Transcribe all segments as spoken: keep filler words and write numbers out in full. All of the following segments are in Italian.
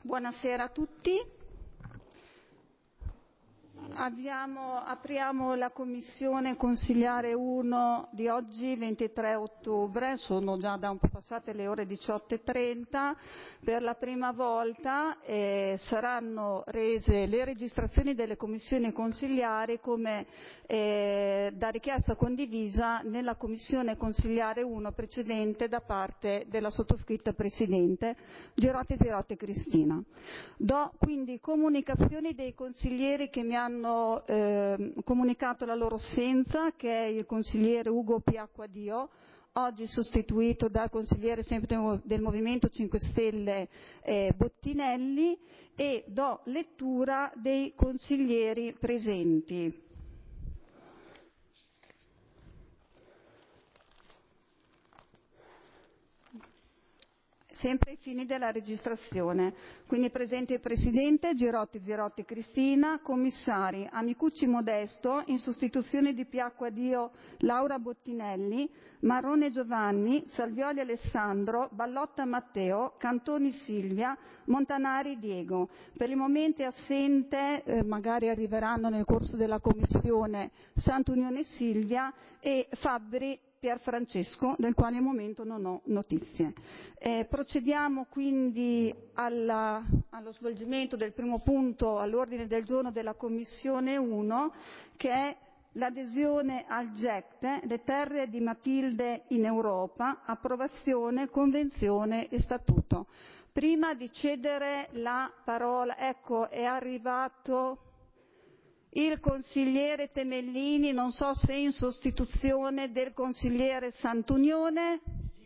Buonasera a tutti. Abbiamo, apriamo la commissione consiliare uno di oggi, ventitré ottobre, sono già da un po' passate le ore diciotto e trenta. Per la prima volta eh, saranno rese le registrazioni delle commissioni consiliari come eh, da richiesta condivisa nella commissione consiliare uno precedente da parte della sottoscritta Presidente Girotti Girotti Cristina. Do quindi comunicazioni dei consiglieri che mi hanno eh, comunicato la loro assenza, che è il consigliere Ugo Piacquadio, oggi sostituito dal consigliere sempre del Movimento cinque Stelle eh, Bottinelli, e do lettura dei consiglieri presenti. Sempre ai fini della registrazione. Quindi presente il Presidente Girotti Girotti Cristina, commissari Amicucci Modesto in sostituzione di Piacquadio Laura Bottinelli, Marrone Giovanni, Salvioli Alessandro, Ballotta Matteo, Cantoni Silvia, Montanari Diego. Per il momento è assente, eh, magari arriveranno nel corso della Commissione, Santunione Silvia e Fabbri Pierfrancesco, del quale al momento non ho notizie. Eh, procediamo quindi alla, allo svolgimento del primo punto all'ordine del giorno della Commissione uno, che è l'adesione al G E C T, le terre di Matilde in Europa, approvazione, convenzione e statuto. Prima di cedere la parola, ecco, è arrivato il consigliere Temellini, non so se in sostituzione del consigliere Santunione.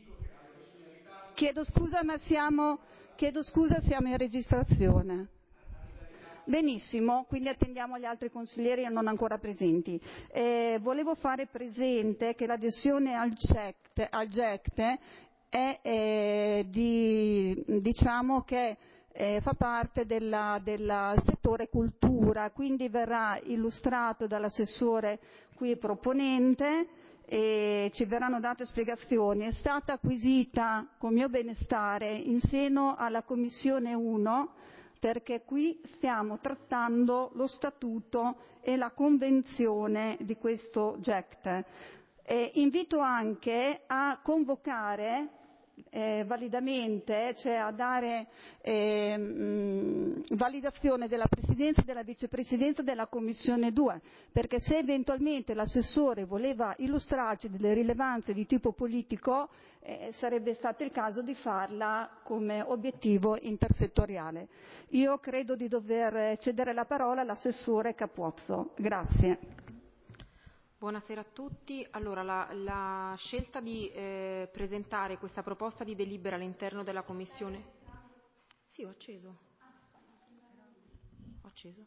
Chiedo scusa, ma siamo, chiedo scusa, siamo in registrazione. Benissimo, quindi attendiamo gli altri consiglieri non ancora presenti. Eh, volevo fare presente che l'adesione al G E C T, al G E C T è eh, di, diciamo che Eh, fa parte della, del settore cultura, quindi verrà illustrato dall'assessore qui proponente e ci verranno date spiegazioni. È stata acquisita con mio benestare in seno alla Commissione uno perché qui stiamo trattando lo statuto e la convenzione di questo G E C T. E invito anche a convocare Eh, validamente, cioè a dare eh, mh, validazione della Presidenza e della Vicepresidenza della Commissione due, perché se eventualmente l'assessore voleva illustrarci delle rilevanze di tipo politico eh, sarebbe stato il caso di farla come obiettivo intersettoriale. Io credo di dover cedere la parola all'assessore Capozzo. Grazie. Buonasera a tutti. Allora, la, la scelta di eh, presentare questa proposta di delibera all'interno della Commissione... Sì, ho acceso. Ho acceso.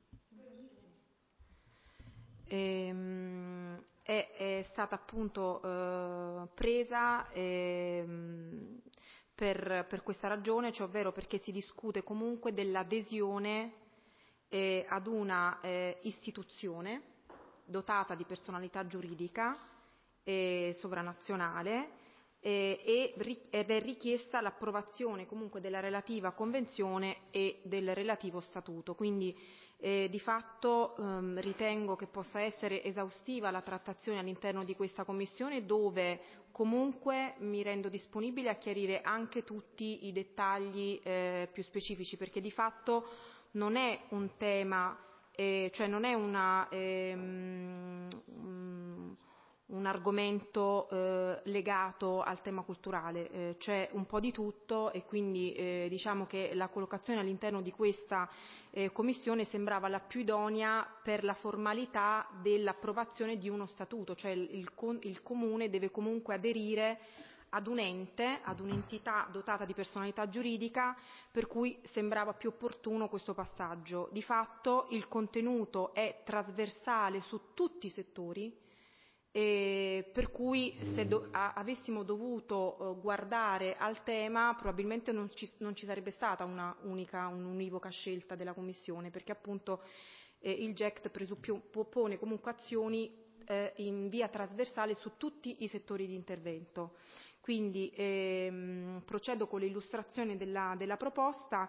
Ehm, è, è stata appunto eh, presa ehm, per, per questa ragione, cioè ovvero perché si discute comunque dell'adesione eh, ad una eh, istituzione dotata di personalità giuridica eh, sovranazionale eh, e, ed è richiesta l'approvazione comunque della relativa convenzione e del relativo statuto. Quindi eh, di fatto ehm, ritengo che possa essere esaustiva la trattazione all'interno di questa commissione, dove comunque mi rendo disponibile a chiarire anche tutti i dettagli eh, più specifici, perché di fatto non è un tema Eh, cioè non è una, ehm, um, un argomento eh, legato al tema culturale, eh, c'è un po' di tutto e quindi eh, diciamo che la collocazione all'interno di questa eh, commissione sembrava la più idonea per la formalità dell'approvazione di uno statuto, cioè il, il, il comune deve comunque aderire ad un ente, ad un'entità dotata di personalità giuridica, per cui sembrava più opportuno questo passaggio. Di fatto il contenuto è trasversale su tutti i settori, e per cui se do, a, avessimo dovuto uh, guardare al tema probabilmente non ci, non ci sarebbe stata una unica, un'univoca scelta della Commissione, perché appunto eh, il G E C T presuppone comunque azioni eh, in via trasversale su tutti i settori di intervento. Quindi ehm, procedo con l'illustrazione della, della proposta.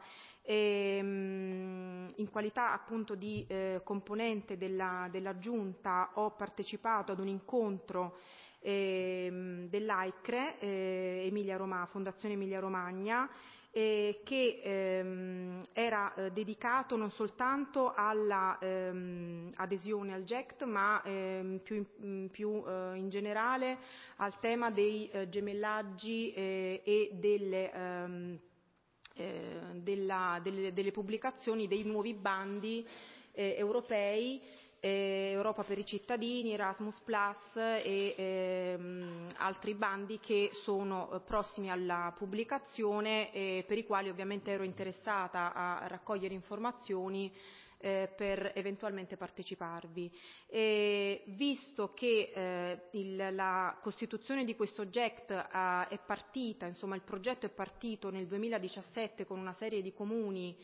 Ehm, in qualità appunto di eh, componente della, della Giunta ho partecipato ad un incontro ehm, dell'AICRE, eh, Emilia Roma, Fondazione Emilia Romagna, eh, che ehm, era eh, dedicato non soltanto alla ehm, adesione al G E C T, ma ehm, più, in, più eh, in generale al tema dei eh, gemellaggi eh, e delle, ehm, eh, della, delle, delle pubblicazioni dei nuovi bandi eh, europei, eh, Europa per i cittadini, Erasmus Plus e ehm, altri bandi che sono eh, prossimi alla pubblicazione e per i quali ovviamente ero interessata a raccogliere informazioni eh, per eventualmente parteciparvi. E visto che eh, il, la costituzione di questo G E C T eh, è partita, insomma il progetto è partito nel duemiladiciassette con una serie di comuni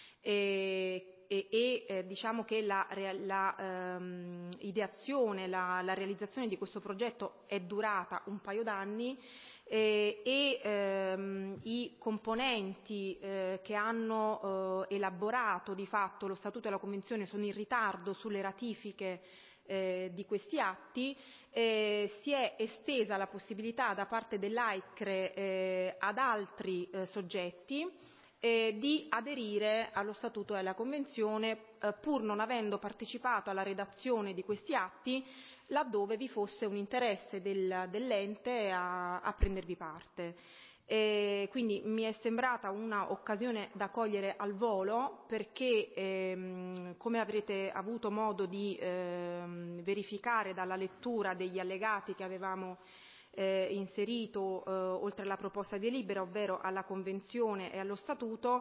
e e, e eh, diciamo che la, la ehm, ideazione, la, la realizzazione di questo progetto è durata un paio d'anni eh, e ehm, i componenti eh, che hanno eh, elaborato di fatto lo Statuto e la Convenzione sono in ritardo sulle ratifiche eh, di questi atti, eh, si è estesa la possibilità da parte dell'AICRE eh, ad altri eh, soggetti Eh, di aderire allo Statuto e alla Convenzione eh, pur non avendo partecipato alla redazione di questi atti laddove vi fosse un interesse del, dell'ente a, a prendervi parte. E quindi mi è sembrata un'occasione da cogliere al volo perché ehm, come avrete avuto modo di ehm, verificare dalla lettura degli allegati che avevamo Eh, inserito eh, oltre alla proposta di delibera, ovvero alla Convenzione e allo Statuto,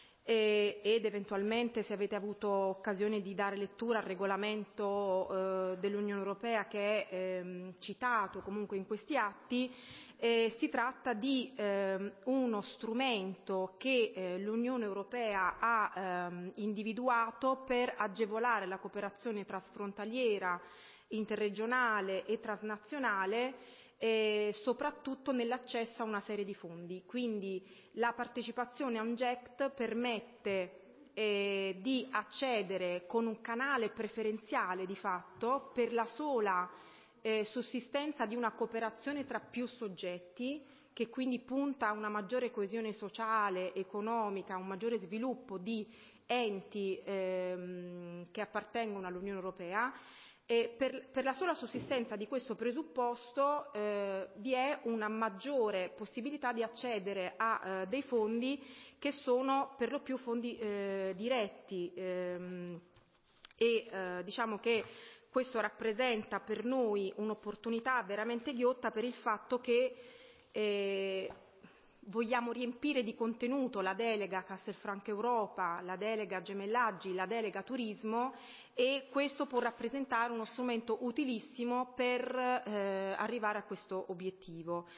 eh, ed eventualmente se avete avuto occasione di dare lettura al regolamento eh, dell'Unione Europea che è ehm, citato comunque in questi atti, eh, si tratta di ehm, uno strumento che eh, l'Unione Europea ha ehm, individuato per agevolare la cooperazione transfrontaliera, interregionale e transnazionale Eh, soprattutto nell'accesso a una serie di fondi. Quindi la partecipazione a un G E C T permette eh, di accedere con un canale preferenziale di fatto per la sola eh, sussistenza di una cooperazione tra più soggetti che quindi punta a una maggiore coesione sociale, economica, a un maggiore sviluppo di enti ehm, che appartengono all'Unione Europea. E per, per la sola sussistenza di questo presupposto eh, vi è una maggiore possibilità di accedere a eh, dei fondi che sono per lo più fondi eh, diretti ehm, e eh, diciamo che questo rappresenta per noi un'opportunità veramente ghiotta per il fatto che eh, vogliamo riempire di contenuto la delega Castelfranco Europa, la delega gemellaggi, la delega turismo e questo può rappresentare uno strumento utilissimo per eh, arrivare a questo obiettivo.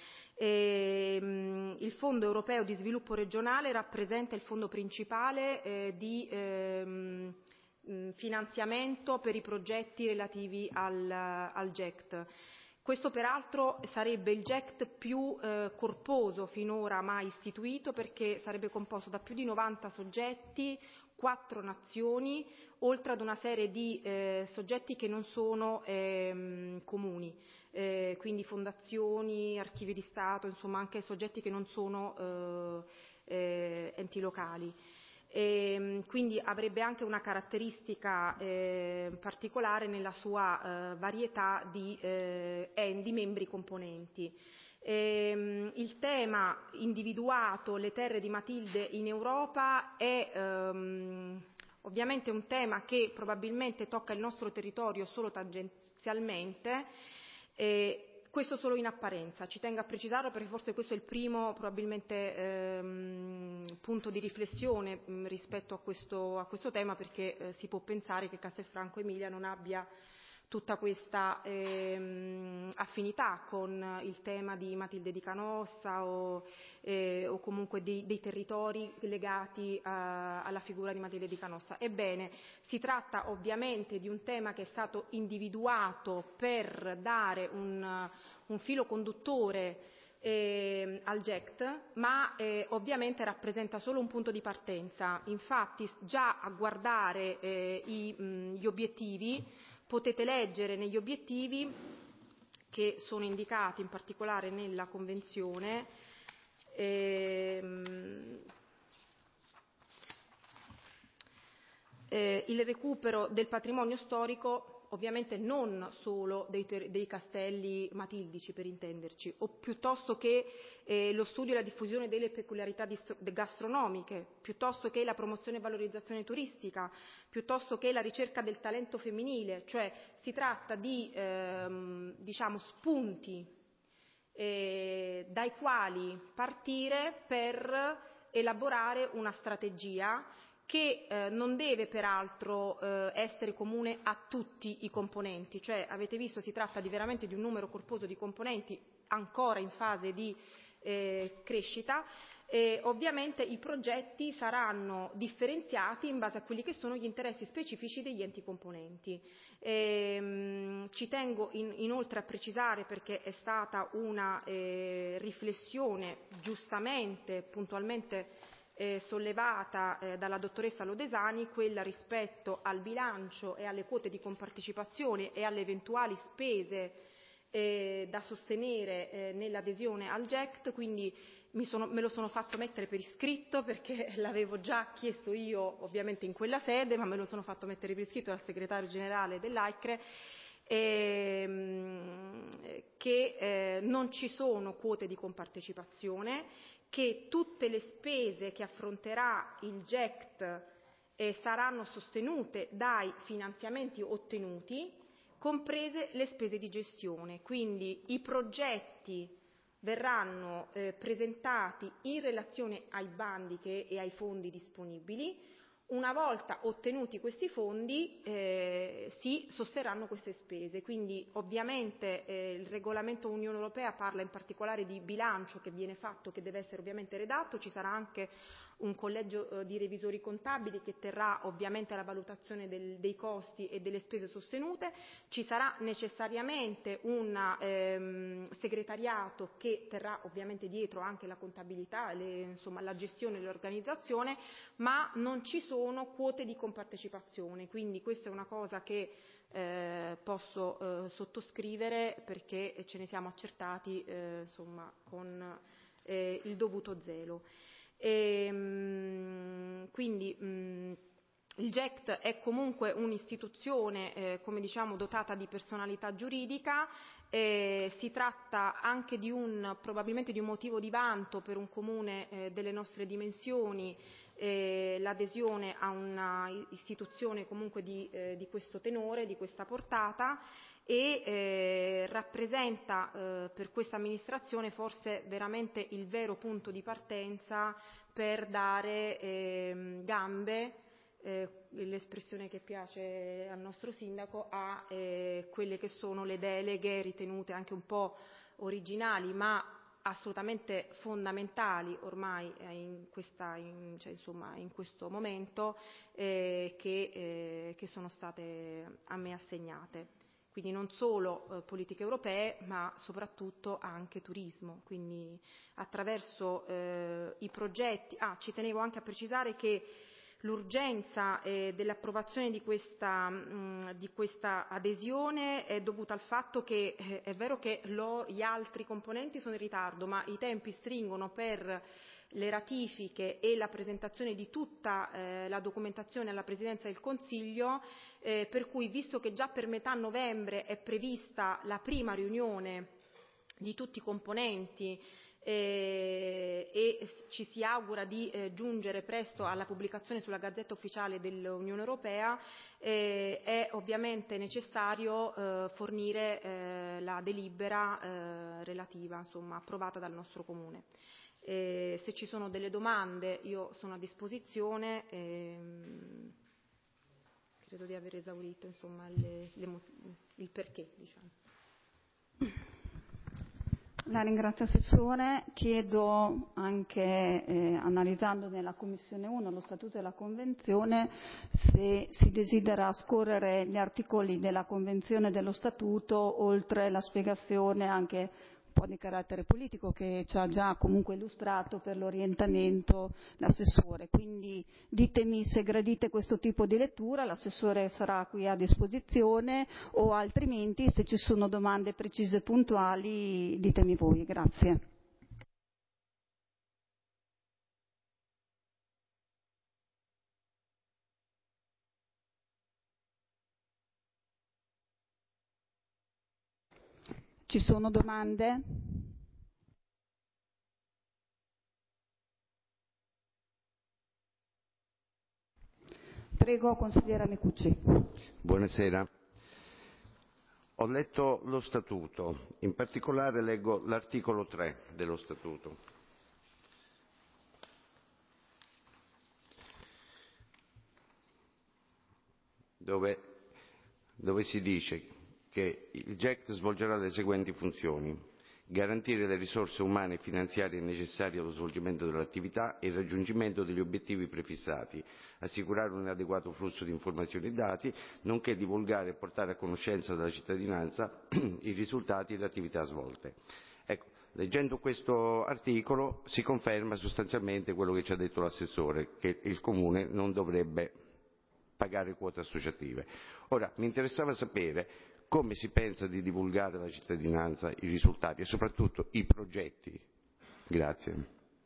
E, mh, il Fondo Europeo di Sviluppo Regionale rappresenta il fondo principale eh, di ehm, finanziamento per i progetti relativi al, al G E C T. Questo peraltro sarebbe il G E C T più eh, corposo finora mai istituito perché sarebbe composto da più di novanta soggetti, quattro nazioni, oltre ad una serie di eh, soggetti che non sono ehm, comuni, eh, quindi fondazioni, archivi di Stato, insomma anche soggetti che non sono eh, eh, enti locali. E quindi avrebbe anche una caratteristica eh, particolare nella sua eh, varietà di, eh, di membri componenti. E, il tema individuato, le terre di Matilde in Europa, è ehm, ovviamente un tema che probabilmente tocca il nostro territorio solo tangenzialmente, eh, questo solo in apparenza, ci tengo a precisarlo perché forse questo è il primo probabilmente ehm, punto di riflessione mh, rispetto a questo, a questo tema perché eh, si può pensare che Castelfranco Emilia non abbia tutta questa ehm, affinità con il tema di Matilde di Canossa o, eh, o comunque dei, dei territori legati a, alla figura di Matilde di Canossa. Ebbene, si tratta ovviamente di un tema che è stato individuato per dare un, un filo conduttore eh, al G E C T, ma eh, ovviamente rappresenta solo un punto di partenza. Infatti già a guardare eh, i, mh, gli obiettivi potete leggere negli obiettivi che sono indicati in particolare nella Convenzione ehm, eh, il recupero del patrimonio storico, ovviamente non solo dei, ter- dei castelli matildici, per intenderci, o piuttosto che eh, lo studio e la diffusione delle peculiarità distro- gastronomiche, piuttosto che la promozione e valorizzazione turistica, piuttosto che la ricerca del talento femminile, cioè si tratta di ehm, diciamo spunti eh, dai quali partire per elaborare una strategia che eh, non deve peraltro eh, essere comune a tutti i componenti, cioè avete visto si tratta di veramente di un numero corposo di componenti ancora in fase di eh, crescita. E ovviamente i progetti saranno differenziati in base a quelli che sono gli interessi specifici degli enti componenti. E, mh, ci tengo in, inoltre a precisare, perché è stata una eh, riflessione giustamente, puntualmente Eh, sollevata eh, dalla dottoressa Lodesani, quella rispetto al bilancio e alle quote di compartecipazione e alle eventuali spese eh, da sostenere eh, nell'adesione al G E C T, quindi mi sono, me lo sono fatto mettere per iscritto perché l'avevo già chiesto io ovviamente in quella sede, ma me lo sono fatto mettere per iscritto dal segretario generale dell'AICRE, ehm, che eh, non ci sono quote di compartecipazione, che tutte le spese che affronterà il G E C T eh, saranno sostenute dai finanziamenti ottenuti, comprese le spese di gestione. Quindi i progetti verranno eh, presentati in relazione ai bandi che, e ai fondi disponibili. Una volta ottenuti questi fondi eh, si sosterranno queste spese, quindi ovviamente eh, il regolamento Unione Europea parla in particolare di bilancio che viene fatto, che deve essere ovviamente redatto, ci sarà anche un collegio eh, di revisori contabili che terrà ovviamente la valutazione del, dei costi e delle spese sostenute, ci sarà necessariamente un ehm, segretariato che terrà ovviamente dietro anche la contabilità, le, insomma la gestione e l'organizzazione, ma non ci sono quote di compartecipazione, quindi questa è una cosa che eh, posso eh, sottoscrivere perché ce ne siamo accertati eh, insomma con eh, il dovuto zelo. E, mh, quindi mh, il G E C T è comunque un'istituzione, eh, come diciamo, dotata di personalità giuridica. Eh, si tratta anche di un, probabilmente di un motivo di vanto per un comune eh, delle nostre dimensioni, eh, l'adesione a una istituzione comunque di, eh, di questo tenore, di questa portata, e eh, rappresenta eh, per questa amministrazione forse veramente il vero punto di partenza per dare eh, gambe, eh, l'espressione che piace al nostro sindaco, a eh, quelle che sono le deleghe ritenute anche un po' originali ma assolutamente fondamentali ormai in, questa, in, cioè, insomma, in questo momento eh, che, eh, che sono state a me assegnate. Quindi non solo eh, politiche europee, ma soprattutto anche turismo. Quindi attraverso eh, i progetti. Ah, ci tenevo anche a precisare che l'urgenza eh, dell'approvazione di questa, mh, di questa adesione è dovuta al fatto che eh, è vero che lo, gli altri componenti sono in ritardo, ma i tempi stringono per le ratifiche e la presentazione di tutta eh, la documentazione alla Presidenza del Consiglio, eh, per cui visto che già per metà novembre è prevista la prima riunione di tutti i componenti eh, e ci si augura di eh, giungere presto alla pubblicazione sulla Gazzetta Ufficiale dell'Unione Europea, eh, è ovviamente necessario eh, fornire eh, la delibera eh, relativa, insomma, approvata dal nostro Comune. Eh, se ci sono delle domande io sono a disposizione, ehm, credo di aver esaurito insomma, le, le, il perché. Diciamo. La ringrazio Assessore, chiedo anche, eh, analizzando nella Commissione uno lo Statuto e la Convenzione, se si desidera scorrere gli articoli della Convenzione e dello Statuto, oltre la spiegazione anche un po' di carattere politico che ci ha già comunque illustrato per l'orientamento l'assessore, quindi ditemi se gradite questo tipo di lettura, l'assessore sarà qui a disposizione, o altrimenti se ci sono domande precise e puntuali ditemi voi. Grazie. Ci sono domande? Prego, consigliera Micucci. Buonasera. Ho letto lo statuto, in particolare leggo l'articolo tre dello statuto. Dove, dove si dice che il G E C T svolgerà le seguenti funzioni: garantire le risorse umane e finanziarie necessarie allo svolgimento dell'attività e il raggiungimento degli obiettivi prefissati, assicurare un adeguato flusso di informazioni e dati, nonché divulgare e portare a conoscenza della cittadinanza i risultati delle attività svolte. Ecco, leggendo questo articolo si conferma sostanzialmente quello che ci ha detto l'assessore, che il Comune non dovrebbe pagare quote associative. Ora, mi interessava sapere come si pensa di divulgare alla cittadinanza i risultati e soprattutto i progetti. Grazie.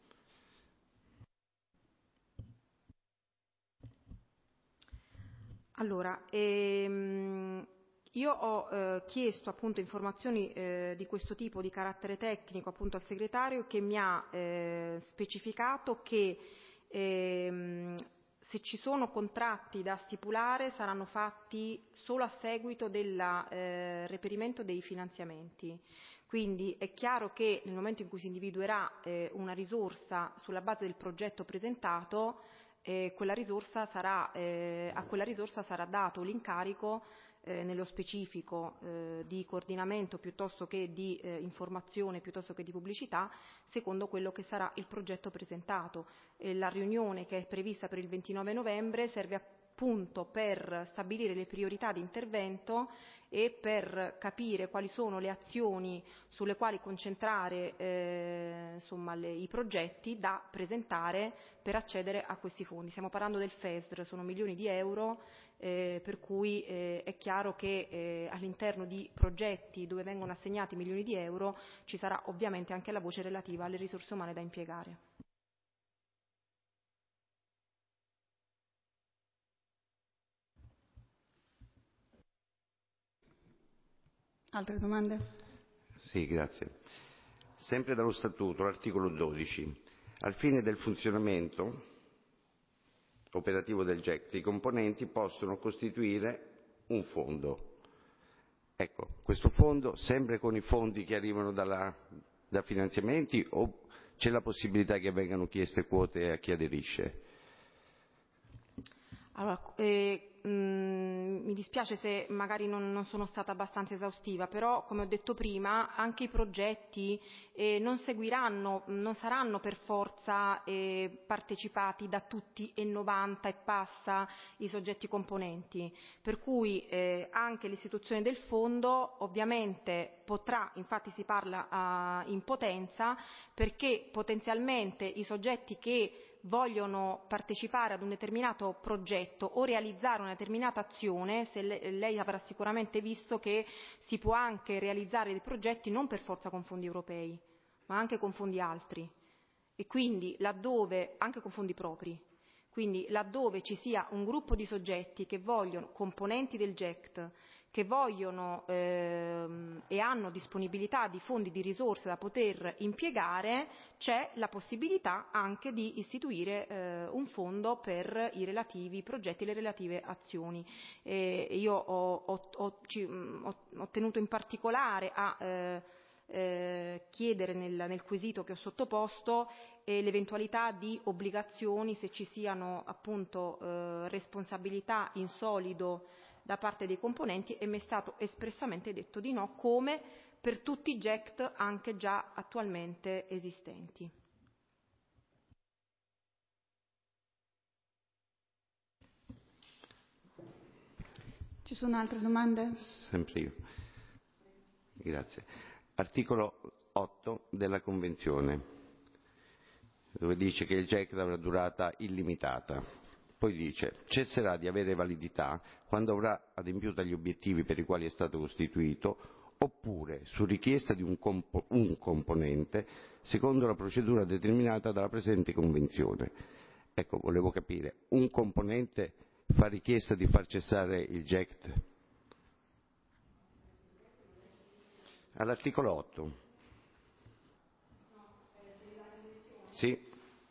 Allora, ehm, io ho eh, chiesto appunto informazioni eh, di questo tipo di carattere tecnico appunto al segretario, che mi ha eh, specificato che ehm, se ci sono contratti da stipulare saranno fatti solo a seguito del eh, reperimento dei finanziamenti. Quindi è chiaro che nel momento in cui si individuerà eh, una risorsa sulla base del progetto presentato, eh, quella risorsa sarà, eh, a quella risorsa sarà dato l'incarico eh, nello specifico eh, di coordinamento piuttosto che di eh, informazione, piuttosto che di pubblicità, secondo quello che sarà il progetto presentato. E la riunione che è prevista per il ventinove novembre serve appunto per stabilire le priorità di intervento e per capire quali sono le azioni sulle quali concentrare eh, insomma, le, i progetti da presentare per accedere a questi fondi. Stiamo parlando del F E S R, sono milioni di euro, eh, per cui eh, è chiaro che eh, all'interno di progetti dove vengono assegnati milioni di euro ci sarà ovviamente anche la voce relativa alle risorse umane da impiegare. Altre domande? Sì, grazie. Sempre dallo Statuto, l'articolo dodici. Al fine del funzionamento operativo del G E C T, i componenti possono costituire un fondo. Ecco, questo fondo sempre con i fondi che arrivano dalla, da finanziamenti, o c'è la possibilità che vengano chieste quote a chi aderisce? Allora, eh, mh, mi dispiace se magari non, non sono stata abbastanza esaustiva, però come ho detto prima anche i progetti eh, non seguiranno, non saranno per forza eh, partecipati da tutti e novanta e passa i soggetti componenti, per cui eh, anche l'istituzione del fondo ovviamente potrà, infatti si parla uh, in potenza, perché potenzialmente i soggetti che vogliono partecipare ad un determinato progetto o realizzare una determinata azione, se lei, lei avrà sicuramente visto che si può anche realizzare dei progetti non per forza con fondi europei, ma anche con fondi altri, e quindi laddove, anche con fondi propri. Quindi laddove ci sia un gruppo di soggetti che vogliono, componenti del G E C T, che vogliono ehm, e hanno disponibilità di fondi, di risorse da poter impiegare, c'è la possibilità anche di istituire eh, un fondo per i relativi progetti, le relative azioni. E io ho, ho, ho, ci, ho, ho tenuto in particolare a eh, eh, chiedere nel, nel quesito che ho sottoposto e l'eventualità di obbligazioni, se ci siano appunto eh, responsabilità in solido da parte dei componenti, e mi è stato espressamente detto di no, come per tutti i G E C T anche già attualmente esistenti. Ci sono altre domande? Sempre io. Grazie. Articolo otto della Convenzione, dove dice che il G E C avrà durata illimitata. Poi dice cesserà di avere validità quando avrà adempiuto agli obiettivi per i quali è stato costituito, oppure su richiesta di un, compo- un componente secondo la procedura determinata dalla presente Convenzione. Ecco, volevo capire, un componente fa richiesta di far cessare il G E C T? All'articolo otto. Sì.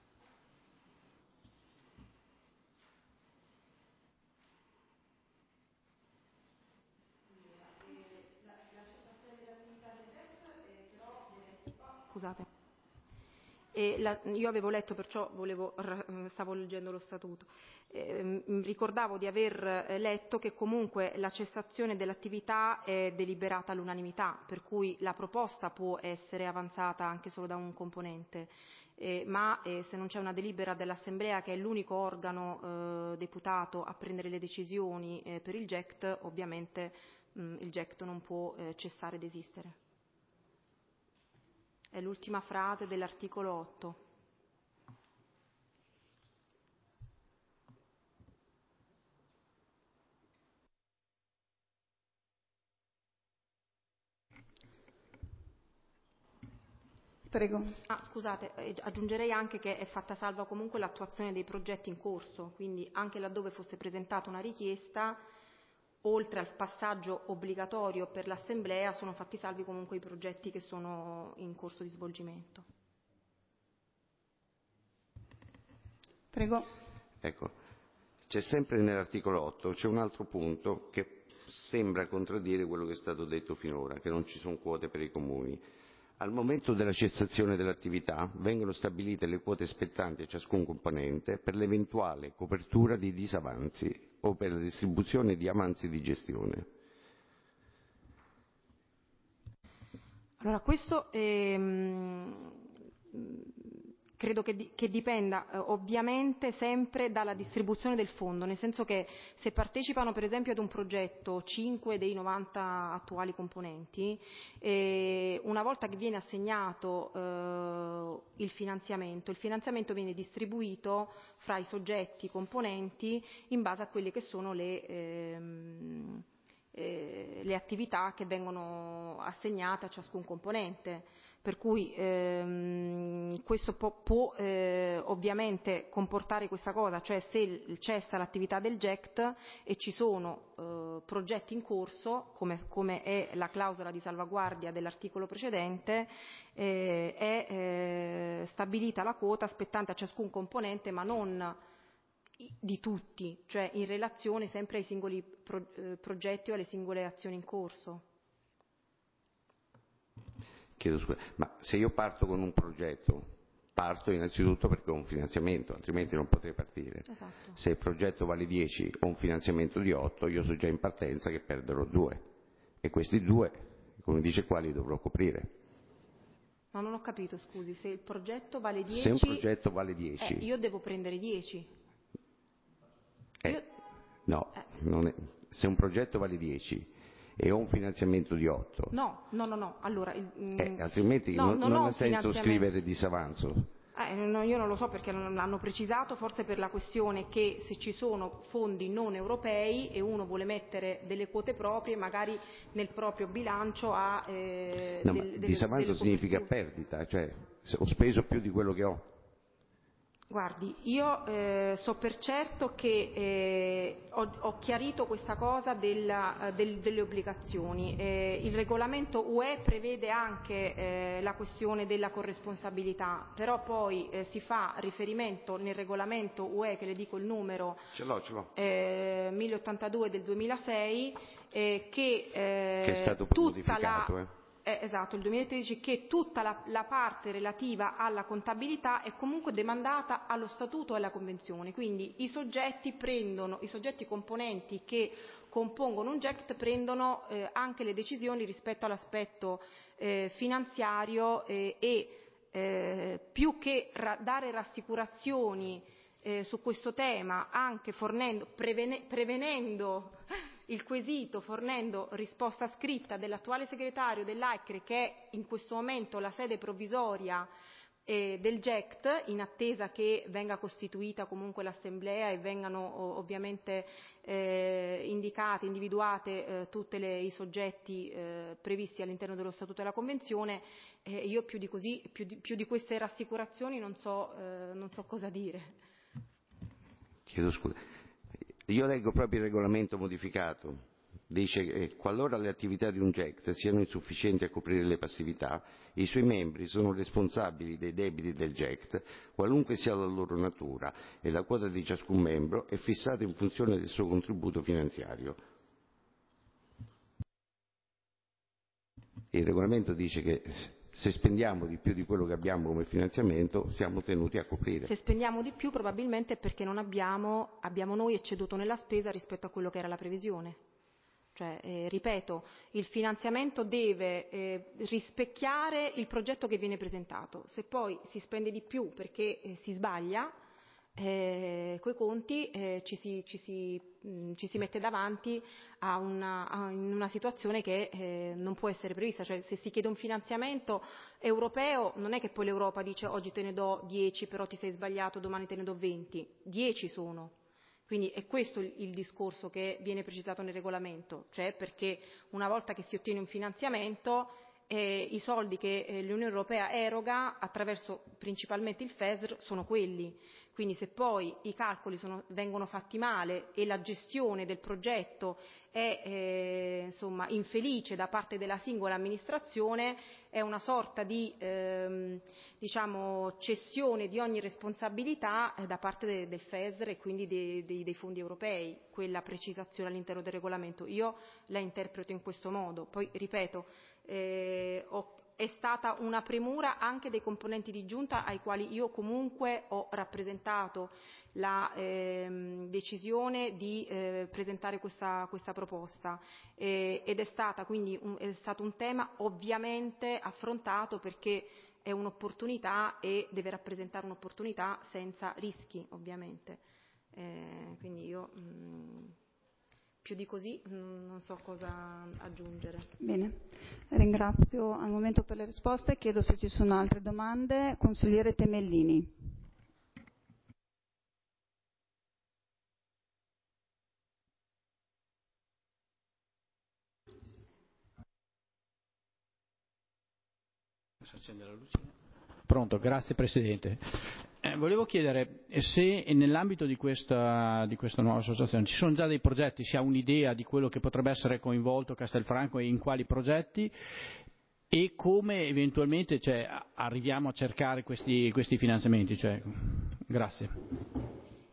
Scusate. E la, io avevo letto, perciò volevo, stavo leggendo lo statuto, eh, ricordavo di aver letto che comunque la cessazione dell'attività è deliberata all'unanimità, per cui la proposta può essere avanzata anche solo da un componente, eh, ma eh, se non c'è una delibera dell'Assemblea, che è l'unico organo eh, deputato a prendere le decisioni eh, per il G E C T, ovviamente mh, il G E C T non può eh, cessare di esistere. È l'ultima frase dell'articolo otto. Prego. Ah, scusate, eh, aggiungerei anche che è fatta salva comunque l'attuazione dei progetti in corso, quindi anche laddove fosse presentata una richiesta, oltre al passaggio obbligatorio per l'Assemblea, sono fatti salvi comunque i progetti che sono in corso di svolgimento. Prego. Ecco, c'è sempre nell'articolo otto, c'è un altro punto che sembra contraddire quello che è stato detto finora, che non ci sono quote per i comuni. Al momento della cessazione dell'attività vengono stabilite le quote spettanti a ciascun componente per l'eventuale copertura di disavanzi o per la distribuzione di avanzi di gestione. Allora, questo ehm, credo che, di, che dipenda eh, ovviamente sempre dalla distribuzione del fondo, nel senso che se partecipano per esempio ad un progetto cinque dei novanta attuali componenti, eh, una volta che viene assegnato eh, il finanziamento, il finanziamento viene distribuito fra i soggetti componenti in base a quelle che sono le... Ehm, Eh, le attività che vengono assegnate a ciascun componente, per cui ehm, questo può, può eh, ovviamente comportare questa cosa, cioè se cessa l'attività del G E C T e ci sono eh, progetti in corso, come, come è la clausola di salvaguardia dell'articolo precedente, eh, è eh, stabilita la quota spettante a ciascun componente, ma non di tutti, cioè in relazione sempre ai singoli pro, eh, progetti o alle singole azioni in corso. Chiedo scusa, ma se io parto con un progetto, parto innanzitutto perché ho un finanziamento, altrimenti non potrei partire. Esatto. Se il progetto vale dieci o un finanziamento di otto, io so già in partenza che perderò due. E questi due, come dice qua, li dovrò coprire. Ma non ho capito, scusi, se il progetto vale dieci... Se un progetto vale dieci... Eh, io devo prendere dieci. Eh, Io... no, eh. non è, se un progetto vale dieci e ho un finanziamento di otto... No, no, no, no, allora... Il, mm, eh, altrimenti no, non, non, non ho ha senso finanziamento. scrivere disavanzo. Eh, no, io non lo so perché non l'hanno precisato, forse per la questione che se ci sono fondi non europei e uno vuole mettere delle quote proprie, magari nel proprio bilancio ha eh, No, del, ma delle, disavanzo delle significa coperture. perdita, cioè se ho speso più di quello che ho. Guardi, io eh, so per certo che eh, ho, ho chiarito questa cosa della, del, delle obbligazioni. Eh, il regolamento U E prevede anche eh, la questione della corresponsabilità, però poi eh, si fa riferimento nel regolamento U E, che le dico il numero, Ce l'ho, ce l'ho. eh, mille ottantadue del duemilasei, eh, che, eh, Che è stato poi tutta modificato, la... eh. Eh, esatto, il duemilatredici, che tutta la, la parte relativa alla contabilità è comunque demandata allo Statuto e alla Convenzione, quindi i soggetti prendono, i soggetti componenti che compongono un G E C T prendono eh, anche le decisioni rispetto all'aspetto eh, finanziario eh, e eh, più che ra- dare rassicurazioni eh, su questo tema, anche fornendo, prevene- prevenendo il quesito fornendo risposta scritta dell'attuale segretario dell'A I C R E, che è in questo momento la sede provvisoria eh, del G E C T, in attesa che venga costituita comunque l'assemblea e vengano o, ovviamente eh, indicate, individuate eh, tutti i soggetti eh, previsti all'interno dello Statuto della Convenzione. Eh, io più di così, più di, più di queste rassicurazioni non so, eh, non so cosa dire. Chiedo scusa. Io leggo proprio il regolamento modificato. Dice che qualora le attività di un G E C T siano insufficienti a coprire le passività, i suoi membri sono responsabili dei debiti del G E C T, qualunque sia la loro natura, e la quota di ciascun membro è fissata in funzione del suo contributo finanziario. Il regolamento dice che se spendiamo di più di quello che abbiamo come finanziamento siamo tenuti a coprire. Se spendiamo di più probabilmente è perché non abbiamo, abbiamo noi ecceduto nella spesa rispetto a quello che era la previsione. Cioè, eh, ripeto, il finanziamento deve eh, rispecchiare il progetto che viene presentato. Se poi si spende di più perché eh, si sbaglia, eh, coi conti eh, ci, si, ci, si, mh, ci si mette davanti a una, a, in una situazione che eh, non può essere prevista. Cioè, se si chiede un finanziamento europeo, non è che poi l'Europa dice oggi te ne do dieci, però ti sei sbagliato, domani te ne do venti. dieci sono. Quindi è questo il discorso che viene precisato nel regolamento, cioè perché una volta che si ottiene un finanziamento eh, i soldi che eh, l'Unione Europea eroga attraverso principalmente il F E S R sono quelli. Quindi se poi i calcoli sono, vengono fatti male e la gestione del progetto è eh, insomma infelice da parte della singola amministrazione, è una sorta di ehm, diciamo cessione di ogni responsabilità eh, da parte de, del F E S R e quindi dei, dei, dei fondi europei, quella precisazione all'interno del regolamento. Io la interpreto in questo modo. Poi ripeto, eh, ho è stata una premura anche dei componenti di giunta ai quali io comunque ho rappresentato la eh, decisione di eh, presentare questa, questa proposta eh, ed è stata quindi un, è stato un tema ovviamente affrontato perché è un'opportunità e deve rappresentare un'opportunità senza rischi ovviamente. Eh, quindi io mh, più di così non so cosa aggiungere. Bene, ringrazio al momento per le risposte, chiedo se ci sono altre domande. Consigliere Temellini. Pronto, grazie Presidente. Eh, volevo chiedere se nell'ambito di questa, di questa nuova associazione ci sono già dei progetti, si ha un'idea di quello che potrebbe essere coinvolto Castelfranco e in quali progetti e come eventualmente cioè, arriviamo a cercare questi, questi finanziamenti. Cioè, grazie.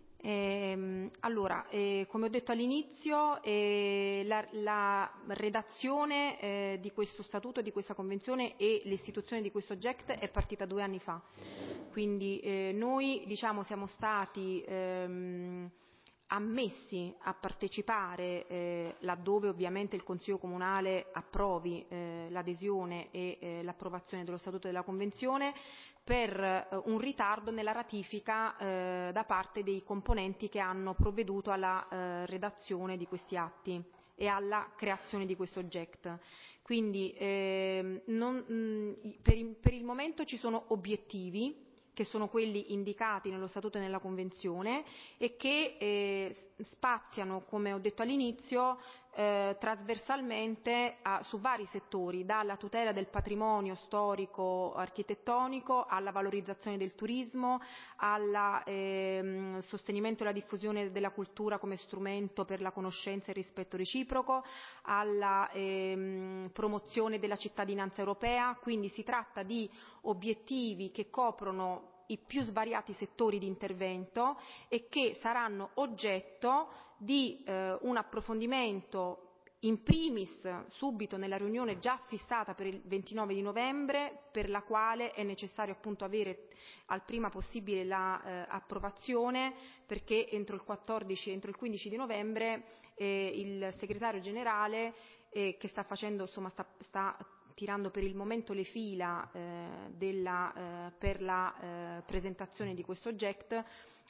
Eh, allora, eh, come ho detto all'inizio, eh, la, la redazione eh, di questo statuto, di questa convenzione e l'istituzione di questo G E C T è partita due anni fa. Quindi eh, noi diciamo siamo stati ehm, ammessi a partecipare eh, laddove ovviamente il Consiglio Comunale approvi eh, l'adesione e eh, l'approvazione dello Statuto della Convenzione per eh, un ritardo nella ratifica eh, da parte dei componenti che hanno provveduto alla eh, redazione di questi atti e alla creazione di questo G E C T. Quindi eh, non, mh, per, il, per il momento ci sono obiettivi che sono quelli indicati nello Statuto e nella Convenzione e che eh, spaziano, come ho detto all'inizio, eh, trasversalmente a, su vari settori, dalla tutela del patrimonio storico architettonico alla valorizzazione del turismo, al eh, sostenimento e la diffusione della cultura come strumento per la conoscenza e il rispetto reciproco, alla eh, promozione della cittadinanza europea. Quindi si tratta di obiettivi che coprono i più svariati settori di intervento e che saranno oggetto di eh, un approfondimento in primis subito nella riunione già fissata per il ventinove di novembre, per la quale è necessario appunto avere al prima possibile la eh, approvazione, perché entro il quattordici, entro il quindici di novembre eh, il segretario generale eh, che sta facendo, insomma, sta, sta tirando per il momento le fila eh, della, eh, per la eh, presentazione di questo G E C T,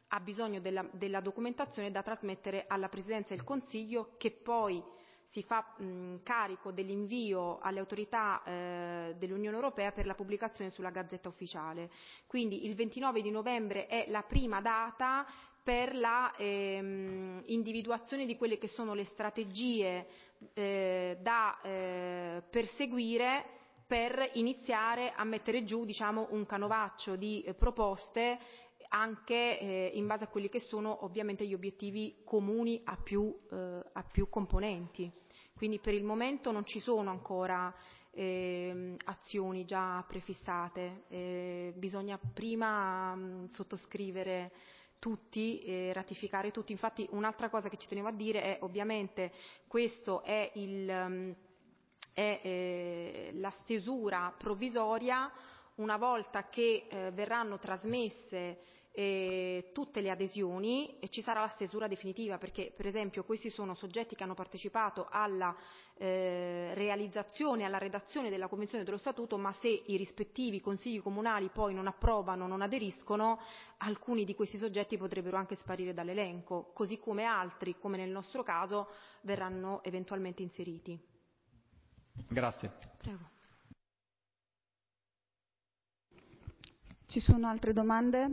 ha bisogno della, della documentazione da trasmettere alla Presidenza del Consiglio, che poi si fa mh, carico dell'invio alle autorità eh, dell'Unione Europea per la pubblicazione sulla Gazzetta Ufficiale. Quindi il ventinove di novembre è la prima data per la ehm, individuazione di quelle che sono le strategie eh, da eh, perseguire per iniziare a mettere giù, diciamo, un canovaccio di eh, proposte anche eh, in base a quelli che sono ovviamente gli obiettivi comuni a più, eh, a più componenti. Quindi per il momento non ci sono ancora eh, azioni già prefissate, eh, bisogna prima mh, sottoscrivere tutti, eh, ratificare tutti. Infatti un'altra cosa che ci tenevo a dire è ovviamente questo è, il, um, è eh, la stesura provvisoria. Una volta che eh, verranno trasmesse eh, tutte le adesioni e ci sarà la stesura definitiva, perché per esempio questi sono soggetti che hanno partecipato alla eh, realizzazione, alla redazione della Convenzione dello Statuto, ma se i rispettivi consigli comunali poi non approvano, non aderiscono, alcuni di questi soggetti potrebbero anche sparire dall'elenco, così come altri, come nel nostro caso, verranno eventualmente inseriti. Grazie. Prego. Ci sono altre domande?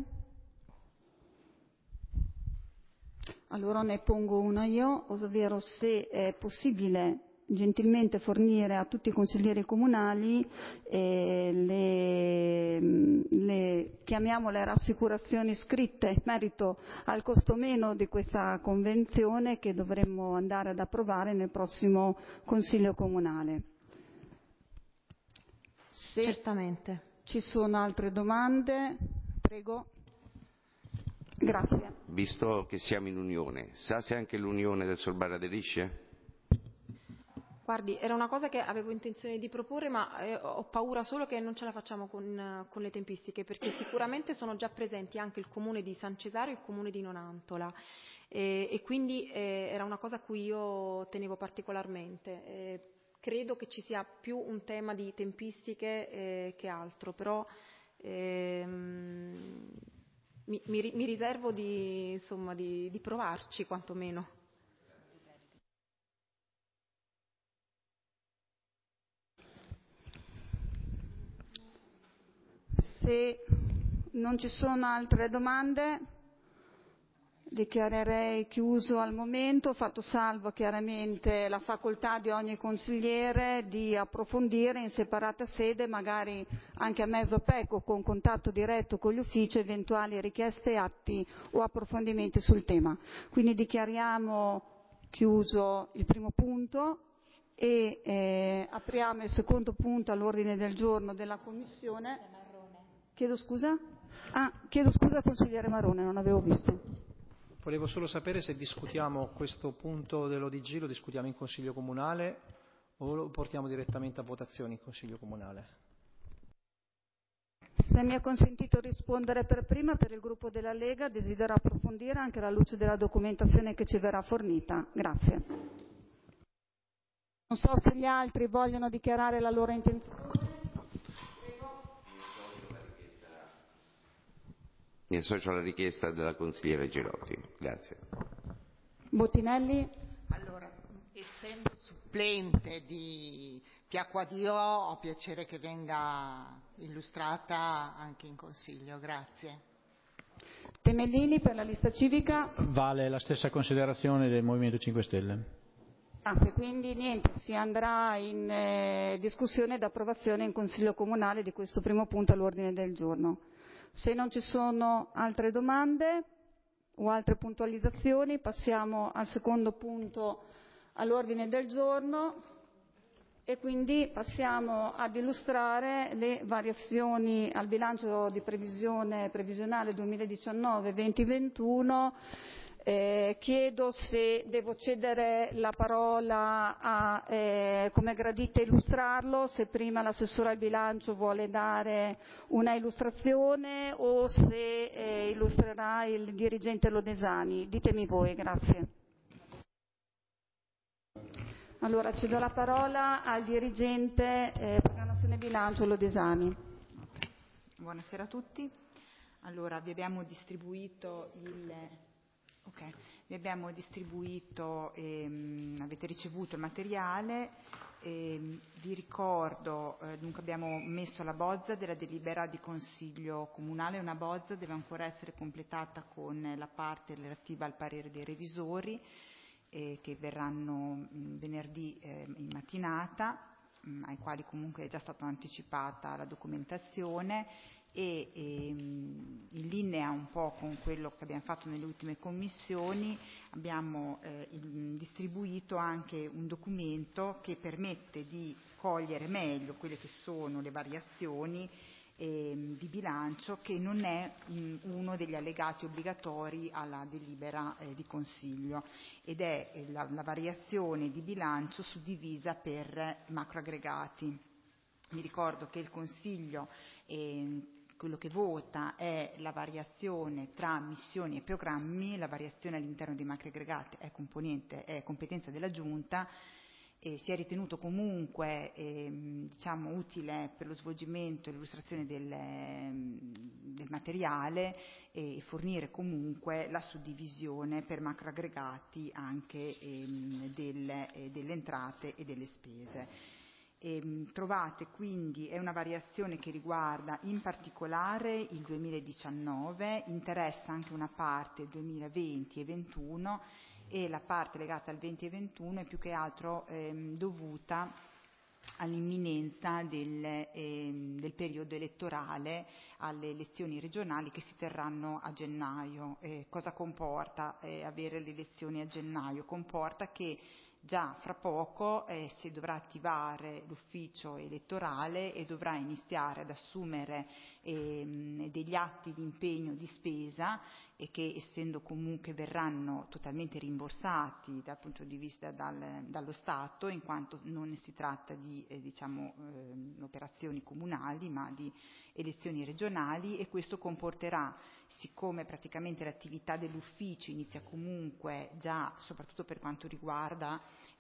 Allora ne pongo una io, ovvero se è possibile gentilmente fornire a tutti i consiglieri comunali eh, le, le, chiamiamole rassicurazioni scritte in merito al costo meno di questa convenzione che dovremmo andare ad approvare nel prossimo Consiglio comunale. Se Certamente. Ci sono altre domande? Prego. Grazie. Visto che siamo in unione, sa se anche l'unione del Solbara aderisce? Guardi, era una cosa che avevo intenzione di proporre, ma eh, ho paura solo che non ce la facciamo con, con le tempistiche, perché sicuramente sono già presenti anche il comune di San Cesaro e il comune di Nonantola, e, e quindi eh, era una cosa a cui io tenevo particolarmente. Eh, credo che ci sia più un tema di tempistiche eh, che altro, però ehm, mi, mi, mi riservo di, insomma, di, di provarci quantomeno. Se non ci sono altre domande, dichiarerei chiuso al momento, fatto salvo chiaramente la facoltà di ogni consigliere di approfondire in separata sede, magari anche a mezzo pecco, con contatto diretto con gli uffici, eventuali richieste, atti o approfondimenti sul tema. Quindi dichiariamo chiuso il primo punto e eh, apriamo il secondo punto all'ordine del giorno della Commissione. Chiedo scusa? Ah, chiedo scusa consigliere Marrone, non avevo visto. Volevo solo sapere se discutiamo questo punto dell'O D G, lo discutiamo in Consiglio Comunale o lo portiamo direttamente a votazione in Consiglio Comunale. Se mi è consentito rispondere per prima, per il gruppo della Lega desidero approfondire anche alla luce della documentazione che ci verrà fornita. Grazie. Non so se gli altri vogliono dichiarare la loro intenzione. Mi associo alla richiesta della consigliera Girotti. Grazie. Bottinelli? Allora, essendo supplente di Piacquadio, ho piacere che venga illustrata anche in Consiglio. Grazie. Temellini per la lista civica? Vale la stessa considerazione del Movimento cinque Stelle. Grazie, quindi niente, si andrà in eh, discussione ed approvazione in Consiglio Comunale di questo primo punto all'ordine del giorno. Se non ci sono altre domande o altre puntualizzazioni, passiamo al secondo punto all'ordine del giorno e quindi passiamo ad illustrare le variazioni al bilancio di previsione previsionale duemiladiciannove venti ventuno. Eh, chiedo se devo cedere la parola a eh, come gradite illustrarlo, se prima l'assessore al bilancio vuole dare una illustrazione o se eh, illustrerà il dirigente Lodesani. Ditemi voi, grazie. Allora cedo la parola al dirigente eh, programmazione bilancio Lodesani. Buonasera a tutti. Allora, vi abbiamo distribuito il... Okay. Vi abbiamo distribuito, ehm, avete ricevuto il materiale, ehm, vi ricordo, eh, dunque abbiamo messo la bozza della delibera di Consiglio Comunale, una bozza deve ancora essere completata con la parte relativa al parere dei revisori, eh, che verranno mh, venerdì eh, in mattinata, mh, ai quali comunque è già stata anticipata la documentazione, e ehm, in linea un po' con quello che abbiamo fatto nelle ultime commissioni abbiamo eh, il, distribuito anche un documento che permette di cogliere meglio quelle che sono le variazioni eh, di bilancio, che non è mh, uno degli allegati obbligatori alla delibera eh, di Consiglio, ed è eh, la, la variazione di bilancio suddivisa per macroaggregati. Mi ricordo che il Consiglio eh, quello che vota è la variazione tra missioni e programmi, la variazione all'interno dei macroaggregati è, componente, è competenza della Giunta, e si è ritenuto comunque eh, diciamo, utile per lo svolgimento e l'illustrazione del, del materiale e fornire comunque la suddivisione per macroaggregati anche ehm, delle, eh, delle entrate e delle spese. E, trovate quindi, è una variazione che riguarda in particolare il duemiladiciannove, interessa anche una parte duemilaventi e ventuno, e la parte legata al venti e ventuno è più che altro ehm, dovuta all'imminenza del, ehm, del periodo elettorale, alle elezioni regionali che si terranno a gennaio. Eh, cosa comporta eh, avere le elezioni a gennaio? Comporta che già fra poco eh, si dovrà attivare l'ufficio elettorale e dovrà iniziare ad assumere ehm, degli atti di impegno di spesa, e che essendo comunque verranno totalmente rimborsati dal punto di vista dal, dallo Stato, in quanto non si tratta di eh, diciamo, eh, operazioni comunali ma di elezioni regionali, e questo comporterà, siccome praticamente l'attività dell'ufficio inizia comunque già, soprattutto per quanto riguarda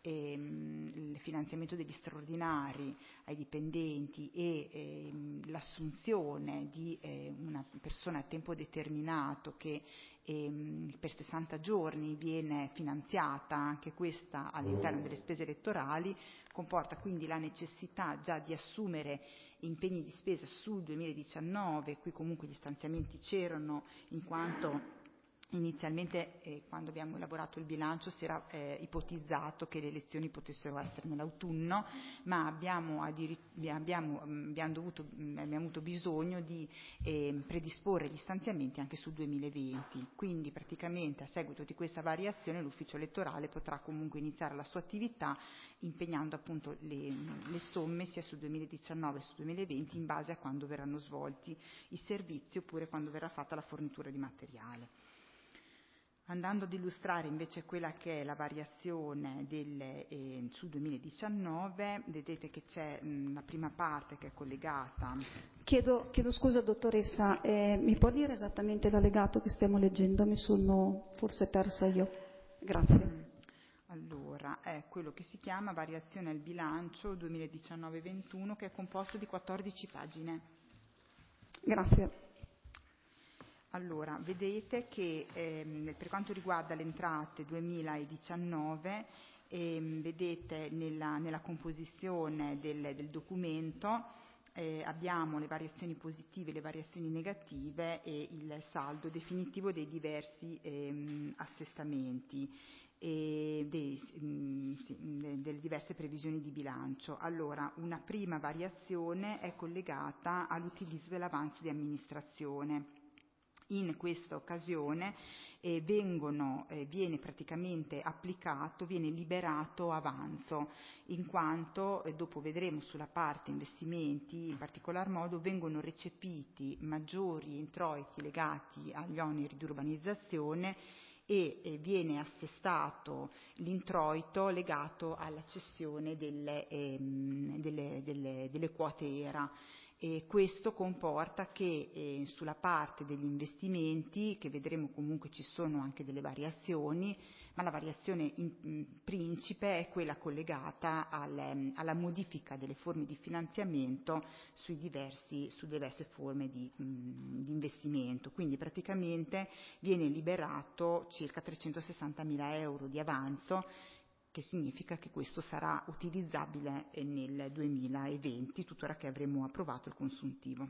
ehm, il finanziamento degli straordinari ai dipendenti e ehm, l'assunzione di eh, una persona a tempo determinato che ehm, per sessanta giorni viene finanziata anche questa all'interno delle spese elettorali, comporta quindi la necessità già di assumere impegni di spesa sul duemiladiciannove. Qui comunque gli stanziamenti c'erano, in quanto inizialmente eh, quando abbiamo elaborato il bilancio si era eh, ipotizzato che le elezioni potessero essere nell'autunno, ma abbiamo, abbiamo, abbiamo, dovuto, abbiamo avuto bisogno di eh, predisporre gli stanziamenti anche sul duemilaventi, quindi praticamente a seguito di questa variazione l'ufficio elettorale potrà comunque iniziare la sua attività impegnando appunto le, le somme sia sul duemiladiciannove che sul duemilaventi in base a quando verranno svolti i servizi oppure quando verrà fatta la fornitura di materiale. Andando ad illustrare invece quella che è la variazione del, eh, sul duemiladiciannove, vedete che c'è mh, la prima parte che è collegata. Chiedo, chiedo scusa dottoressa, eh, mi può dire esattamente l'allegato che stiamo leggendo? Mi sono forse persa io. Grazie. Allora, è quello che si chiama variazione al bilancio duemiladiciannove ventuno, che è composto di quattordici pagine. Grazie. Allora, vedete che ehm, per quanto riguarda le entrate duemiladiciannove, ehm, vedete nella, nella composizione del, del documento eh, abbiamo le variazioni positive, le variazioni negative e il saldo definitivo dei diversi ehm, assestamenti e dei, mh, sì, delle diverse previsioni di bilancio. Allora, una prima variazione è collegata all'utilizzo dell'avanzo di amministrazione. In questa occasione eh, vengono, eh, viene praticamente applicato, viene liberato avanzo, in quanto, eh, dopo vedremo sulla parte investimenti, in particolar modo vengono recepiti maggiori introiti legati agli oneri di urbanizzazione e eh, viene assestato l'introito legato alla cessione delle, ehm, delle, delle, delle quote E R A. E questo comporta che eh, sulla parte degli investimenti, che vedremo comunque ci sono anche delle variazioni, ma la variazione in, in principe è quella collegata al, alla modifica delle forme di finanziamento sui diversi, su diverse forme di, mh, di investimento. Quindi praticamente viene liberato circa trecentosessantamila euro di avanzo, che significa che questo sarà utilizzabile nel duemilaventi, tuttora che avremo approvato il consuntivo.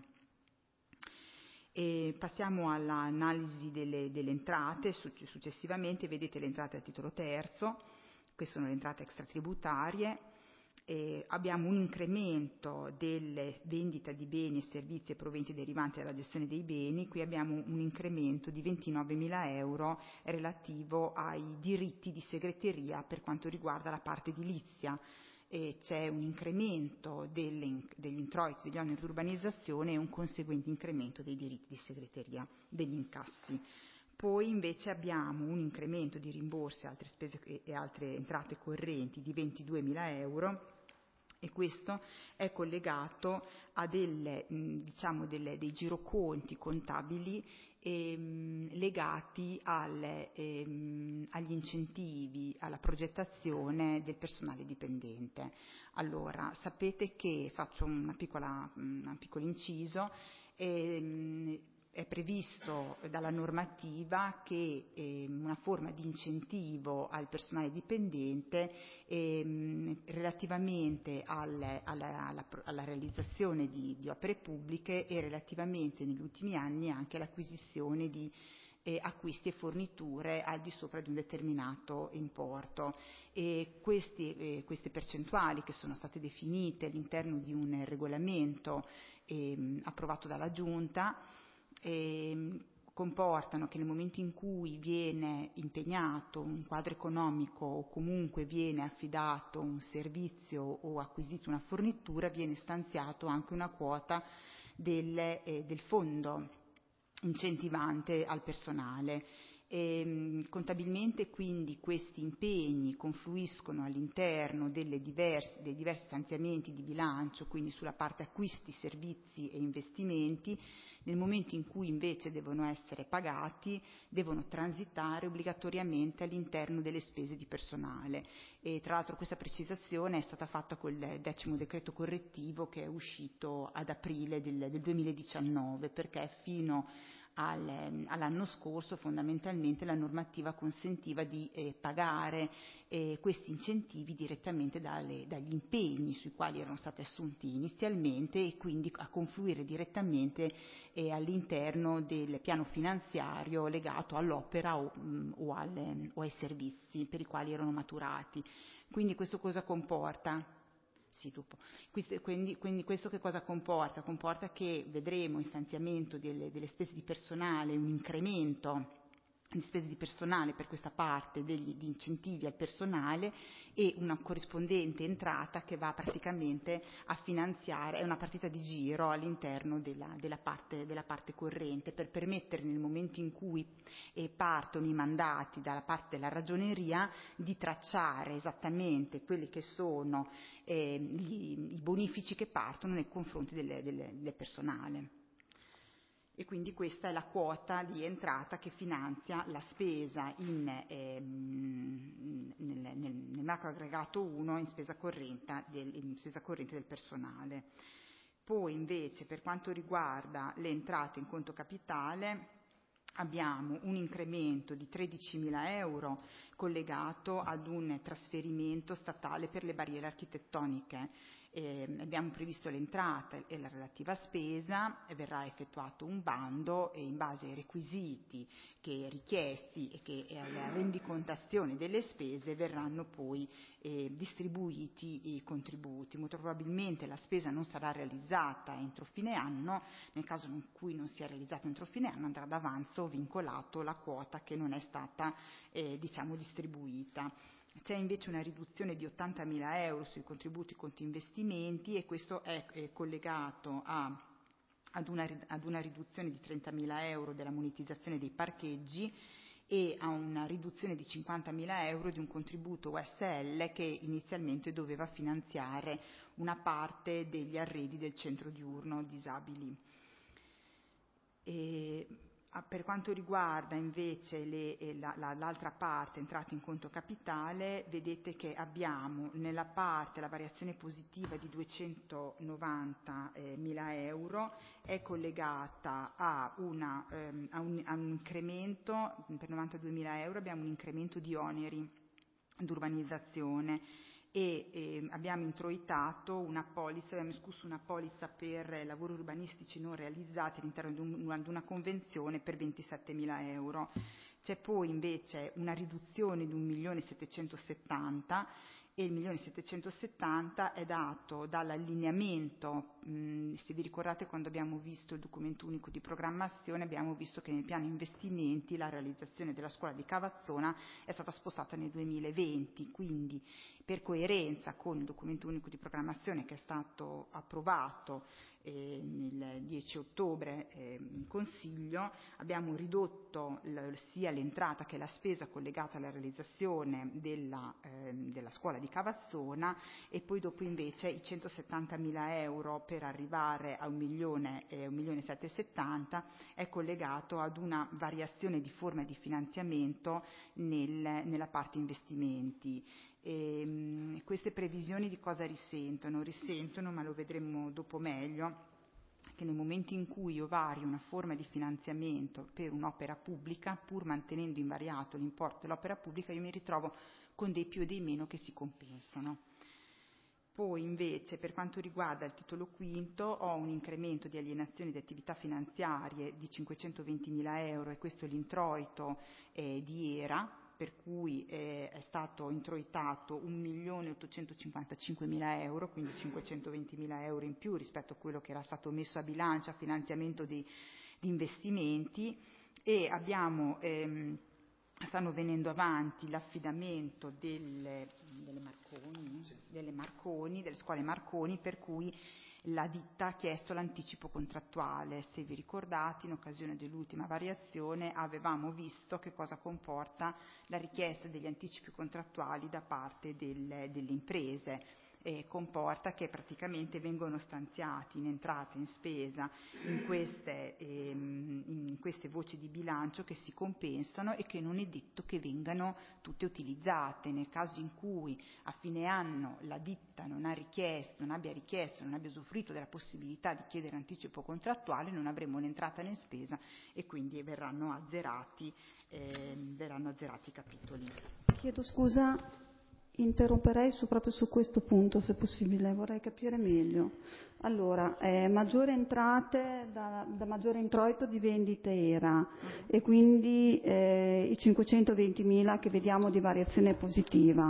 E passiamo all'analisi delle, delle entrate. Successivamente vedete le entrate a titolo terzo, queste sono le entrate extratributarie. E abbiamo un incremento delle vendite di beni e servizi e proventi derivanti dalla gestione dei beni. Qui abbiamo un incremento di ventinovemila euro relativo ai diritti di segreteria per quanto riguarda la parte edilizia. E c'è un incremento delle, degli introiti degli oneri di urbanizzazione e un conseguente incremento dei diritti di segreteria degli incassi. Poi invece abbiamo un incremento di rimborsi, altre spese e altre entrate correnti di ventiduemila euro, e questo è collegato a delle, diciamo delle, dei giroconti contabili ehm, legati alle, ehm, agli incentivi, alla progettazione del personale dipendente. Allora, sapete che, faccio una piccola, un piccolo inciso, ehm, è previsto dalla normativa che eh, una forma di incentivo al personale dipendente eh, relativamente al, alla, alla, alla realizzazione di, di opere pubbliche e relativamente negli ultimi anni anche all'acquisizione di eh, acquisti e forniture al di sopra di un determinato importo. E questi, eh, queste percentuali che sono state definite all'interno di un regolamento eh, approvato dalla Giunta Eh, comportano che nel momento in cui viene impegnato un quadro economico o comunque viene affidato un servizio o acquisito una fornitura, viene stanziato anche una quota del, eh, del fondo incentivante al personale. E, contabilmente quindi questi impegni confluiscono all'interno delle diverse, dei diversi stanziamenti di bilancio, quindi sulla parte acquisti, servizi e investimenti. Nel momento in cui invece devono essere pagati, devono transitare obbligatoriamente all'interno delle spese di personale. E tra l'altro questa precisazione è stata fatta col decimo decreto correttivo che è uscito ad aprile del, del duemiladiciannove, perché fino al, all'anno scorso fondamentalmente la normativa consentiva di eh, pagare eh, questi incentivi direttamente dalle, dagli impegni sui quali erano stati assunti inizialmente e quindi a confluire direttamente eh, all'interno del piano finanziario legato all'opera o, mh, o, alle, o ai servizi per i quali erano maturati. Quindi questo cosa comporta? Sì, dopo. Quindi, quindi questo che cosa comporta? Comporta che vedremo in stanziamento delle, delle spese di personale un incremento di spese di personale per questa parte degli di incentivi al personale e una corrispondente entrata che va praticamente a finanziare, è una partita di giro all'interno della, della, parte, della parte corrente per permettere nel momento in cui eh, partono i mandati dalla parte della ragioneria di tracciare esattamente quelli che sono eh, gli, i bonifici che partono nei confronti del, del, del personale. E quindi questa è la quota di entrata che finanzia la spesa in, ehm, nel, nel, nel macro aggregato uno in spesa corrente del, in spesa corrente del personale. Poi invece per quanto riguarda le entrate in conto capitale abbiamo un incremento di tredicimila euro collegato ad un trasferimento statale per le barriere architettoniche. Eh, abbiamo previsto l'entrata e la relativa spesa, e verrà effettuato un bando e in base ai requisiti che richiesti e che e alla rendicontazione delle spese verranno poi eh, distribuiti i contributi. Molto probabilmente la spesa non sarà realizzata entro fine anno, nel caso in cui non sia realizzata entro fine anno andrà d'avanzo vincolato la quota che non è stata eh, diciamo distribuita. C'è invece una riduzione di ottantamila euro sui contributi conti investimenti e questo è, è collegato a, ad, una, ad una riduzione di trentamila euro della monetizzazione dei parcheggi e a una riduzione di cinquantamila euro di un contributo U S L che inizialmente doveva finanziare una parte degli arredi del centro diurno disabili. E Per quanto riguarda invece le, la, la, l'altra parte, entrate in conto capitale, vedete che abbiamo nella parte la variazione positiva di duecentonovantamila euro, è collegata a, una, ehm, a, un, a un incremento, per novantaduemila euro abbiamo un incremento di oneri d'urbanizzazione e eh, abbiamo introitato una polizza, abbiamo discusso una polizza per lavori urbanistici non realizzati all'interno di, un, di una convenzione per ventisettemila euro. C'è poi invece una riduzione di un milione settecentosettanta e il milione settecentosettanta è dato dall'allineamento, mh, se vi ricordate quando abbiamo visto il documento unico di programmazione abbiamo visto che nel piano investimenti la realizzazione della scuola di Cavazzona è stata spostata nel duemilaventi, quindi per coerenza con il documento unico di programmazione che è stato approvato eh, il dieci ottobre eh, in Consiglio, abbiamo ridotto l- sia l'entrata che la spesa collegata alla realizzazione della, eh, della scuola di Cavazzona e poi dopo invece i centosettantamila euro per arrivare a un milione e un milione settecentosettanta è collegato ad una variazione di forma di finanziamento nel, nella parte investimenti. E, mh, queste previsioni di cosa risentono? Risentono, ma lo vedremo dopo meglio, che nel momento in cui io vario una forma di finanziamento per un'opera pubblica, pur mantenendo invariato l'importo dell'opera pubblica, io mi ritrovo con dei più e dei meno che si compensano. Poi invece per quanto riguarda il titolo quinto ho un incremento di alienazioni di attività finanziarie di cinquecentoventimila euro e questo è l'introito eh, di ERA, per cui eh, è stato introitato un milione ottocentocinquantacinquemila euro, quindi cinquecentoventimila euro in più rispetto a quello che era stato messo a bilancio a finanziamento di, di investimenti e abbiamo, ehm, stanno venendo avanti l'affidamento delle, delle, Marconi, sì. delle Marconi, delle scuole Marconi, per cui la ditta ha chiesto l'anticipo contrattuale. Se vi ricordate, in occasione dell'ultima variazione avevamo visto che cosa comporta la richiesta degli anticipi contrattuali da parte del, delle imprese. E comporta che praticamente vengono stanziati in entrata e in spesa in queste, ehm, in queste voci di bilancio che si compensano e che non è detto che vengano tutte utilizzate. Nel caso in cui a fine anno la ditta non ha richiesto, non abbia richiesto, non abbia usufruito della possibilità di chiedere anticipo contrattuale, non avremo né entrata né spesa e quindi verranno azzerati, eh, verranno azzerati i capitoli. Chiedo scusa. Interromperei su, proprio su questo punto, se possibile, vorrei capire meglio. Allora, eh, maggiori entrate da, da maggiore introito di vendite ERA uh-huh. e quindi eh, i cinquecentoventimila che vediamo di variazione positiva.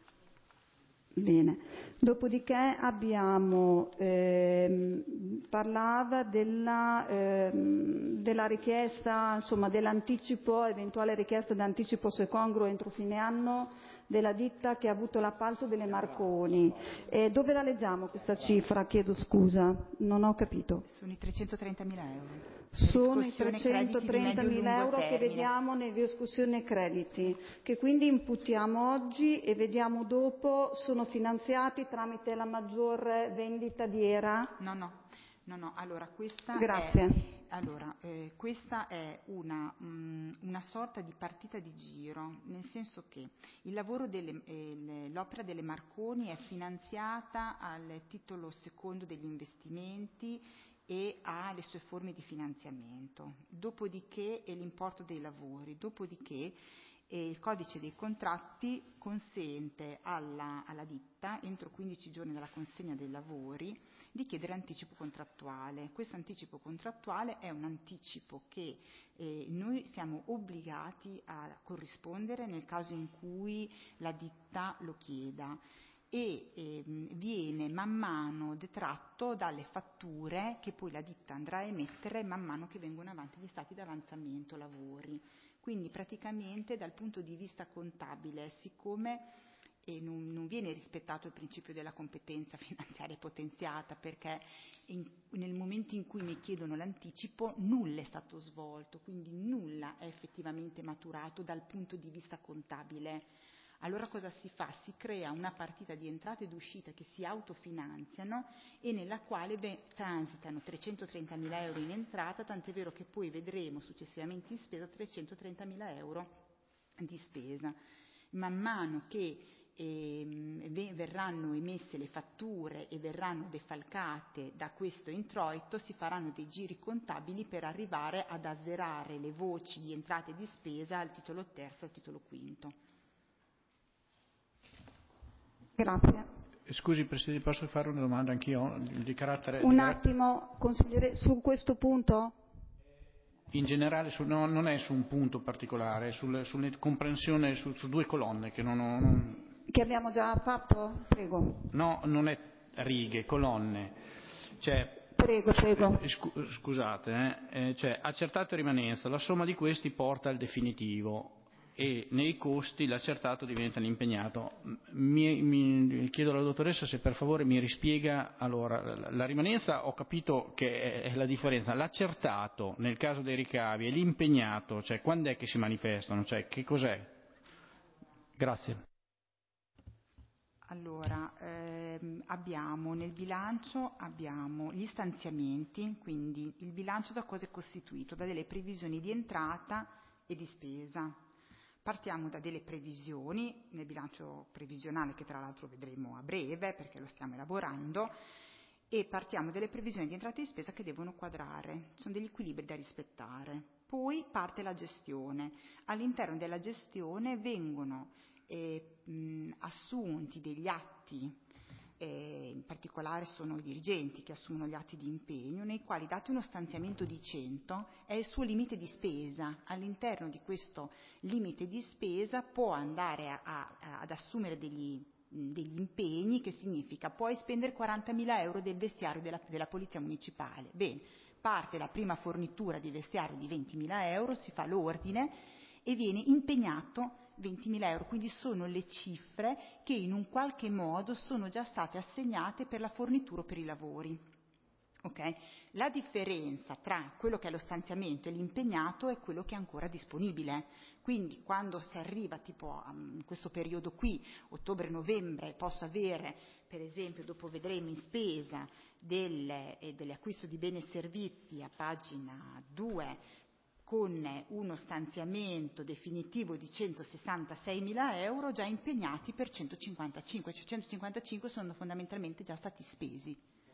Bene. Dopodiché abbiamo, ehm, parlava della, ehm, della richiesta, insomma dell'anticipo, eventuale richiesta d'anticipo se congruo entro fine anno della ditta che ha avuto l'appalto delle Marconi. Eh, dove la leggiamo questa cifra? Chiedo scusa, non ho capito. Sono i trecentotrentamila euro. Sono i trecentotrentamila euro che vediamo nelle discussioni e crediti, che quindi imputiamo oggi e vediamo dopo sono finanziati tramite la maggior vendita di ERA? No, no, no, no. Allora questa Grazie. è, allora, eh, questa è una, um, una sorta di partita di giro, nel senso che il lavoro delle, eh, l'opera delle Marconi è finanziata al titolo secondo degli investimenti e ha le sue forme di finanziamento, dopodiché è l'importo dei lavori, dopodiché eh, il codice dei contratti consente alla, alla ditta, entro quindici giorni dalla consegna dei lavori, di chiedere anticipo contrattuale. Questo anticipo contrattuale è un anticipo che eh, noi siamo obbligati a corrispondere nel caso in cui la ditta lo chieda. e eh, viene man mano detratto dalle fatture che poi la ditta andrà a emettere man mano che vengono avanti gli stati di avanzamento lavori. Quindi praticamente dal punto di vista contabile, siccome eh, non, non viene rispettato il principio della competenza finanziaria potenziata, perché in, nel momento in cui mi chiedono l'anticipo nulla è stato svolto, quindi nulla è effettivamente maturato dal punto di vista contabile. Allora cosa si fa? Si crea una partita di entrata ed uscita che si autofinanziano e nella quale beh, transitano trecentotrentamila euro in entrata, tant'è vero che poi vedremo successivamente in spesa trecentotrentamila euro di spesa. Man mano che eh, verranno emesse le fatture e verranno defalcate da questo introito, si faranno dei giri contabili per arrivare ad azzerare le voci di entrate e di spesa al titolo terzo e al titolo quinto. Grazie. Scusi Presidente, posso fare una domanda anch'io di carattere... Un di attimo, consigliere, su questo punto? In generale, su, no, non è su un punto particolare, è sulle, sulle comprensione su, su due colonne che non ho... Non... Che abbiamo già fatto? Prego. No, non è righe, colonne. Cioè, prego, prego. Eh, scu, scusate, eh, eh, cioè, accertato e rimanenza, la somma di questi porta al definitivo e nei costi l'accertato diventa l'impegnato. Mi, mi chiedo alla dottoressa se per favore mi rispiega. Allora, la, la rimanenza ho capito che è, è la differenza, l'accertato nel caso dei ricavi e l'impegnato, cioè quando è che si manifestano, cioè che cos'è? Grazie. Allora, ehm, abbiamo nel bilancio abbiamo gli stanziamenti, quindi il bilancio da cosa è costituito? Da delle previsioni di entrata e di spesa. Partiamo da delle previsioni, nel bilancio previsionale che tra l'altro vedremo a breve perché lo stiamo elaborando, e partiamo dalle previsioni di entrata e di spesa che devono quadrare, sono degli equilibri da rispettare. Poi parte la gestione, all'interno della gestione vengono eh, mh, assunti degli atti, eh, in particolare sono i dirigenti che assumono gli atti di impegno, nei quali date uno stanziamento di cento è il suo limite di spesa. All'interno di questo limite di spesa può andare a, a, ad assumere degli, degli impegni, che significa puoi spendere quarantamila euro del vestiario della, della polizia municipale. Bene, parte la prima fornitura di vestiario di ventimila euro, si fa l'ordine e viene impegnato ventimila euro, quindi sono le cifre che in un qualche modo sono già state assegnate per la fornitura o per i lavori. Okay? La differenza tra quello che è lo stanziamento e l'impegnato è quello che è ancora disponibile. Quindi quando si arriva tipo in questo periodo qui, ottobre-novembre, posso avere per esempio, dopo vedremo in spesa del, eh, dell'acquisto di beni e servizi a pagina due, con uno stanziamento definitivo di centosessantaseimila euro già impegnati per centocinquantacinque, cioè centocinquantacinque sono fondamentalmente già stati spesi.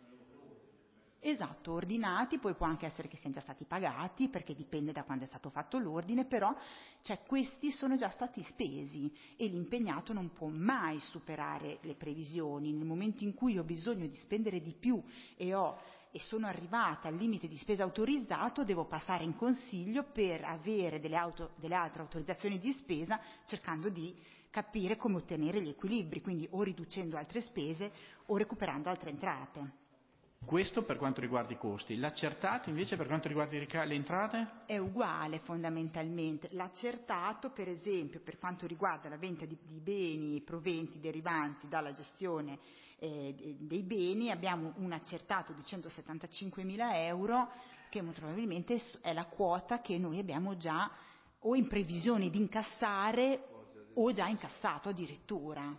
Esatto, ordinati, poi può anche essere che siano già stati pagati, perché dipende da quando è stato fatto l'ordine, però cioè, questi sono già stati spesi e l'impegnato non può mai superare le previsioni. Nel momento in cui ho bisogno di spendere di più e ho e sono arrivata al limite di spesa autorizzato, devo passare in consiglio per avere delle, auto, delle altre autorizzazioni di spesa, cercando di capire come ottenere gli equilibri, quindi o riducendo altre spese o recuperando altre entrate. Questo per quanto riguarda i costi. L'accertato invece per quanto riguarda le entrate? È uguale fondamentalmente. L'accertato, per esempio, per quanto riguarda la vendita di, di beni e proventi derivanti dalla gestione eh, dei beni, abbiamo un accertato di centosettantacinquemila euro che molto probabilmente è la quota che noi abbiamo già o in previsione di incassare o già incassato addirittura.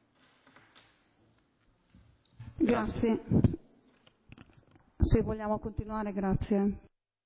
Grazie. Se vogliamo continuare, grazie.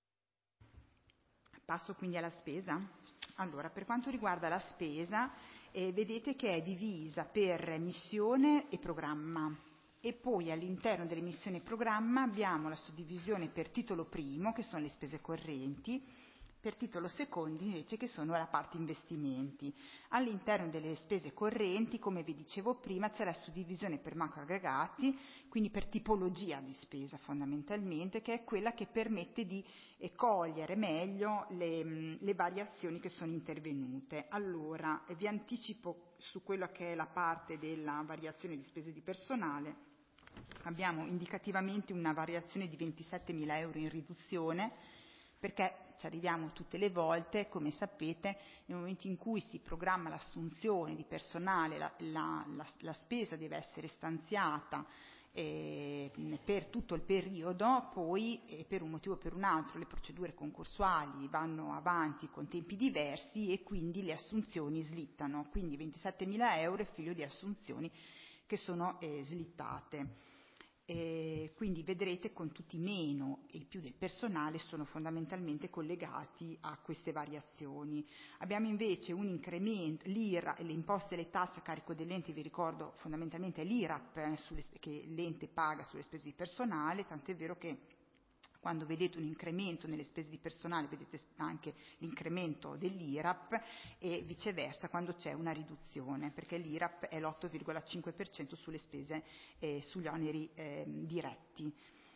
Passo quindi alla spesa. Allora, per quanto riguarda la spesa, eh, vedete che è divisa per missione e programma. E poi all'interno delle missioni e programma abbiamo la suddivisione per titolo primo, che sono le spese correnti, per titolo secondo invece che sono la parte investimenti. All'interno delle spese correnti, come vi dicevo prima, c'è la suddivisione per macroaggregati, quindi per tipologia di spesa fondamentalmente, che è quella che permette di eh, cogliere meglio le, le variazioni che sono intervenute. Allora, vi anticipo su quella che è la parte della variazione di spese di personale. Abbiamo indicativamente una variazione di ventisettemila euro in riduzione, perché ci arriviamo tutte le volte, come sapete, nel momento in cui si programma l'assunzione di personale, la, la, la, la spesa deve essere stanziata eh, per tutto il periodo, poi eh, per un motivo o per un altro le procedure concorsuali vanno avanti con tempi diversi e quindi le assunzioni slittano, quindi ventisettemila euro è figlio di assunzioni che sono eh, slittate. Eh, quindi vedrete con tutti meno e più del personale sono fondamentalmente collegati a queste variazioni. Abbiamo invece un incremento, l'I R A, le imposte e le tasse a carico dell'ente, vi ricordo fondamentalmente è l'I R A P eh, sulle, che l'ente paga sulle spese di personale, tant'è vero che quando vedete un incremento nelle spese di personale vedete anche l'incremento dell'I R A P e viceversa quando c'è una riduzione, perché l'I R A P è l'otto virgola cinque per cento sulle spese, eh, sugli oneri eh, diretti.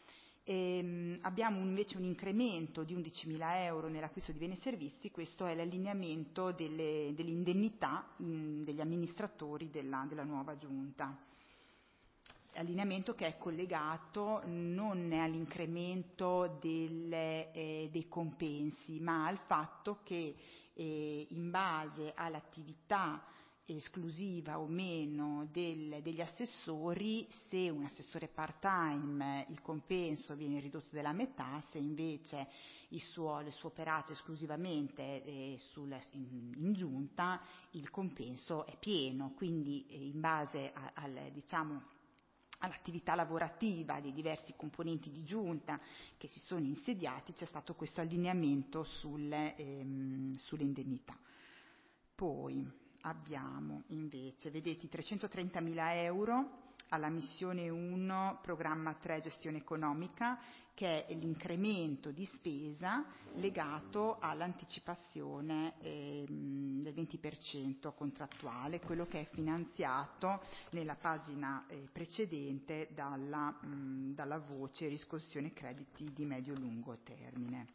E, abbiamo invece un incremento di undicimila euro nell'acquisto di beni e servizi, questo è l'allineamento delle, dell'indennità mh, degli amministratori della, della nuova giunta. Allineamento che è collegato non all'incremento delle, eh, dei compensi, ma al fatto che eh, in base all'attività esclusiva o meno del, degli assessori, se un assessore part-time il compenso viene ridotto della metà, se invece il suo, il suo operato esclusivamente eh, sul, in, in giunta il compenso è pieno, quindi eh, in base a, al, diciamo, all'attività lavorativa dei diversi componenti di giunta che si sono insediati c'è stato questo allineamento sulle, ehm, sulle indennità. Poi abbiamo invece, vedete, i trecentotrentamila euro alla missione uno, programma tre, gestione economica, che è l'incremento di spesa legato all'anticipazione ehm, del venti per cento contrattuale, quello che è finanziato nella pagina eh, precedente dalla, mh, dalla voce riscossione crediti di medio-lungo termine.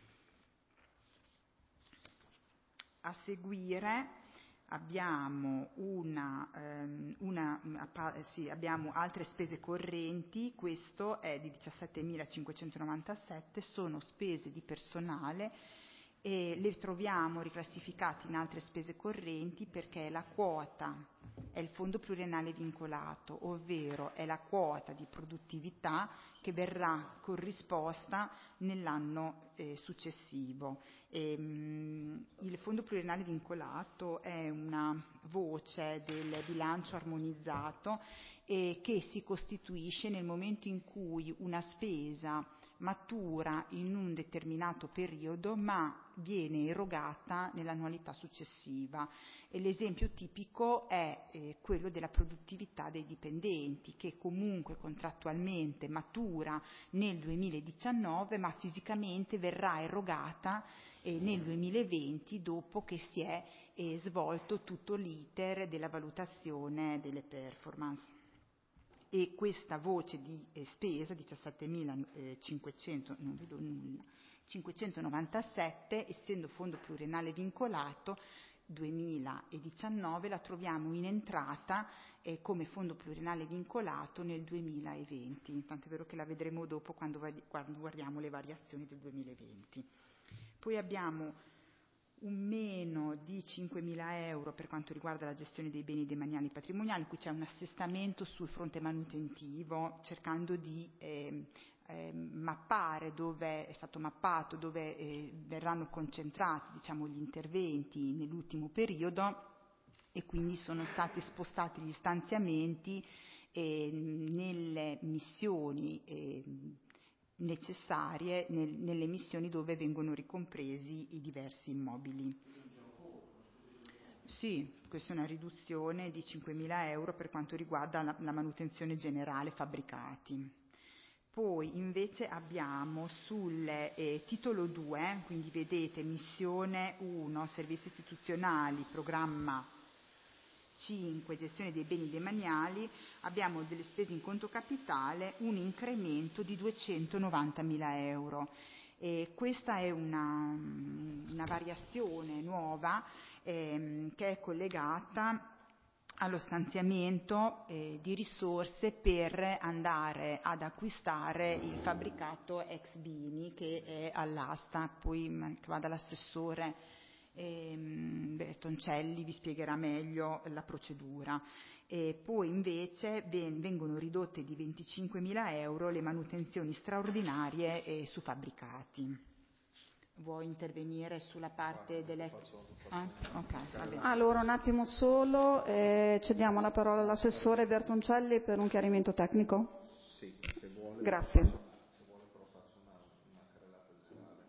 A seguire abbiamo, una, um, una, uh, sì, abbiamo altre spese correnti, questo è di diciassettemilacinquecentonovantasette, sono spese di personale e le troviamo riclassificate in altre spese correnti perché la quota è il fondo pluriennale vincolato, ovvero è la quota di produttività che verrà corrisposta nell'anno eh, successivo. E, mh, il fondo pluriennale vincolato è una voce del bilancio armonizzato e che si costituisce nel momento in cui una spesa matura in un determinato periodo ma viene erogata nell'annualità successiva. E l'esempio tipico è eh, quello della produttività dei dipendenti che comunque contrattualmente matura nel duemiladiciannove ma fisicamente verrà erogata eh, nel duemilaventi dopo che si è eh, svolto tutto l'iter della valutazione delle performance. E questa voce di eh, spesa, diciassettemilacinquecento, non vedo nulla, cinquecentonovantasette, essendo fondo pluriennale vincolato, duemiladiciannove la troviamo in entrata eh, come fondo pluriennale vincolato nel duemilaventi, tant'è vero che la vedremo dopo quando, quando guardiamo le variazioni del duemilaventi. Poi abbiamo un meno di cinquemila euro per quanto riguarda la gestione dei beni demaniali patrimoniali, qui c'è un assestamento sul fronte manutentivo cercando di eh, eh, mappare dove è stato mappato, dove eh, verranno concentrati diciamo, gli interventi nell'ultimo periodo e quindi sono stati spostati gli stanziamenti eh, nelle missioni eh, necessarie nel, nelle missioni dove vengono ricompresi i diversi immobili. Sì, questa è una riduzione di cinquemila euro per quanto riguarda la, la manutenzione generale fabbricati. Poi invece abbiamo sul eh, titolo due, quindi vedete missione uno, servizi istituzionali, programma cinque, gestione dei beni demaniali, abbiamo delle spese in conto capitale, un incremento di duecentonovantamila euro. E questa è una, una variazione nuova ehm, che è collegata allo stanziamento eh, di risorse per andare ad acquistare il fabbricato ex Bini che è all'asta, poi che va dall'assessore ehm, Bertoncelli vi spiegherà meglio la procedura. E poi invece ven- vengono ridotte di venticinquemila euro le manutenzioni straordinarie eh, su fabbricati. Vuoi intervenire sulla parte delle... Eh? Ok, va bene. Allora, un attimo solo, eh, cediamo la parola all'assessore Bertoncelli per un chiarimento tecnico. Sì, se vuole. Grazie. Se vuole però faccio una, una carrellata generale.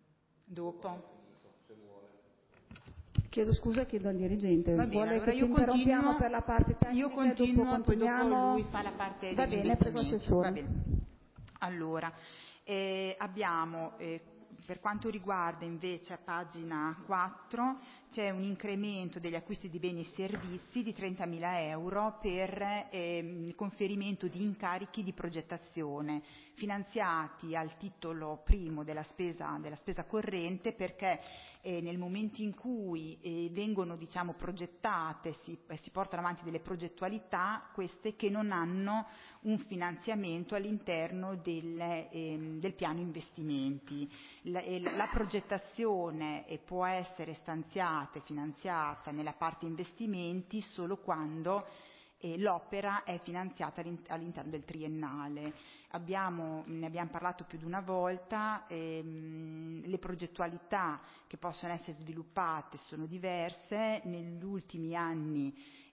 Dopo. Se vuole. Chiedo scusa, chiedo al dirigente. Va bene, Vuole allora che ci io interrompiamo continuo, per la parte tecnica io continuo, e dopo poi continuiamo? dopo lui fa la parte Va degli bene, prego investimenti. assessore. Va bene. Allora, eh, abbiamo... Eh, Per quanto riguarda invece a pagina quattro c'è un incremento degli acquisti di beni e servizi di trentamila euro per ehm, il conferimento di incarichi di progettazione finanziati al titolo primo della spesa, della spesa corrente, perché eh, nel momento in cui eh, vengono diciamo, progettate, si, eh, si portano avanti delle progettualità, queste che non hanno un finanziamento all'interno del, ehm, del piano investimenti. La, eh, la progettazione eh, può essere stanziata e finanziata nella parte investimenti solo quando eh, l'opera è finanziata all'interno del triennale. Abbiamo, ne abbiamo parlato più di una volta, ehm, le progettualità che possono essere sviluppate sono diverse, negli ultimi anni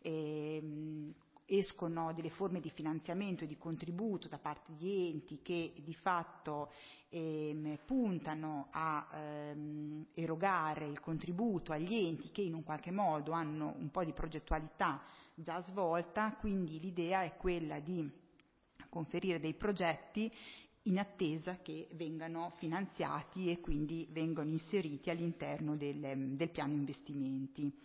ehm, escono delle forme di finanziamento e di contributo da parte di enti che di fatto ehm, puntano a ehm, erogare il contributo agli enti che in un qualche modo hanno un po' di progettualità già svolta, quindi l'idea è quella di conferire dei progetti in attesa che vengano finanziati e quindi vengano inseriti all'interno del, del piano investimenti.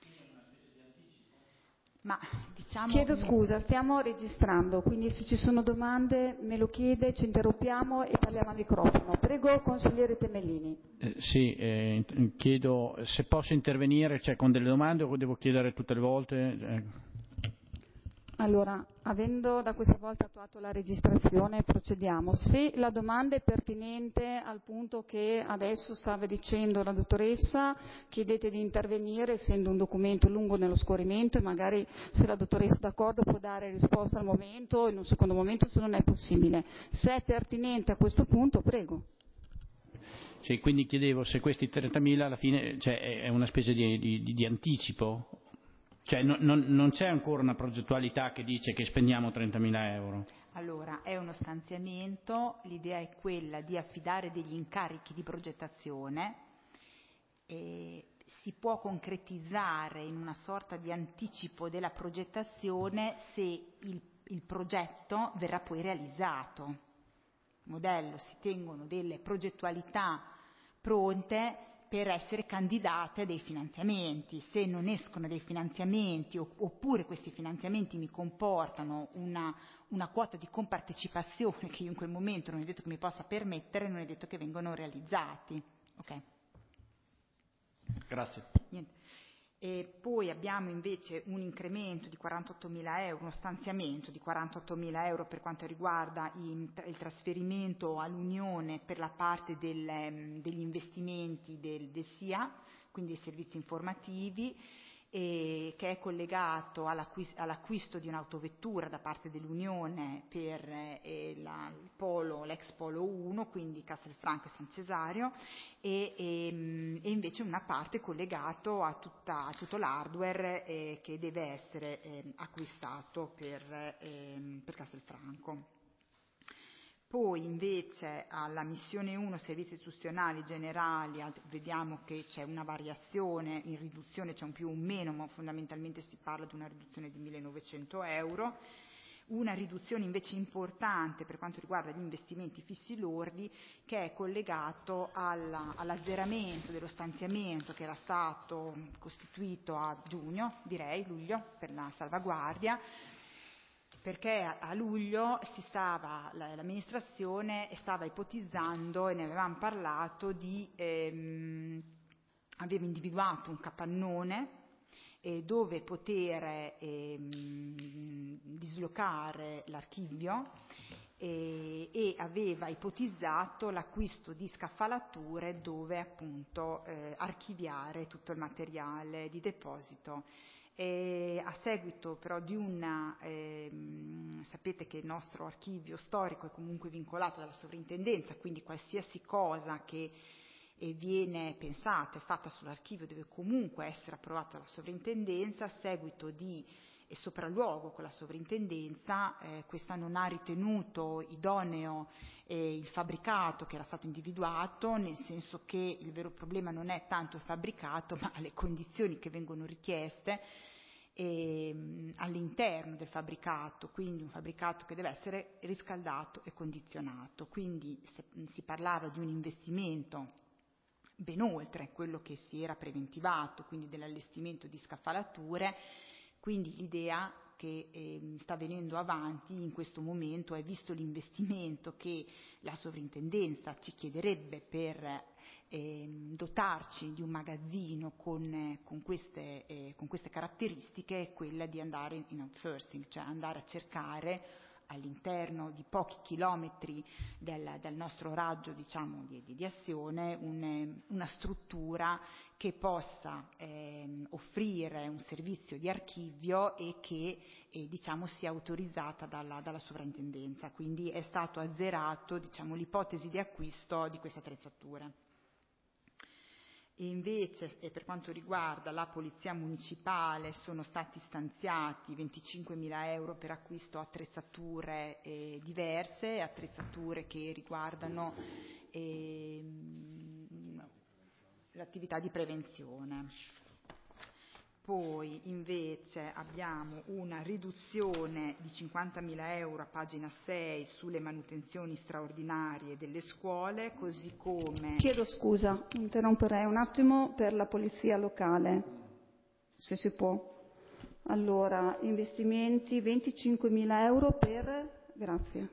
Ma diciamo... Chiedo scusa, stiamo registrando, quindi se ci sono domande me lo chiede, ci interrompiamo e parliamo al microfono. Prego, consigliere Temellini. Eh, sì, eh, chiedo se posso intervenire, cioè con delle domande o devo chiedere tutte le volte? Eh. Allora, avendo da questa volta attuato la registrazione, procediamo. Se la domanda è pertinente al punto che adesso stava dicendo la dottoressa, chiedete di intervenire, essendo un documento lungo nello scorrimento, e magari se la dottoressa è d'accordo può dare risposta al momento, in un secondo momento se non è possibile. Se è pertinente a questo punto, prego. Sì, quindi chiedevo se questi trentamila alla fine cioè, è una specie di, di, di anticipo? Cioè non, non, non c'è ancora una progettualità che dice che spendiamo trentamila euro? Allora, è uno stanziamento, l'idea è quella di affidare degli incarichi di progettazione, e si può concretizzare in una sorta di anticipo della progettazione se il, il progetto verrà poi realizzato. Il modello, si tengono delle progettualità pronte per essere candidate a dei finanziamenti. Se non escono dei finanziamenti oppure questi finanziamenti mi comportano una, una quota di compartecipazione che io in quel momento non è detto che mi possa permettere, non è detto che vengono realizzati. Ok? Grazie. Niente. E poi abbiamo invece un incremento di quarantottomila euro, uno stanziamento di quarantottomila euro per quanto riguarda il, il trasferimento all'Unione per la parte del, degli investimenti del, del S I A, quindi dei servizi informativi, e che è collegato all'acquisto, all'acquisto di un'autovettura da parte dell'Unione per eh, la, il polo, l'ex Polo uno, quindi Castelfranco e San Cesario, e, e, e invece una parte collegato a, tutta, a tutto l'hardware eh, che deve essere eh, acquistato per, eh, per Castelfranco. Poi invece alla missione uno servizi istituzionali generali vediamo che c'è una variazione, in riduzione c'è un più o un meno, ma fondamentalmente si parla di una riduzione di millenovecento euro. Una riduzione invece importante per quanto riguarda gli investimenti fissi lordi, che è collegato alla, all'azzeramento dello stanziamento che era stato costituito a giugno, direi luglio, per la salvaguardia, perché a luglio si stava, l'amministrazione stava ipotizzando, e ne avevamo parlato, di ehm, aveva individuato un capannone eh, dove poter ehm, dislocare l'archivio, e, e aveva ipotizzato l'acquisto di scaffalature dove appunto eh, archiviare tutto il materiale di deposito. E a seguito però di una, ehm, sapete che il nostro archivio storico è comunque vincolato dalla sovrintendenza, quindi qualsiasi cosa che eh, viene pensata e fatta sull'archivio deve comunque essere approvata dalla sovrintendenza. A seguito di e sopralluogo con la sovrintendenza, eh, questa non ha ritenuto idoneo eh, il fabbricato che era stato individuato, nel senso che il vero problema non è tanto il fabbricato ma le condizioni che vengono richieste eh, all'interno del fabbricato, quindi un fabbricato che deve essere riscaldato e condizionato, quindi se, si parlava di un investimento ben oltre quello che si era preventivato, quindi dell'allestimento di scaffalature. Quindi l'idea che eh, sta venendo avanti in questo momento è, visto l'investimento che la sovrintendenza ci chiederebbe per eh, dotarci di un magazzino con, eh, con, queste, eh, con queste caratteristiche, è quella di andare in outsourcing, cioè andare a cercare all'interno di pochi chilometri del, del nostro raggio, diciamo, di, di, di azione, un, una struttura che possa eh, offrire un servizio di archivio e che eh, diciamo, sia autorizzata dalla, dalla sovrintendenza. Quindi è stato azzerato, diciamo, l'ipotesi di acquisto di queste attrezzature. E invece, e per quanto riguarda la Polizia Municipale, sono stati stanziati venticinquemila euro per acquisto attrezzature eh, diverse, attrezzature che riguardano eh, l'attività di prevenzione. Poi invece abbiamo una riduzione di cinquantamila euro a pagina sei sulle manutenzioni straordinarie delle scuole, così come... Chiedo scusa, interromperei un attimo per la polizia locale, se si può. Allora, investimenti venticinquemila euro per... Grazie.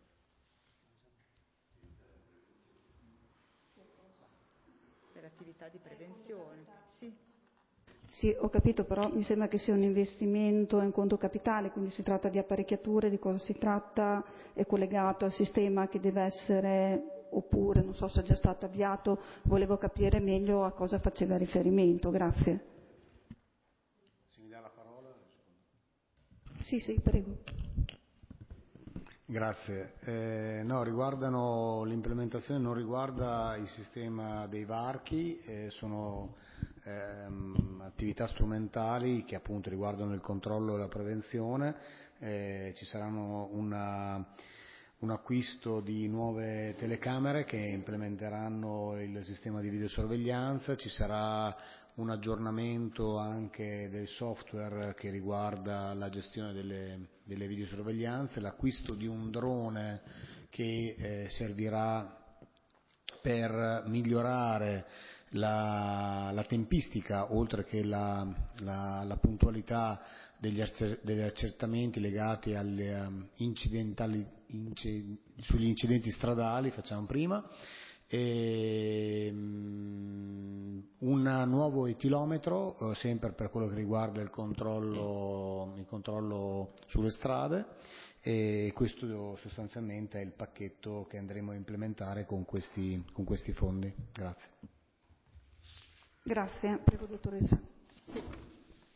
Per attività di prevenzione, sì. Sì, ho capito, però mi sembra che sia un investimento in conto capitale, quindi si tratta di apparecchiature, di cosa si tratta, è collegato al sistema che deve essere, oppure non so se è già stato avviato, volevo capire meglio a cosa faceva riferimento, grazie. Se mi dà la parola. Sì, sì, prego. Grazie. Eh, no, riguardano l'implementazione, non riguarda il sistema dei varchi, eh, sono ehm, attività strumentali che appunto riguardano il controllo e la prevenzione. Eh, ci saranno una, un acquisto di nuove telecamere che implementeranno il sistema di videosorveglianza, ci sarà un aggiornamento anche del software che riguarda la gestione delle, delle videosorveglianze, l'acquisto di un drone che eh, servirà per migliorare la, la tempistica oltre che la, la, la puntualità degli, degli accertamenti legati agli um, incidentali, inc, sugli incidenti stradali, facciamo prima. E um, un nuovo etilometro, eh, sempre per quello che riguarda il controllo, il controllo sulle strade, e questo sostanzialmente è il pacchetto che andremo a implementare con questi, con questi fondi. Grazie. Grazie, prego dottoressa. Sì.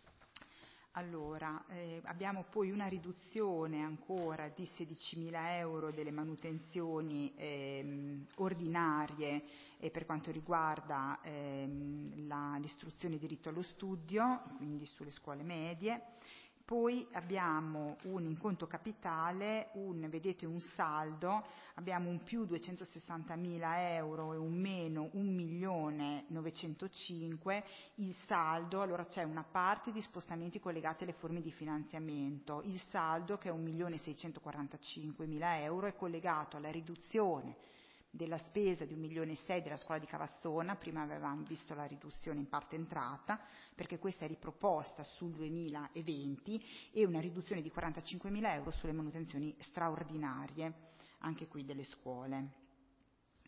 Allora, eh, abbiamo poi una riduzione ancora di sedicimila euro delle manutenzioni ehm, ordinarie eh, per quanto riguarda ehm, la, l'istruzione e diritto allo studio, quindi sulle scuole medie. Poi abbiamo un in conto capitale, un, vedete un saldo, abbiamo un più duecentosessantamila euro e un meno un milione novecentocinque, il saldo, allora c'è una parte di spostamenti collegati alle forme di finanziamento, il saldo che è un milione seicentoquarantacinquemila euro è collegato alla riduzione della spesa di un milione e sei della scuola di Cavazzona, prima avevamo visto la riduzione in parte entrata, perché questa è riproposta sul duemilaventi, e una riduzione di quarantacinquemila euro sulle manutenzioni straordinarie, anche qui delle scuole.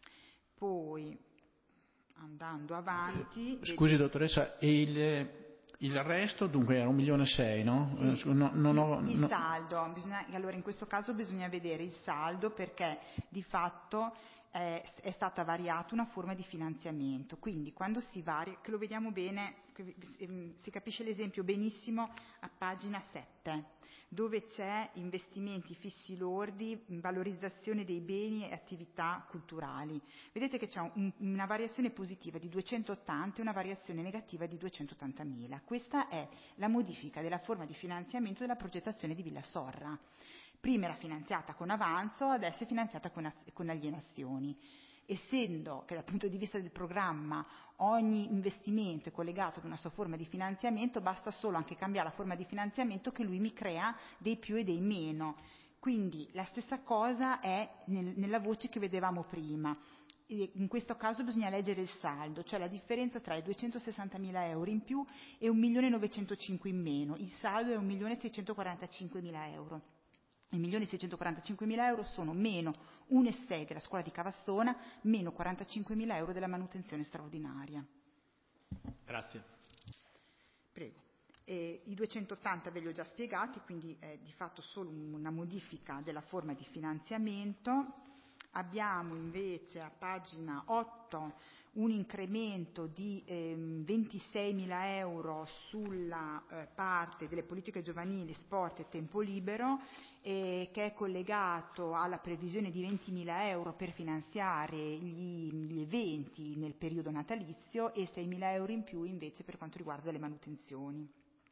Poi, andando avanti... Scusi dottoressa, il, Il resto dunque era un milione e sei, no? Sì, Eh, no, non ho, il no. saldo, bisogna, allora in questo caso bisogna vedere il saldo perché di fatto è, è stata variata una forma di finanziamento, quindi quando si varia, che lo vediamo bene, che, ehm, si capisce l'esempio benissimo a pagina sette, dove c'è investimenti fissi lordi, valorizzazione dei beni e attività culturali. Vedete che c'è un, una variazione positiva di duecentottanta e una variazione negativa di duecentottantamila. Questa è la modifica della forma di finanziamento della progettazione di Villa Sorra. Prima era finanziata con avanzo, adesso è finanziata con, con alienazioni. Essendo che dal punto di vista del programma ogni investimento è collegato ad una sua forma di finanziamento, basta solo anche cambiare la forma di finanziamento che lui mi crea dei più e dei meno. Quindi la stessa cosa è nel, nella voce che vedevamo prima. In questo caso bisogna leggere il saldo, cioè la differenza tra i duecentosessantamila euro in più e un milione novecentocinque in meno. Il saldo è un milione seicentoquarantacinquemila euro. I un milione seicentoquarantacinquemila euro sono meno uno virgola sei della scuola di Cavazzona, meno quarantacinquemila euro della manutenzione straordinaria. Grazie. Prego. E i duecentottanta ve li ho già spiegati, quindi è di fatto solo una modifica della forma di finanziamento. Abbiamo invece a pagina otto un incremento di eh, ventiseimila euro sulla eh, parte delle politiche giovanili, sport e tempo libero, eh, che è collegato alla previsione di ventimila euro per finanziare gli, gli eventi nel periodo natalizio e seimila euro in più invece per quanto riguarda le manutenzioni.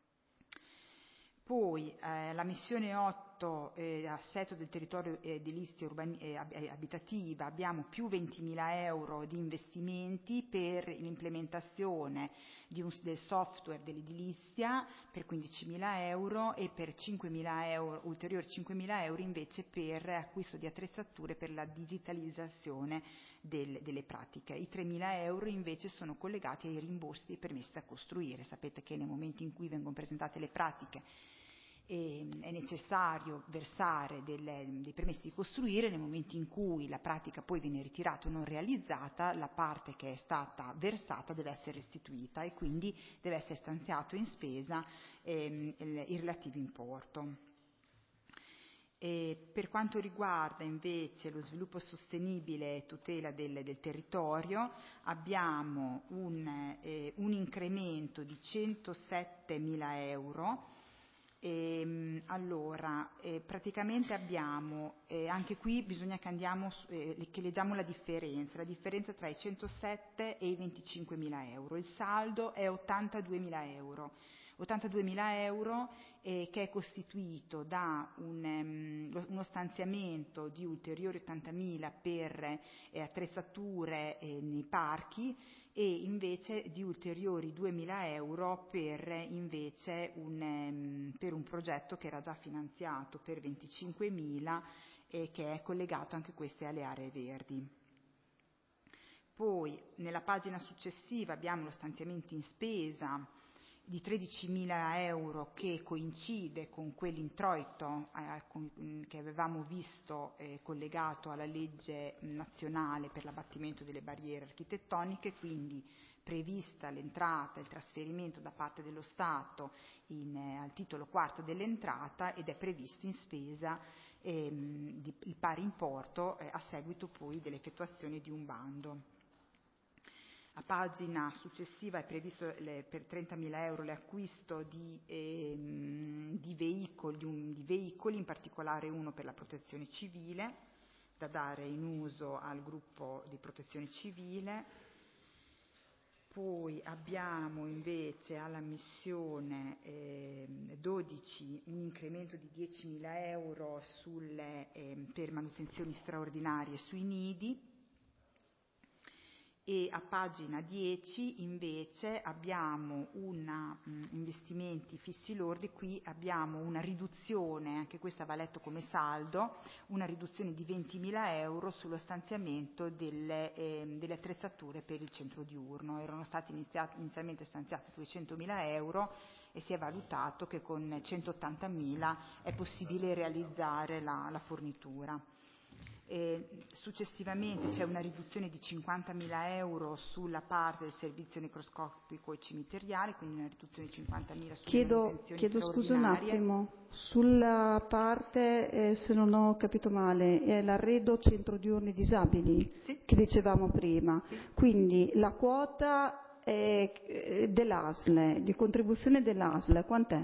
Poi eh, la missione otto, eh, assetto del territorio edilizio urbani- eh, abitativa, abbiamo più ventimila euro di investimenti per l'implementazione di un, del software dell'edilizia per quindicimila euro e per cinquemila euro, ulteriori cinquemila euro invece per acquisto di attrezzature per la digitalizzazione del, delle pratiche. I tremila euro invece sono collegati ai rimborsi dei permessi da costruire. Sapete che nel momento in cui vengono presentate le pratiche e è necessario versare delle, dei permessi di costruire, nel momento in cui la pratica poi viene ritirata o non realizzata, la parte che è stata versata deve essere restituita e quindi deve essere stanziato in spesa ehm, il, il relativo importo. E per quanto riguarda invece lo sviluppo sostenibile e tutela del, del territorio, abbiamo un, eh, un incremento di centosettemila euro. E, allora, eh, praticamente abbiamo, eh, anche qui bisogna che, andiamo, eh, che leggiamo la differenza, la differenza tra i centosette e i venticinquemila euro. Il saldo è ottantaduemila euro. ottantaduemila euro eh, che è costituito da un, um, uno stanziamento di ulteriori ottantamila per eh, attrezzature eh, nei parchi e invece di ulteriori duemila euro per, invece un, um, per un progetto che era già finanziato per venticinquemila e che è collegato anche questo alle aree verdi. Poi nella pagina successiva abbiamo lo stanziamento in spesa di tredicimila euro che coincide con quell'introito eh, con, che avevamo visto eh, collegato alla legge nazionale per l'abbattimento delle barriere architettoniche, quindi prevista l'entrata e il trasferimento da parte dello Stato in, eh, al titolo quarto dell'entrata ed è previsto in spesa ehm, di, il pari importo eh, a seguito poi dell'effettuazione di un bando. A pagina successiva è previsto le, per trentamila euro l'acquisto di, ehm, di, veicoli, di, un, di veicoli, in particolare uno per la protezione civile, da dare in uso al gruppo di protezione civile. Poi abbiamo invece alla missione eh, dodici un incremento di diecimila euro sulle, eh, per manutenzioni straordinarie sui nidi. E a pagina dieci invece abbiamo una, mh, investimenti fissi lordi, qui abbiamo una riduzione, anche questa va letto come saldo, una riduzione di ventimila euro sullo stanziamento delle, eh, delle attrezzature per il centro diurno. Erano stati iniziati, inizialmente stanziati duecentomila euro e si è valutato che con centottantamila è possibile realizzare la, la fornitura. Eh, successivamente c'è una riduzione di cinquantamila euro sulla parte del servizio necroscopico e cimiteriale, quindi una riduzione di cinquantamila sulle Chiedo, manutenzioni chiedo scusa un straordinarie. attimo, sulla parte, eh, se non ho capito male, è l'arredo centro diurni disabili, Sì. che dicevamo prima, Sì. Quindi la quota eh, dell'A S L, di contribuzione dell'A S L, quant'è?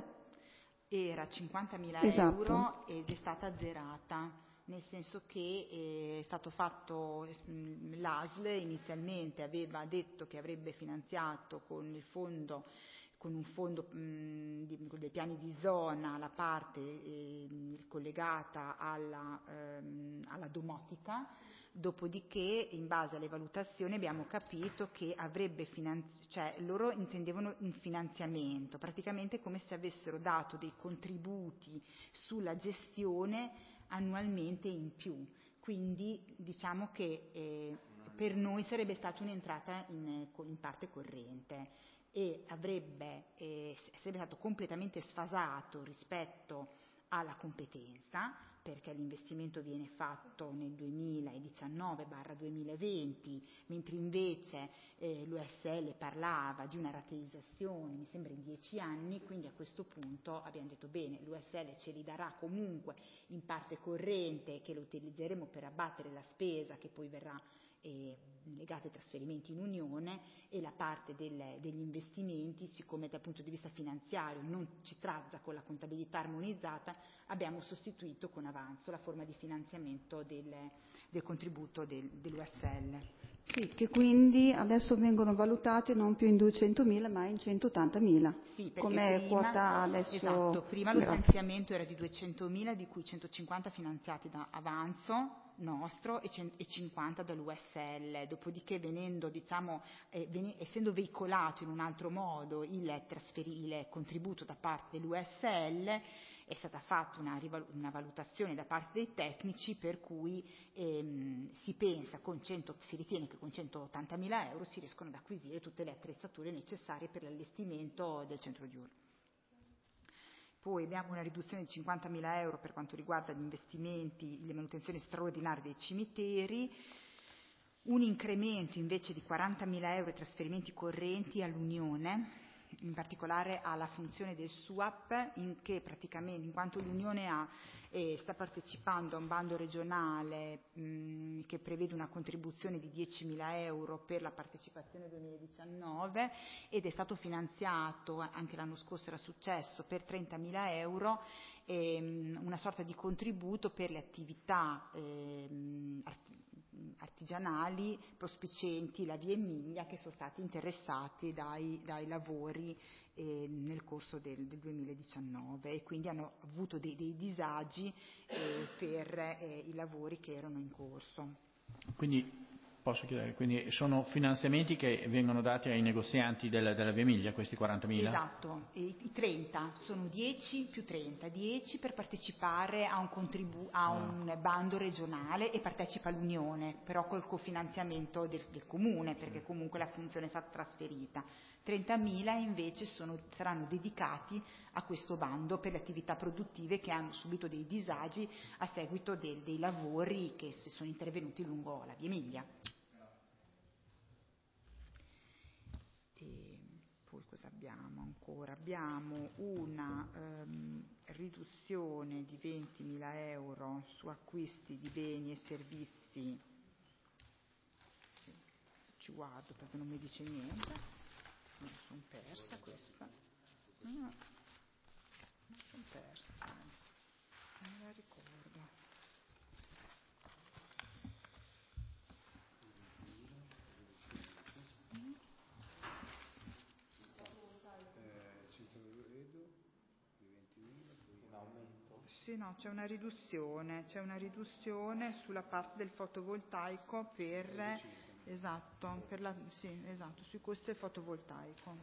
Era cinquantamila Esatto. euro ed è stata azzerata, nel senso che è stato fatto, l'A S L inizialmente aveva detto che avrebbe finanziato con il fondo, con un fondo mh, di, con dei piani di zona, la parte eh, collegata alla, ehm, alla domotica. Dopodiché, in base alle valutazioni, abbiamo capito che avrebbe finanzi- cioè loro intendevano un finanziamento, praticamente come se avessero dato dei contributi sulla gestione annualmente in più. Quindi diciamo che eh, per noi sarebbe stata un'entrata in, in parte corrente e avrebbe, eh, sarebbe stato completamente sfasato rispetto alla competenza, perché l'investimento viene fatto nel duemiladiciannove duemilaventi, mentre invece eh, l'U S L parlava di una rateizzazione, mi sembra in dieci anni, quindi a questo punto abbiamo detto bene, l'U S L ce li darà comunque in parte corrente, che lo utilizzeremo per abbattere la spesa che poi verrà eh, legata ai trasferimenti in Unione, e la parte del, degli investimenti, siccome dal punto di vista finanziario non ci trazza con la contabilità armonizzata, abbiamo sostituito con avanzo la forma di finanziamento del, del contributo del, dell'U S L. Sì, che quindi adesso vengono valutati non più in duecentomila ma in centottantamila. Sì, perché come prima, quota adesso. esatto, prima lo Grazie. stanziamento era di duecentomila, di cui centocinquanta finanziati da avanzo nostro e cinquanta dall'U S L, dopodiché venendo, diciamo, eh, ven- essendo veicolato in un altro modo il, trasferi- il contributo da parte dell'U S L, è stata fatta una, rival- una valutazione da parte dei tecnici per cui ehm, si pensa, con cento, si ritiene che con centottantamila euro si riescono ad acquisire tutte le attrezzature necessarie per l'allestimento del centro diurno. Poi abbiamo una riduzione di cinquantamila euro per quanto riguarda gli investimenti, le manutenzioni straordinarie dei cimiteri, un incremento invece di quarantamila euro ai trasferimenti correnti all'Unione, in particolare alla funzione del S U A P, in che praticamente, in quanto l'Unione ha, eh, sta partecipando a un bando regionale mh, che prevede una contribuzione di diecimila euro per la partecipazione duemiladiciannove ed è stato finanziato, anche l'anno scorso era successo, per trentamila euro, ehm, una sorta di contributo per le attività ehm, arti- artigianali, prospicenti la Via Emilia, che sono stati interessati dai, dai lavori eh, nel corso del, del duemiladiciannove e quindi hanno avuto dei, dei disagi eh, per eh, i lavori che erano in corso. Quindi posso chiedere, quindi sono finanziamenti che vengono dati ai negozianti del, della Via Emilia, questi quarantamila? Esatto, i, i trenta, sono dieci più trenta, dieci per partecipare a un, contribu- a un ah. bando regionale e partecipa l'Unione, però col cofinanziamento del, del comune, perché comunque la funzione è stata trasferita. trentamila invece sono, saranno dedicati a questo bando per le attività produttive che hanno subito dei disagi a seguito del, dei lavori che si sono intervenuti lungo la Via Emilia. E poi cosa abbiamo ancora? Abbiamo una ehm, riduzione di ventimila euro su acquisti di beni e servizi. Ci guardo perché non mi dice niente. Mi sono persa questa. No, mi sono persa. Non me la ricordo. Sì, no, c'è una riduzione, c'è una riduzione sulla parte del fotovoltaico per, esatto, per la, sì, esatto, sui costi del fotovoltaico.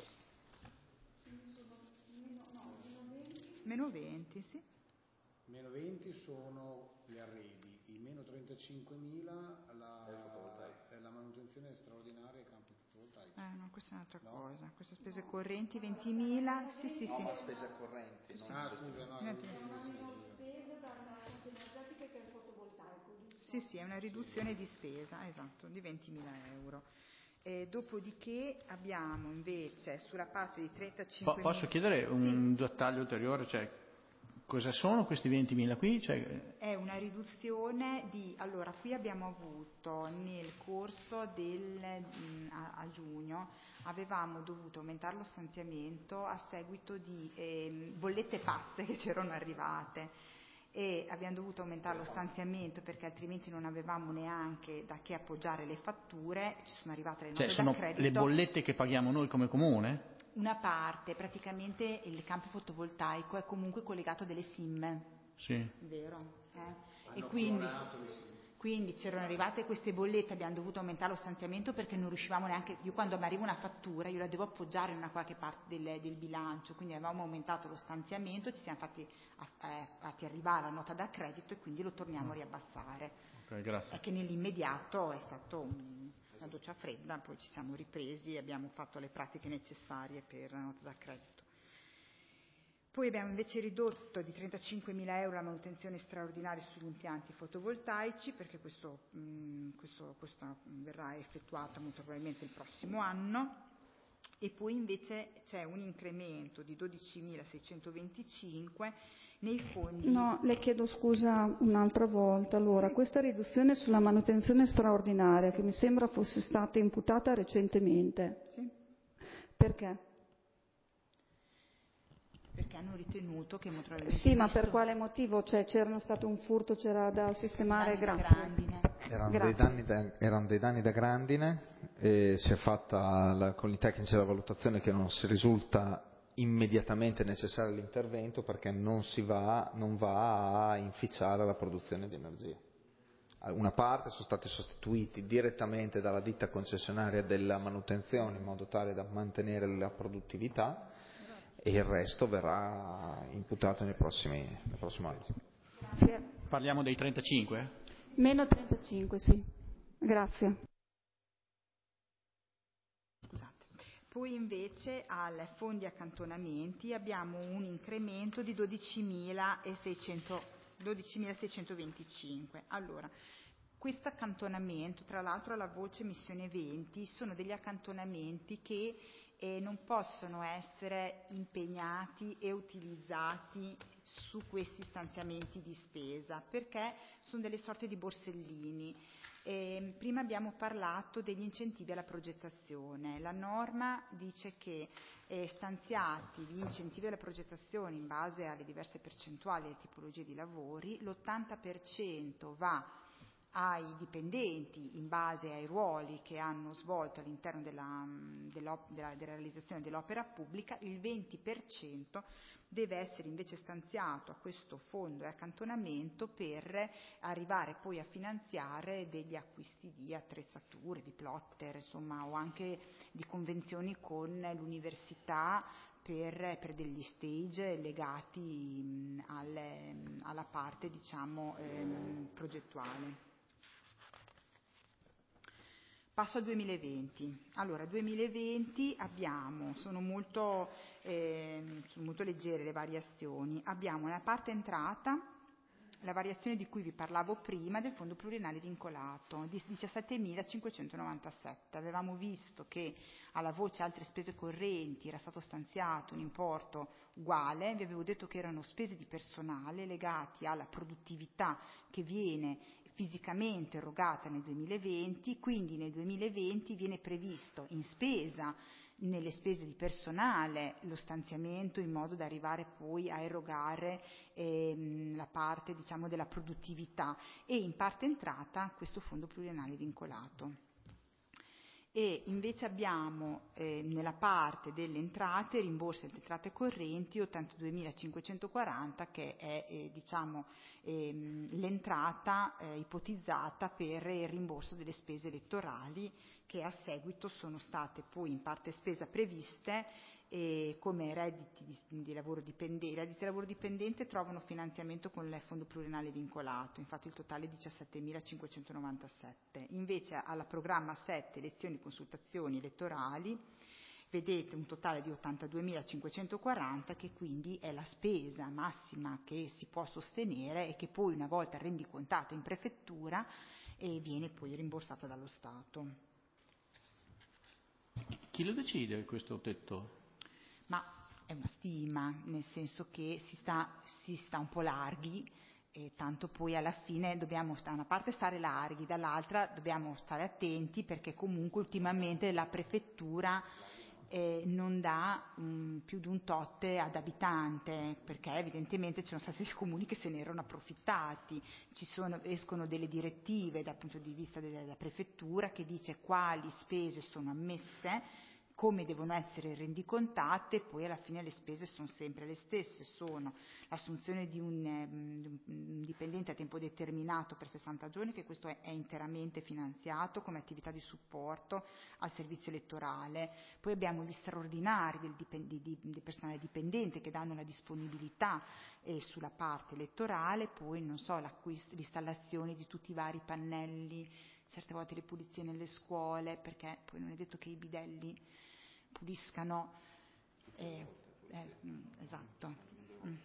Meno venti, sì. Meno venti sono gli arredi, i meno trentacinquemila la, la manutenzione straordinaria ai campi fotovoltaici. Eh no, questa è un'altra no? cosa. Queste spese no. correnti ventimila, sì sì no, sì. ma spese correnti. Ah, scusa, no. Spese dalla fonte energetica che è il fotovoltaico, giusto? Sì, sì, è una riduzione di spesa, esatto, di ventimila euro. E dopodiché abbiamo invece sulla parte di trentacinque. Po- posso chiedere un dettaglio ulteriore? Cioè, cosa sono questi ventimila qui? Cioè... È una riduzione di... Allora, qui abbiamo avuto nel corso del, a, a giugno, avevamo dovuto aumentare lo stanziamento a seguito di eh, bollette pazze che c'erano arrivate e abbiamo dovuto aumentare lo stanziamento perché altrimenti non avevamo neanche da che appoggiare le fatture, ci sono arrivate le note cioè, sono da credito. le bollette che paghiamo noi come comune? Una parte, praticamente il campo fotovoltaico è comunque collegato a delle SIM. Sì. Vero? Eh? E quindi, quindi c'erano arrivate queste bollette, abbiamo dovuto aumentare lo stanziamento perché non riuscivamo neanche, io quando mi arriva una fattura io la devo appoggiare in una qualche parte del, del bilancio, quindi avevamo aumentato lo stanziamento, ci siamo fatti, eh, fatti arrivare la nota da credito e quindi lo torniamo a riabbassare. Ok, grazie. È che nell'immediato è stato un, una doccia fredda, poi ci siamo ripresi e abbiamo fatto le pratiche necessarie per la nota da credito. Poi abbiamo invece ridotto di trentacinquemila euro la manutenzione straordinaria sugli impianti fotovoltaici perché questo, mh, questo, questo verrà effettuato molto probabilmente il prossimo anno. E poi invece c'è un incremento di dodicimilaseicentoventicinque nei fondi. No, le chiedo scusa un'altra volta. Allora, questa riduzione sulla manutenzione straordinaria che mi sembra fosse stata imputata recentemente. Sì. Perché? Perché hanno ritenuto che molto probabilmente... Sì, ma per quale motivo? Cioè, c'era stato un furto, c'era da sistemare? Grazie. Grandine. Erano, Grazie. dei danni da, erano dei danni da grandine e si è fatta la, con i tecnici la valutazione che non si risulta immediatamente necessario l'intervento perché non, si va, non va a inficiare la produzione di energia. Una parte sono stati sostituiti direttamente dalla ditta concessionaria della manutenzione in modo tale da mantenere la produttività e il resto verrà imputato nei prossimi, nel prossimo anno. Grazie. Parliamo dei trentacinque? Meno trentacinque, sì. Grazie. Scusate. Poi invece al fondi accantonamenti abbiamo un incremento di dodicimilaseicentoventicinque. Allora, questo accantonamento, tra l'altro alla voce missione venti, sono degli accantonamenti che eh, non possono essere impegnati e utilizzati su questi stanziamenti di spesa perché sono delle sorte di borsellini. Eh, prima abbiamo parlato degli incentivi alla progettazione. La norma dice che eh, stanziati gli incentivi alla progettazione in base alle diverse percentuali e tipologie di lavori, l'ottanta per cento va ai dipendenti in base ai ruoli che hanno svolto all'interno della, della, della, della realizzazione dell'opera pubblica, il venti per cento deve essere invece stanziato a questo fondo e accantonamento per arrivare poi a finanziare degli acquisti di attrezzature, di plotter, insomma, o anche di convenzioni con l'università per, per degli stage legati mh, alle, alla parte, diciamo, ehm, progettuale. Passo al duemilaventi. Allora, duemilaventi abbiamo, sono molto, eh, sono molto leggere le variazioni, abbiamo nella parte entrata la variazione di cui vi parlavo prima del fondo pluriennale vincolato di diciassettemilacinquecentonovantasette. Avevamo visto che alla voce altre spese correnti era stato stanziato un importo uguale, vi avevo detto che erano spese di personale legati alla produttività che viene fisicamente erogata nel duemilaventi, quindi nel duemilaventi viene previsto in spesa, nelle spese di personale, lo stanziamento in modo da arrivare poi a erogare ehm, la parte, diciamo, della produttività e in parte entrata questo fondo pluriennale vincolato. E invece abbiamo eh, nella parte delle entrate, rimborsi delle entrate correnti, ottantaduemilacinquecentoquaranta che è eh, diciamo ehm, l'entrata eh, ipotizzata per il rimborso delle spese elettorali che a seguito sono state poi in parte spesa previste e come redditi di, di lavoro dipendente. I redditi di lavoro dipendente trovano finanziamento con il fondo pluriennale vincolato, infatti il totale è diciassettemilacinquecentonovantasette. Invece alla programma sette elezioni e consultazioni elettorali vedete un totale di ottantaduemilacinquecentoquaranta, che quindi è la spesa massima che si può sostenere e che poi, una volta rendicontata in prefettura, eh, viene poi rimborsata dallo Stato. Chi lo decide questo tetto? Ma è una stima, nel senso che si sta, si sta un po' larghi, e tanto poi alla fine dobbiamo da una parte stare larghi, dall'altra dobbiamo stare attenti, perché comunque ultimamente la prefettura eh, non dà um, più di un tot ad abitante, perché evidentemente ci sono stati dei comuni che se ne erano approfittati. Ci sono, escono delle direttive dal punto di vista della prefettura che dice quali spese sono ammesse, come devono essere rendicontate, e poi alla fine le spese sono sempre le stesse, sono l'assunzione di un, um, un dipendente a tempo determinato per sessanta giorni, che questo è, è interamente finanziato come attività di supporto al servizio elettorale, poi abbiamo gli straordinari del, dipend- di, di, di personale dipendente che danno la disponibilità eh, sulla parte elettorale, poi non so, l'acquisto, l'installazione di tutti i vari pannelli, certe volte le pulizie nelle scuole, perché poi non è detto che i bidelli puliscano, eh, eh, esatto. Mm.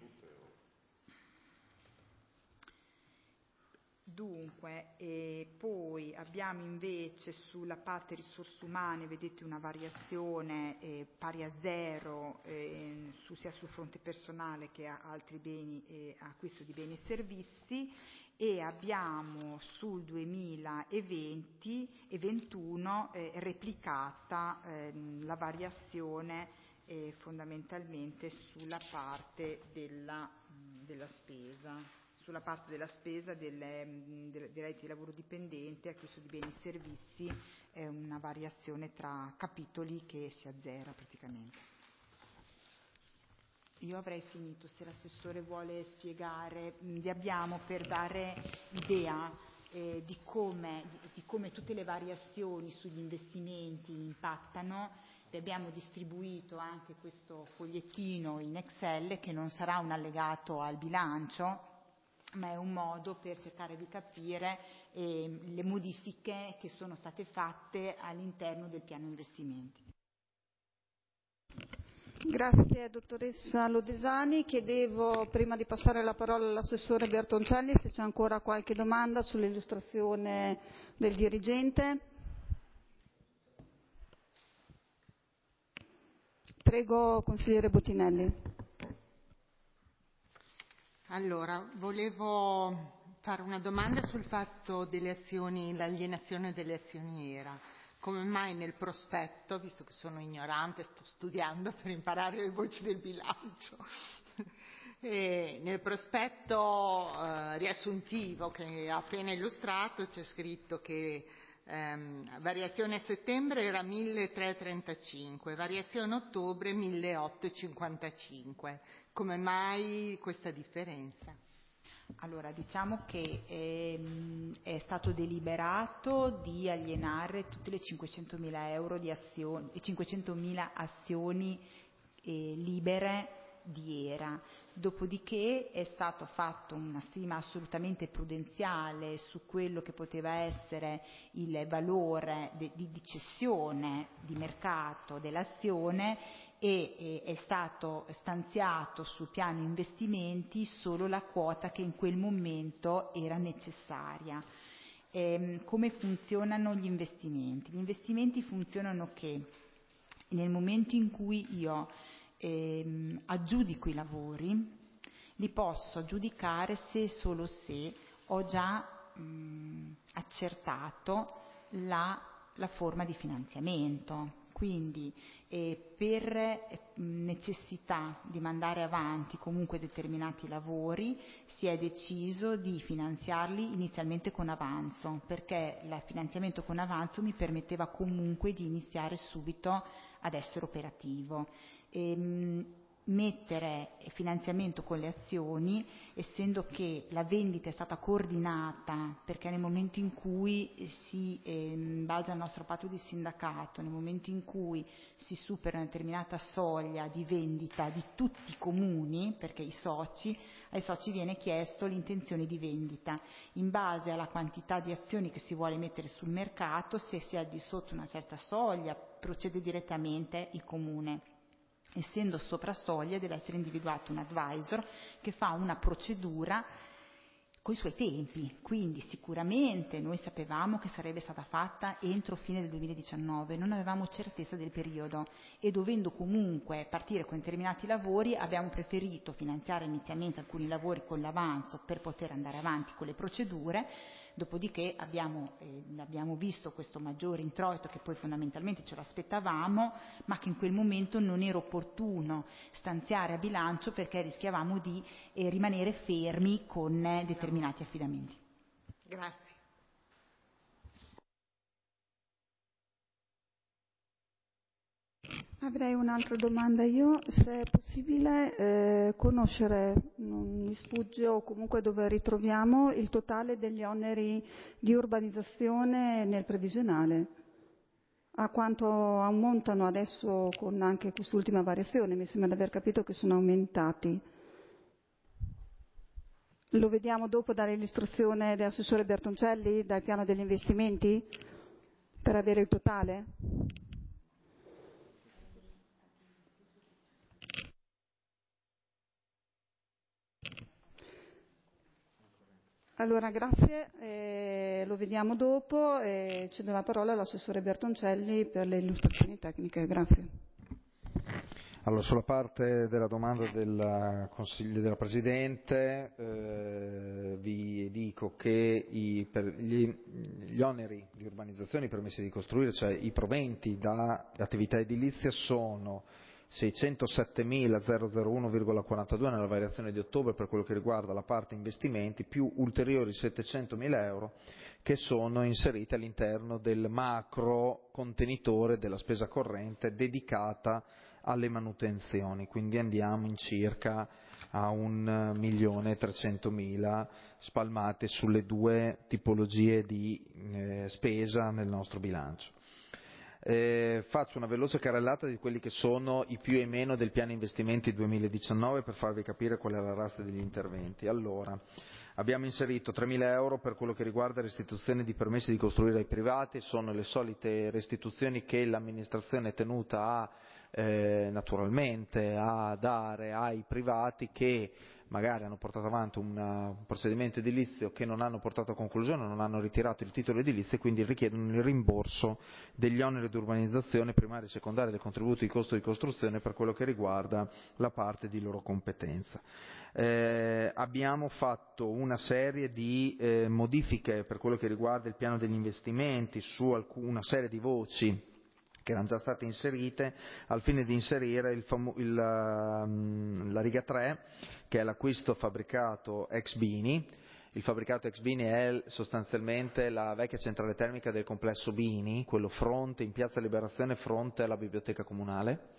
Dunque, eh, poi abbiamo invece sulla parte risorse umane, vedete una variazione eh, pari a zero eh, su, sia sul fronte personale che a altri beni, eh, acquisto di beni e servizi, e abbiamo sul duemilaventi e ventuno eh, replicata eh, la variazione eh, fondamentalmente sulla parte della, della spesa, sulla parte della spesa delle, delle, dei redditi di lavoro dipendente, acquisto di beni e servizi, è una variazione tra capitoli che si azzera praticamente. Io avrei finito, se l'assessore vuole spiegare, vi abbiamo per dare idea eh, di, come, di, di come tutte le variazioni sugli investimenti impattano. Vi abbiamo distribuito anche questo fogliettino in Excel, che non sarà un allegato al bilancio, ma è un modo per cercare di capire eh, le modifiche che sono state fatte all'interno del piano investimenti. Grazie dottoressa Lodesani. Chiedevo, prima di passare la parola all'assessore Bertoncelli, se c'è ancora qualche domanda sull'illustrazione del dirigente. Prego, consigliere Bottinelli. Allora, volevo fare una domanda sul fatto delle azioni, l'alienazione delle azioni E R A. Come mai nel prospetto, visto che sono ignorante, sto studiando per imparare le voci del bilancio, e nel prospetto eh, riassuntivo che ha appena illustrato c'è scritto che ehm, variazione a settembre era milletrecentotrentacinque, variazione a ottobre milleottocentocinquantacinque. Come mai questa differenza? Allora, diciamo che ehm, è stato deliberato di alienare tutte le cinquecentomila euro di azioni, cinquecentomila azioni eh, libere di E R A. Dopodiché è stato fatto una stima assolutamente prudenziale su quello che poteva essere il valore de, di, di cessione di mercato dell'azione, e eh, è stato stanziato sul piano investimenti solo la quota che in quel momento era necessaria. Ehm, come funzionano gli investimenti? Gli investimenti funzionano che nel momento in cui io ehm, aggiudico i lavori, li posso aggiudicare se e solo se ho già mh, accertato la, la forma di finanziamento. Quindi eh, per eh, necessità di mandare avanti comunque determinati lavori si è deciso di finanziarli inizialmente con avanzo, perché il finanziamento con avanzo mi permetteva comunque di iniziare subito ad essere operativo. Ehm, mettere finanziamento con le azioni, essendo che la vendita è stata coordinata, perché nel momento in cui si, eh, in base al nostro patto di sindacato, nel momento in cui si supera una determinata soglia di vendita di tutti i comuni, perché i soci ai soci viene chiesto l'intenzione di vendita. In base alla quantità di azioni che si vuole mettere sul mercato, se si è al di sotto una certa soglia, procede direttamente il comune. Essendo sopra soglia deve essere individuato un advisor che fa una procedura coi suoi tempi, quindi sicuramente noi sapevamo che sarebbe stata fatta entro fine del duemiladiciannove, non avevamo certezza del periodo e dovendo comunque partire con determinati lavori abbiamo preferito finanziare inizialmente alcuni lavori con l'avanzo per poter andare avanti con le procedure. Dopodiché abbiamo, eh, abbiamo visto questo maggiore introito che poi fondamentalmente ce lo aspettavamo, ma che in quel momento non era opportuno stanziare a bilancio perché rischiavamo di eh, rimanere fermi con eh, determinati affidamenti. Grazie. Avrei un'altra domanda io, se è possibile eh, conoscere, non mi sfugge o comunque dove ritroviamo il totale degli oneri di urbanizzazione nel previsionale, a quanto ammontano adesso con anche quest'ultima variazione, mi sembra di aver capito che sono aumentati. Lo vediamo dopo dall'illustrazione dell'assessore Bertoncelli, dal piano degli investimenti, per avere il totale? Allora, grazie, eh, lo vediamo dopo e cedo la parola all'assessore Bertoncelli per le illustrazioni tecniche. Grazie. Allora, sulla parte della domanda del Consiglio della Presidente eh, vi dico che i, per gli, gli oneri di urbanizzazione, i permessi di costruire, cioè i proventi da attività edilizia sono seicentosettemilacenouno virgola quarantadue nella variazione di ottobre per quello che riguarda la parte investimenti, più ulteriori settecentomila euro che sono inseriti all'interno del macro contenitore della spesa corrente dedicata alle manutenzioni, quindi andiamo in circa a un milione e trecentomila spalmate sulle due tipologie di eh, spesa nel nostro bilancio. Eh, faccio una veloce carrellata di quelli che sono i più e i meno del piano investimenti duemiladiciannove per farvi capire qual è la razza degli interventi. Allora, abbiamo inserito tremila euro per quello che riguarda restituzione di permessi di costruire ai privati, sono le solite restituzioni che l'amministrazione è tenuta a eh, naturalmente a dare ai privati che magari hanno portato avanti una, un procedimento edilizio che non hanno portato a conclusione, non hanno ritirato il titolo edilizio e quindi richiedono il rimborso degli oneri di urbanizzazione primaria e secondaria del contributo di costo di costruzione per quello che riguarda la parte di loro competenza. Eh, abbiamo fatto una serie di eh, modifiche per quello che riguarda il piano degli investimenti su alcun, una serie di voci che erano già state inserite al fine di inserire il famo- il, uh, la riga tre che è l'acquisto fabbricato ex Bini. Il fabbricato ex Bini è sostanzialmente la vecchia centrale termica del complesso Bini, quello fronte in Piazza Liberazione fronte alla biblioteca comunale,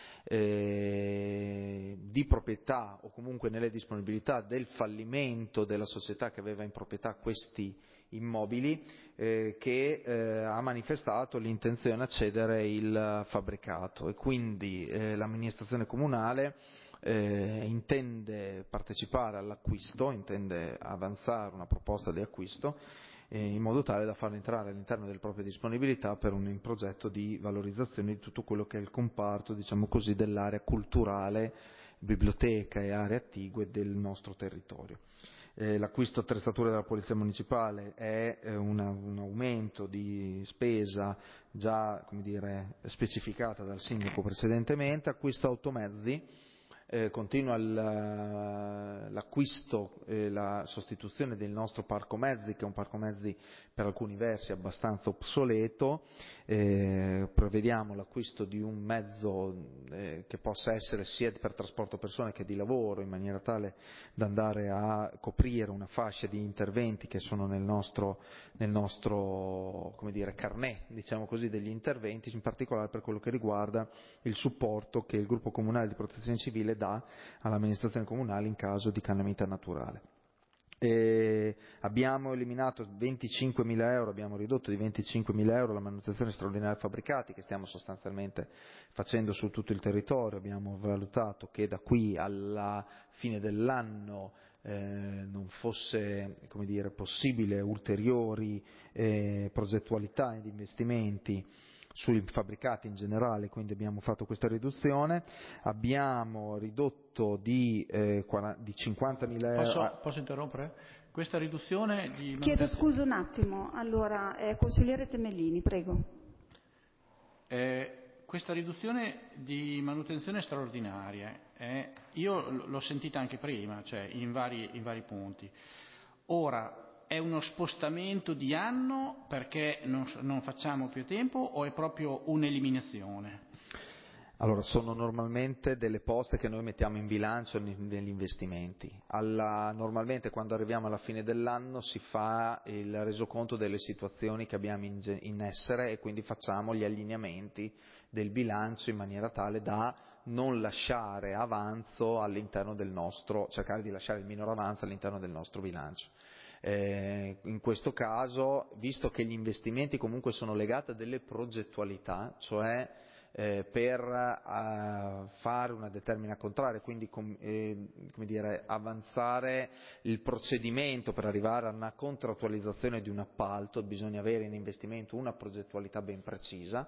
eh, di proprietà o comunque nelle disponibilità del fallimento della società che aveva in proprietà questi immobili eh, che eh, ha manifestato l'intenzione a cedere il fabbricato e quindi eh, l'amministrazione comunale eh, intende partecipare all'acquisto, intende avanzare una proposta di acquisto eh, in modo tale da farlo entrare all'interno delle proprie disponibilità per un progetto di valorizzazione di tutto quello che è il comparto, diciamo così, dell'area culturale, biblioteca e aree attigue del nostro territorio. Eh, l'acquisto attrezzature della Polizia Municipale è eh, una, un aumento di spesa già, come dire, specificata dal sindaco precedentemente. Acquisto automezzi, eh, continua l'acquisto e la sostituzione del nostro parco mezzi, che è un parco mezzi per alcuni versi abbastanza obsoleto. Eh, prevediamo l'acquisto di un mezzo eh, che possa essere sia per trasporto persone che di lavoro, in maniera tale da andare a coprire una fascia di interventi che sono nel nostro, nel nostro come dire, carnet, diciamo così, degli interventi, in particolare per quello che riguarda il supporto che il gruppo comunale di protezione civile dà all'amministrazione comunale in caso di calamità naturale. E abbiamo eliminato venticinquemila euro, abbiamo ridotto di venticinquemila euro la manutenzione straordinaria fabbricati che stiamo sostanzialmente facendo su tutto il territorio. Abbiamo valutato che da qui alla fine dell'anno eh, non fosse, come dire, possibile ulteriori eh, progettualità ed investimenti sui fabbricati in generale, quindi abbiamo fatto questa riduzione, abbiamo ridotto di, eh, di cinquantamila euro. Posso, posso interrompere? Questa riduzione di... Chiedo scusa un attimo, allora, eh, consigliere Temellini, prego. Eh, questa riduzione di manutenzione straordinaria, eh, io l'ho sentita anche prima, cioè in vari, in vari punti. Ora, è uno spostamento di anno perché non, non facciamo più tempo o è proprio un'eliminazione? Allora, sono normalmente delle poste che noi mettiamo in bilancio negli investimenti. Alla, normalmente quando arriviamo alla fine dell'anno si fa il resoconto delle situazioni che abbiamo in, in essere e quindi facciamo gli allineamenti del bilancio in maniera tale da non lasciare avanzo all'interno del nostro, cercare di lasciare il minor avanzo all'interno del nostro bilancio. Eh, in questo caso, visto che gli investimenti comunque sono legati a delle progettualità, cioè Eh, per uh, fare una determina contraria, quindi com, eh, come dire, avanzare il procedimento per arrivare a una contrattualizzazione di un appalto, bisogna avere in investimento una progettualità ben precisa,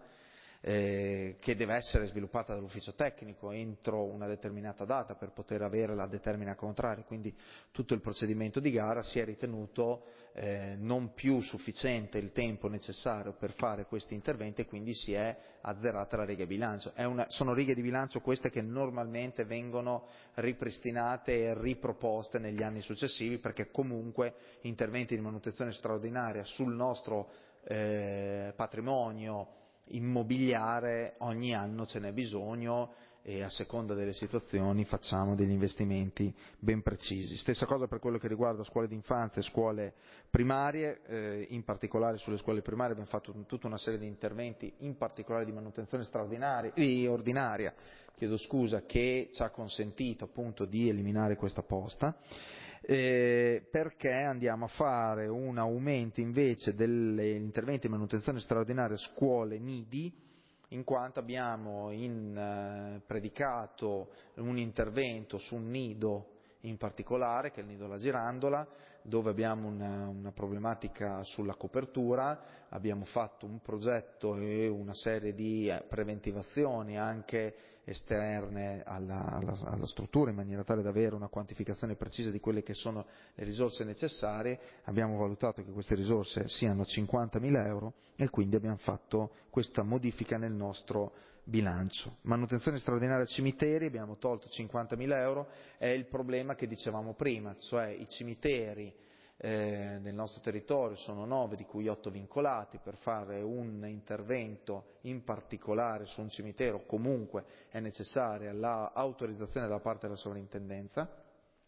eh, che deve essere sviluppata dall'ufficio tecnico entro una determinata data per poter avere la determina contraria, quindi tutto il procedimento di gara si è ritenuto eh, non più sufficiente il tempo necessario per fare questi interventi e quindi si è azzerata la riga di bilancio. È una, sono righe di bilancio queste che normalmente vengono ripristinate e riproposte negli anni successivi perché comunque interventi di manutenzione straordinaria sul nostro eh, patrimonio immobiliare ogni anno ce n'è bisogno e a seconda delle situazioni facciamo degli investimenti ben precisi. Stessa cosa per quello che riguarda scuole d'infanzia e scuole primarie, eh, in particolare sulle scuole primarie abbiamo fatto tutta una serie di interventi, in particolare di manutenzione straordinaria e ordinaria, chiedo scusa, che ci ha consentito appunto di eliminare questa posta. Eh, perché andiamo a fare un aumento invece degli interventi di manutenzione straordinaria scuole nidi, in quanto abbiamo in, eh, predicato un intervento su un nido in particolare, che è il nido La Girandola, dove abbiamo una, una problematica sulla copertura, abbiamo fatto un progetto e una serie di preventivazioni anche esterne alla, alla, alla struttura in maniera tale da avere una quantificazione precisa di quelle che sono le risorse necessarie, abbiamo valutato che queste risorse siano cinquantamila euro e quindi abbiamo fatto questa modifica nel nostro bilancio. Manutenzione straordinaria cimiteri, abbiamo tolto cinquantamila euro, è il problema che dicevamo prima, cioè i cimiteri eh, nel nostro territorio sono nove, di cui otto vincolati. Per fare un intervento in particolare su un cimitero comunque è necessaria l'autorizzazione da parte della sovrintendenza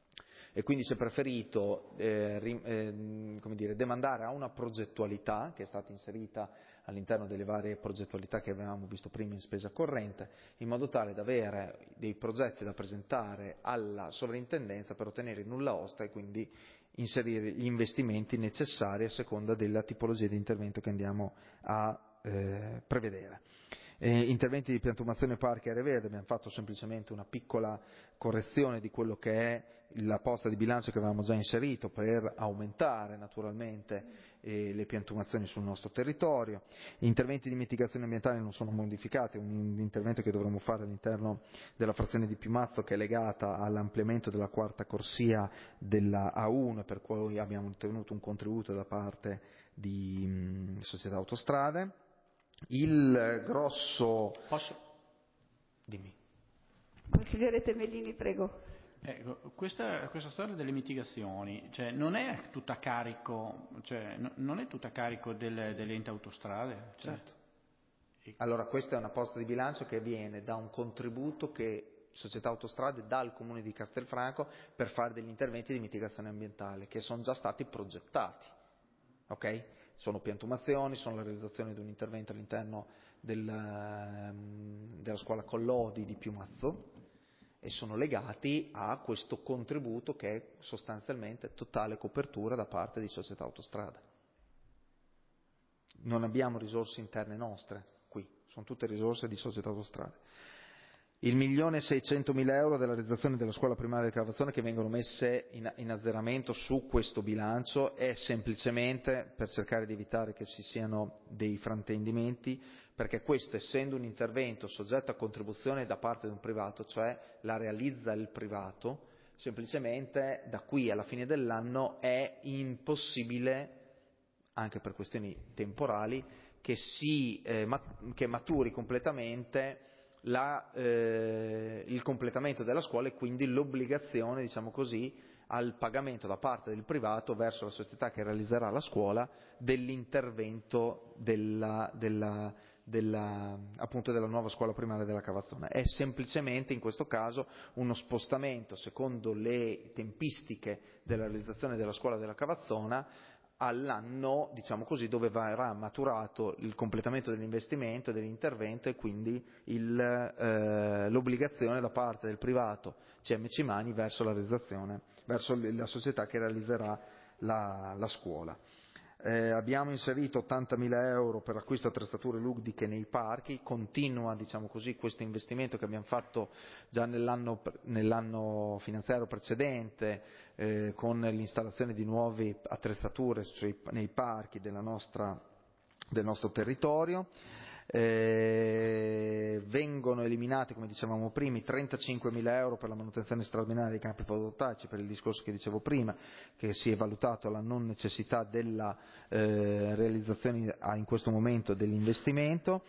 e quindi si è preferito eh, eh, come dire, demandare a una progettualità che è stata inserita all'interno delle varie progettualità che avevamo visto prima in spesa corrente, in modo tale da avere dei progetti da presentare alla sovrintendenza per ottenere il nulla osta e quindi inserire gli investimenti necessari a seconda della tipologia di intervento che andiamo a eh, prevedere. Eh, interventi di piantumazione parchi e aree verdi, abbiamo fatto semplicemente una piccola correzione di quello che è la posta di bilancio che avevamo già inserito per aumentare naturalmente eh, le piantumazioni sul nostro territorio. Gli interventi di mitigazione ambientale non sono modificati, è un intervento che dovremo fare all'interno della frazione di Piumazzo che è legata all'ampliamento della quarta corsia della A uno, per cui abbiamo ottenuto un contributo da parte di mh, Società Autostrade. Il grosso... Posso? Dimmi. Consigliere Temellini, prego. Ecco, questa, questa storia delle mitigazioni, cioè, non è tutta a carico, cioè, no, non è tutta a carico del, dell'ente autostrade? Cioè, certo. Allora, questa è una posta di bilancio che viene da un contributo che Società Autostrade dà al Comune di Castelfranco per fare degli interventi di mitigazione ambientale che sono già stati progettati, ok? Sono piantumazioni, sono la realizzazione di un intervento all'interno del, della scuola Collodi di Piumazzo e sono legati a questo contributo che è sostanzialmente totale copertura da parte di Società Autostrade. Non abbiamo risorse interne nostre qui, sono tutte risorse di Società Autostrade. Il milione seicentomila euro della realizzazione della scuola primaria di Cavazzone che vengono messe in, in azzeramento su questo bilancio è semplicemente per cercare di evitare che ci siano dei fraintendimenti, perché questo, essendo un intervento soggetto a contribuzione da parte di un privato, cioè la realizza il privato, semplicemente da qui alla fine dell'anno è impossibile, anche per questioni temporali, che, si, eh, mat- che maturi completamente La, eh, il completamento della scuola e quindi l'obbligazione, diciamo così, al pagamento da parte del privato verso la società che realizzerà la scuola dell'intervento della, della, della, appunto della nuova scuola primaria della Cavazzona. È semplicemente in questo caso uno spostamento secondo le tempistiche della realizzazione della scuola della Cavazzona all'anno, diciamo così, dove verrà maturato il completamento dell'investimento, dell'intervento e quindi il, eh, l'obbligazione da parte del privato C M C Mani verso la realizzazione, verso la società che realizzerà la, la scuola. Eh, abbiamo inserito ottantamila euro per l'acquisto di attrezzature ludiche nei parchi, continua, diciamo così, questo investimento che abbiamo fatto già nell'anno, nell'anno finanziario precedente eh, con l'installazione di nuove attrezzature cioè, nei parchi della nostra, del nostro territorio. Eh, vengono eliminati, come dicevamo prima, i trentacinquemila euro per la manutenzione straordinaria dei campi fotovoltaici, per il discorso che dicevo prima, che si è valutato la non necessità della eh, realizzazione in questo momento dell'investimento.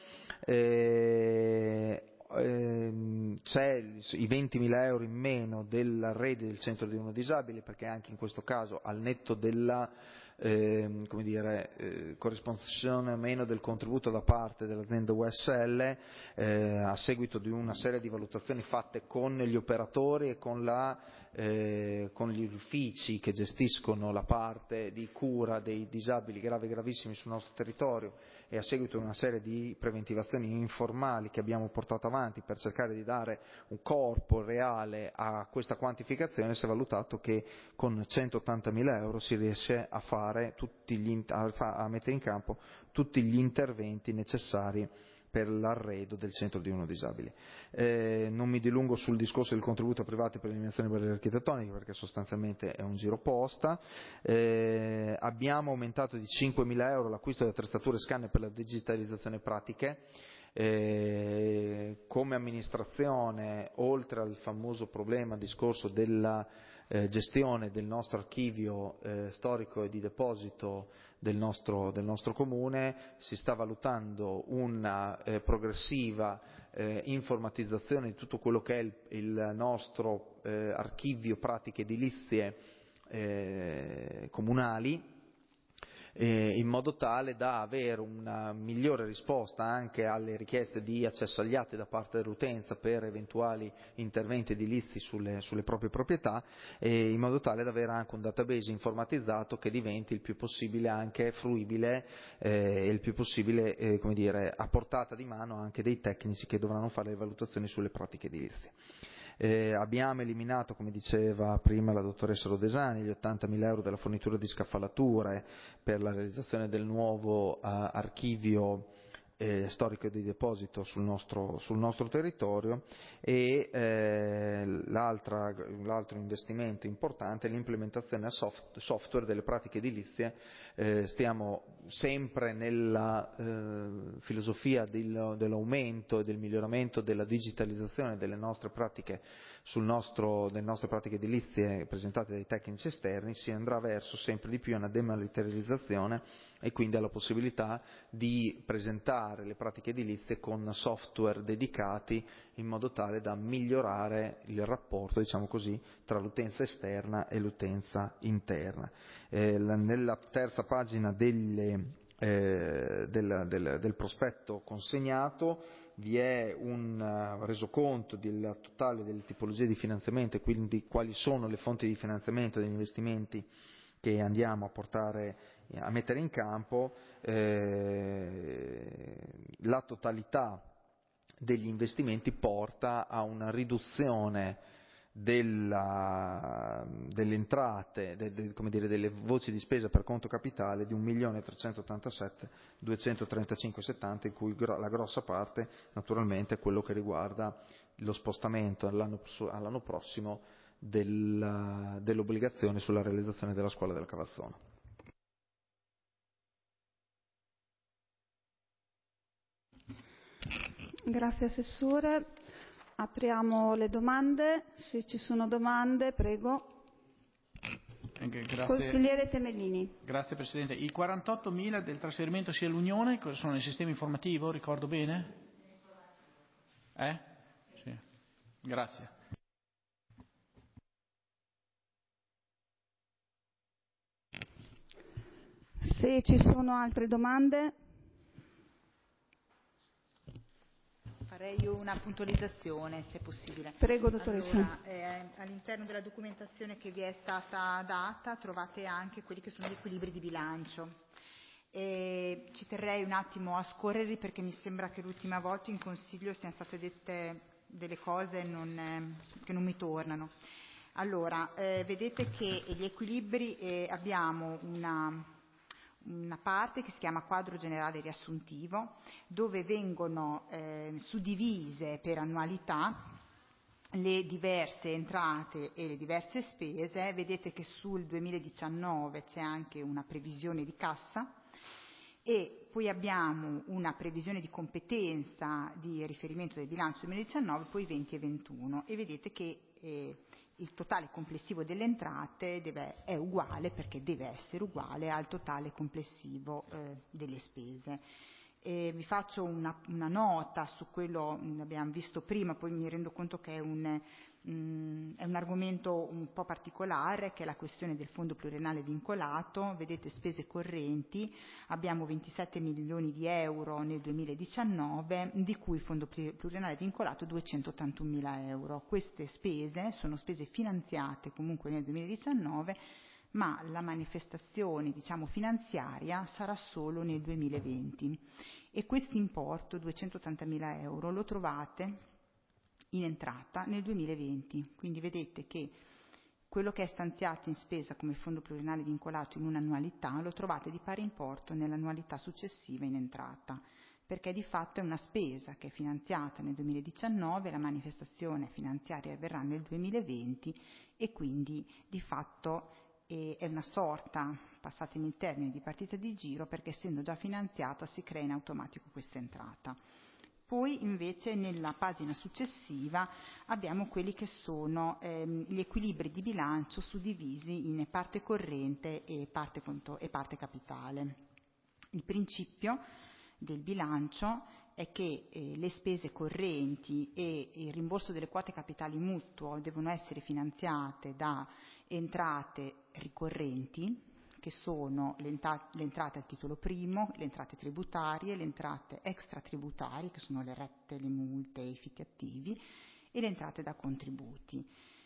Eh, c'è i ventimila euro in meno dell'arredo del centro di uno disabili, perché anche in questo caso, al netto della Eh, come dire, eh, corrispondenza meno del contributo da parte dell'azienda U S L, eh, a seguito di una serie di valutazioni fatte con gli operatori e con, la, eh, con gli uffici che gestiscono la parte di cura dei disabili gravi e gravissimi sul nostro territorio, e a seguito di una serie di preventivazioni informali che abbiamo portato avanti per cercare di dare un corpo reale a questa quantificazione, si è valutato che con centottantamila euro si riesce a fare tutti gli, a mettere in campo tutti gli interventi necessari per l'arredo del centro di uno disabili. Eh, non mi dilungo sul discorso del contributo privato per l'eliminazione di barriere architettoniche, perché sostanzialmente è un giro posta. Eh, abbiamo aumentato di cinquemila euro l'acquisto di attrezzature e scanner per la digitalizzazione pratiche. Eh, come amministrazione, oltre al famoso problema discorso della eh, gestione del nostro archivio eh, storico e di deposito del nostro, del nostro comune, si sta valutando una eh, progressiva eh, informatizzazione di tutto quello che è il, il nostro eh, archivio pratiche edilizie eh, comunali, Eh, in modo tale da avere una migliore risposta anche alle richieste di accesso agli atti da parte dell'utenza per eventuali interventi edilizi sulle, sulle proprie proprietà, e in modo tale da avere anche un database informatizzato che diventi il più possibile anche fruibile eh, e il più possibile eh, come dire, a portata di mano anche dei tecnici che dovranno fare le valutazioni sulle pratiche edilizie. Eh, abbiamo eliminato, come diceva prima la dottoressa Rodesani, gli ottantamila euro della fornitura di scaffalature per la realizzazione del nuovo uh, archivio eh, storico e di deposito sul nostro, sul nostro territorio, e eh, l'altra, l'altro investimento importante è l'implementazione a soft, software delle pratiche edilizie. Eh, stiamo sempre nella eh, filosofia del, dell'aumento e del miglioramento della digitalizzazione delle nostre pratiche sul nostro, delle nostre pratiche edilizie presentate dai tecnici esterni. Si andrà verso sempre di più una dematerializzazione e quindi alla possibilità di presentare le pratiche edilizie con software dedicati, in modo tale da migliorare il rapporto, diciamo così, tra l'utenza esterna e l'utenza interna. Eh, la, nella terza pagina delle, eh, del, del, del prospetto consegnato vi è un uh, resoconto del totale delle tipologie di finanziamento e quindi quali sono le fonti di finanziamento degli investimenti che andiamo a portare a mettere in campo. Eh, la totalità degli investimenti porta a una riduzione della, delle entrate, de, de, come dire, delle voci di spesa per conto capitale di un milione trecentottantasette miladuecentotrentacinque virgola settanta, in cui la grossa parte naturalmente è quello che riguarda lo spostamento all'anno, all'anno prossimo del, dell'obbligazione sulla realizzazione della scuola della Cavazzona. Grazie Assessore. Apriamo le domande. Se ci sono domande, prego. Grazie. Consigliere Temellini. Grazie Presidente. I quarantottomila del trasferimento sia l'Unione, cosa sono nel sistema informativo, ricordo bene? Eh? Sì. Grazie. Se ci sono altre domande. Farei una puntualizzazione, se possibile. Prego, dottoressa. Allora, eh, all'interno della documentazione che vi è stata data trovate anche quelli che sono gli equilibri di bilancio. E ci terrei un attimo a scorrerli perché mi sembra che l'ultima volta in Consiglio siano state dette delle cose non, eh, che non mi tornano. Allora, eh, vedete che gli equilibri eh, abbiamo una... una parte che si chiama quadro generale riassuntivo, dove vengono eh, suddivise per annualità le diverse entrate e le diverse spese. Vedete che sul duemiladiciannove c'è anche una previsione di cassa e poi abbiamo una previsione di competenza di riferimento del bilancio duemiladiciannove, poi venti e ventuno, e vedete che eh, il totale complessivo delle entrate deve, è uguale, perché deve essere uguale al totale complessivo eh, delle spese. E vi faccio una, una nota su quello che abbiamo visto prima, poi mi rendo conto che è un, mm, è un argomento un po' particolare, che è la questione del fondo pluriennale vincolato. Vedete, spese correnti, abbiamo ventisette milioni di euro nel duemiladiciannove, di cui fondo pluriennale vincolato duecentottantunomila euro. Queste spese sono spese finanziate comunque nel duemiladiciannove, ma la manifestazione, diciamo, finanziaria sarà solo nel duemilaventi, e questo importo, duecentottantamila euro, lo trovate in entrata nel duemilaventi. Quindi vedete che quello che è stanziato in spesa come fondo pluriennale vincolato in un'annualità lo trovate di pari importo nell'annualità successiva in entrata, perché di fatto è una spesa che è finanziata nel duemiladiciannove, la manifestazione finanziaria avverrà nel duemilaventi e quindi di fatto e è una sorta, passatemi il termine, di partita di giro, perché essendo già finanziata si crea in automatico questa entrata. Poi invece nella pagina successiva abbiamo quelli che sono ehm, gli equilibri di bilancio suddivisi in parte corrente e parte, conto, e parte capitale. Il principio del bilancio è che eh, le spese correnti e il rimborso delle quote capitali mutuo devono essere finanziate da entrate ricorrenti, che sono le entrate al titolo primo, le entrate tributarie, le entrate extratributarie, che sono le rette, le multe e i fitti attivi, e le entrate da contributi.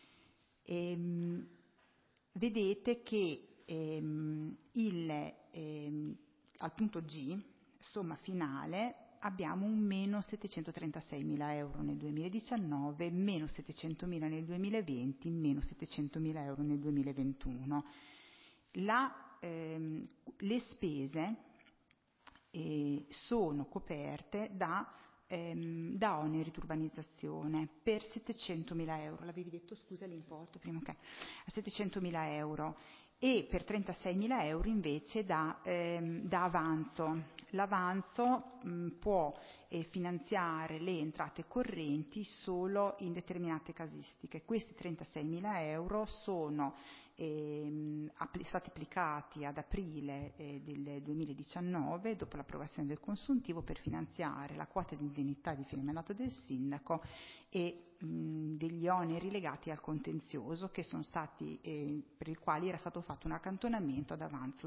E, vedete che ehm, il, ehm, al punto G, somma finale, abbiamo un meno settecentotrentasei euro nel duemiladiciannove, meno settecentomila nel duemilaventi, meno settecentomila euro nel duemilaventuno. La, ehm, le spese eh, sono coperte da, ehm, da oneri di urbanizzazione per settecentomila euro. L'avevi detto, scusa, l'importo prima, ok, a settecentomila euro, e per trentaseimila euro invece da, ehm, da avanzo. L'avanzo mh, può eh, finanziare le entrate correnti solo in determinate casistiche. Questi trentaseimila euro sono ehm, app- stati applicati ad aprile eh, del duemiladiciannove, dopo l'approvazione del consuntivo, per finanziare la quota di indennità di fine mandato del sindaco e mh, degli oneri legati al contenzioso, che sono stati, eh, per i quali era stato fatto un accantonamento ad avanzo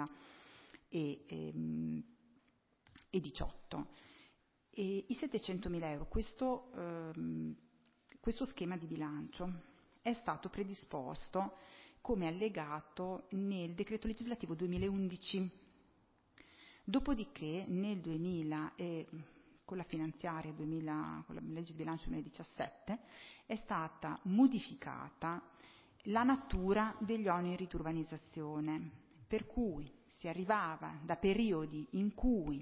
duemiladiciotto. E i settecentomila euro, questo, ehm, questo schema di bilancio è stato predisposto come allegato nel decreto legislativo duemilaundici. Dopodiché nel duemila, eh, con la finanziaria duemila, con la legge di bilancio duemiladiciassette, è stata modificata la natura degli oneri di urbanizzazione, per cui si arrivava da periodi in cui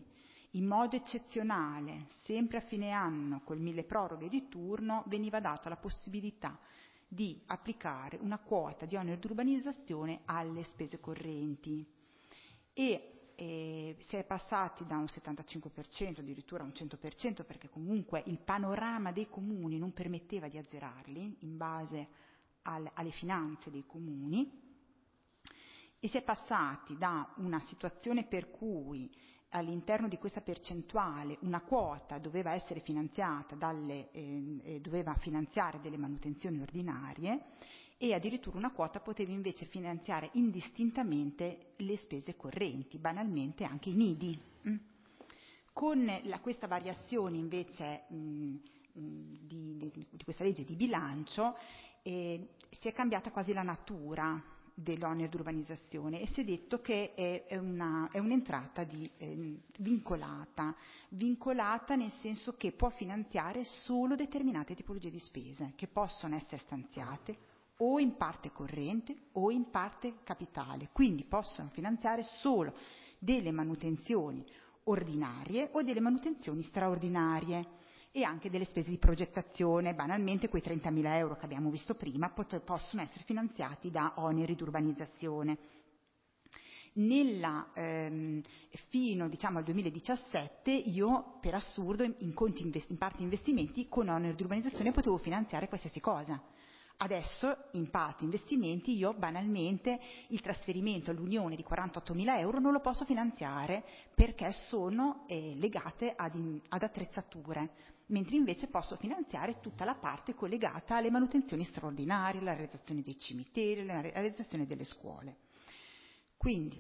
In modo eccezionale, sempre a fine anno, col mille proroghe di turno, veniva data la possibilità di applicare una quota di onere di urbanizzazione alle spese correnti e eh, si è passati da un settantacinque per cento addirittura a un cento per cento, perché comunque il panorama dei comuni non permetteva di azzerarli in base al, alle finanze dei comuni, e si è passati da una situazione per cui all'interno di questa percentuale una quota doveva essere finanziata dalle, eh, doveva finanziare delle manutenzioni ordinarie, e addirittura una quota poteva invece finanziare indistintamente le spese correnti, banalmente anche i nidi. Con la, questa variazione invece mh, di, di, di questa legge di bilancio eh, si è cambiata quasi la natura dell'onere di urbanizzazione e si è detto che è, è, una, è un'entrata di, eh, vincolata, vincolata nel senso che può finanziare solo determinate tipologie di spese che possono essere stanziate o in parte corrente o in parte capitale, quindi possono finanziare solo delle manutenzioni ordinarie o delle manutenzioni straordinarie e anche delle spese di progettazione, banalmente quei trentamila euro che abbiamo visto prima pot- possono essere finanziati da oneri di urbanizzazione. Nella, ehm, fino diciamo al duemiladiciassette io per assurdo in, in conti invest- in parte investimenti con oneri di urbanizzazione potevo finanziare qualsiasi cosa. Adesso in parte investimenti io banalmente il trasferimento all'Unione di quarantottomila euro non lo posso finanziare perché sono eh, legate ad, in, ad attrezzature, mentre invece posso finanziare tutta la parte collegata alle manutenzioni straordinarie, la realizzazione dei cimiteri, la realizzazione delle scuole. Quindi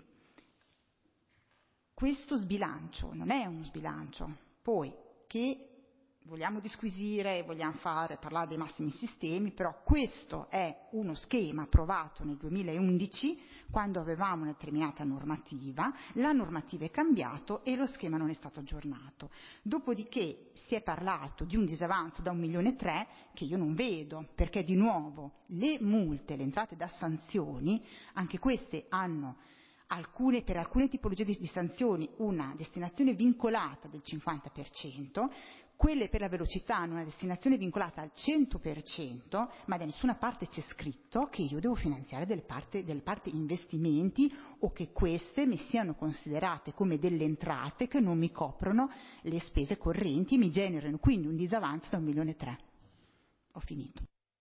questo sbilancio non è uno sbilancio poi che vogliamo disquisire, vogliamo fare, parlare dei massimi sistemi, però questo è uno schema approvato nel duemilaundici quando avevamo una determinata normativa, la normativa è cambiato e lo schema non è stato aggiornato. Dopodiché si è parlato di un disavanzo da un milione e tre che io non vedo, perché di nuovo le multe, le entrate da sanzioni, anche queste hanno alcune, per alcune tipologie di, di sanzioni una destinazione vincolata del cinquanta per cento, quelle per la velocità hanno una destinazione vincolata al cento per cento, ma da nessuna parte c'è scritto che io devo finanziare delle parti, delle parti investimenti o che queste mi siano considerate come delle entrate che non mi coprono le spese correnti e mi generano quindi un disavanzo da un milione e tre. Ho finito.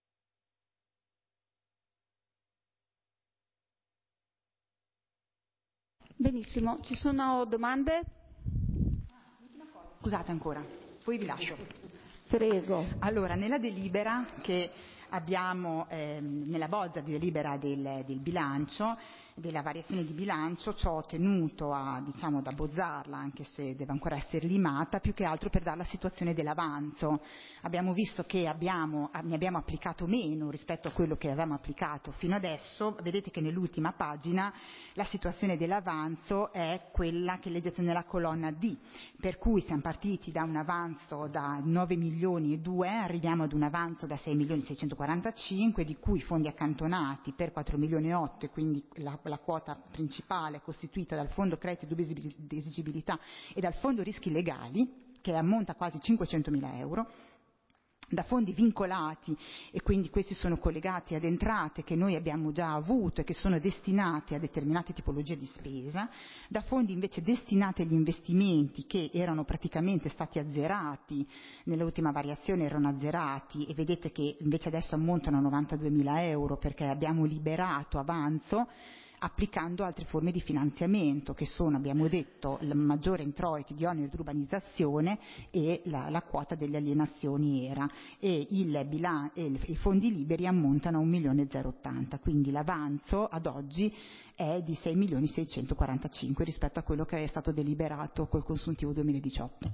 Benissimo, ci sono domande? Scusate ancora, poi vi lascio. Prego. Allora, nella delibera che abbiamo, ehm, nella bozza di delibera del, del bilancio, della variazione di bilancio, ci ho tenuto a, diciamo, ad abbozzarla, anche se deve ancora essere limata, più che altro per dare la situazione dell'avanzo. Abbiamo visto che abbiamo, ne abbiamo applicato meno rispetto a quello che avevamo applicato fino adesso. Vedete che nell'ultima pagina la situazione dell'avanzo è quella che leggete nella colonna D, per cui siamo partiti da un avanzo da nove milioni e due, arriviamo ad un avanzo da sei milioni seicentoquarantacinque, di cui fondi accantonati per quattro milioni e otto, quindi la la quota principale costituita dal fondo credito di esigibilità e dal fondo rischi legali, che ammonta a quasi cinquecentomila euro, da fondi vincolati, e quindi questi sono collegati ad entrate che noi abbiamo già avuto e che sono destinate a determinate tipologie di spesa, da fondi invece destinati agli investimenti che erano praticamente stati azzerati, nell'ultima variazione erano azzerati e vedete che invece adesso ammontano a novantaduemila euro perché abbiamo liberato avanzo applicando altre forme di finanziamento che sono, abbiamo detto, il maggiore introiti di oneri di urbanizzazione e la, la quota delle alienazioni E R A, e, il bilan- e il, i fondi liberi ammontano a un milione e zero ottanta, quindi l'avanzo ad oggi è di sei milioni seicentoquarantacinque rispetto a quello che è stato deliberato col consuntivo duemiladiciotto.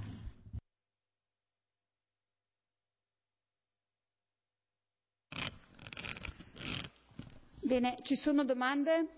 Bene, ci sono domande?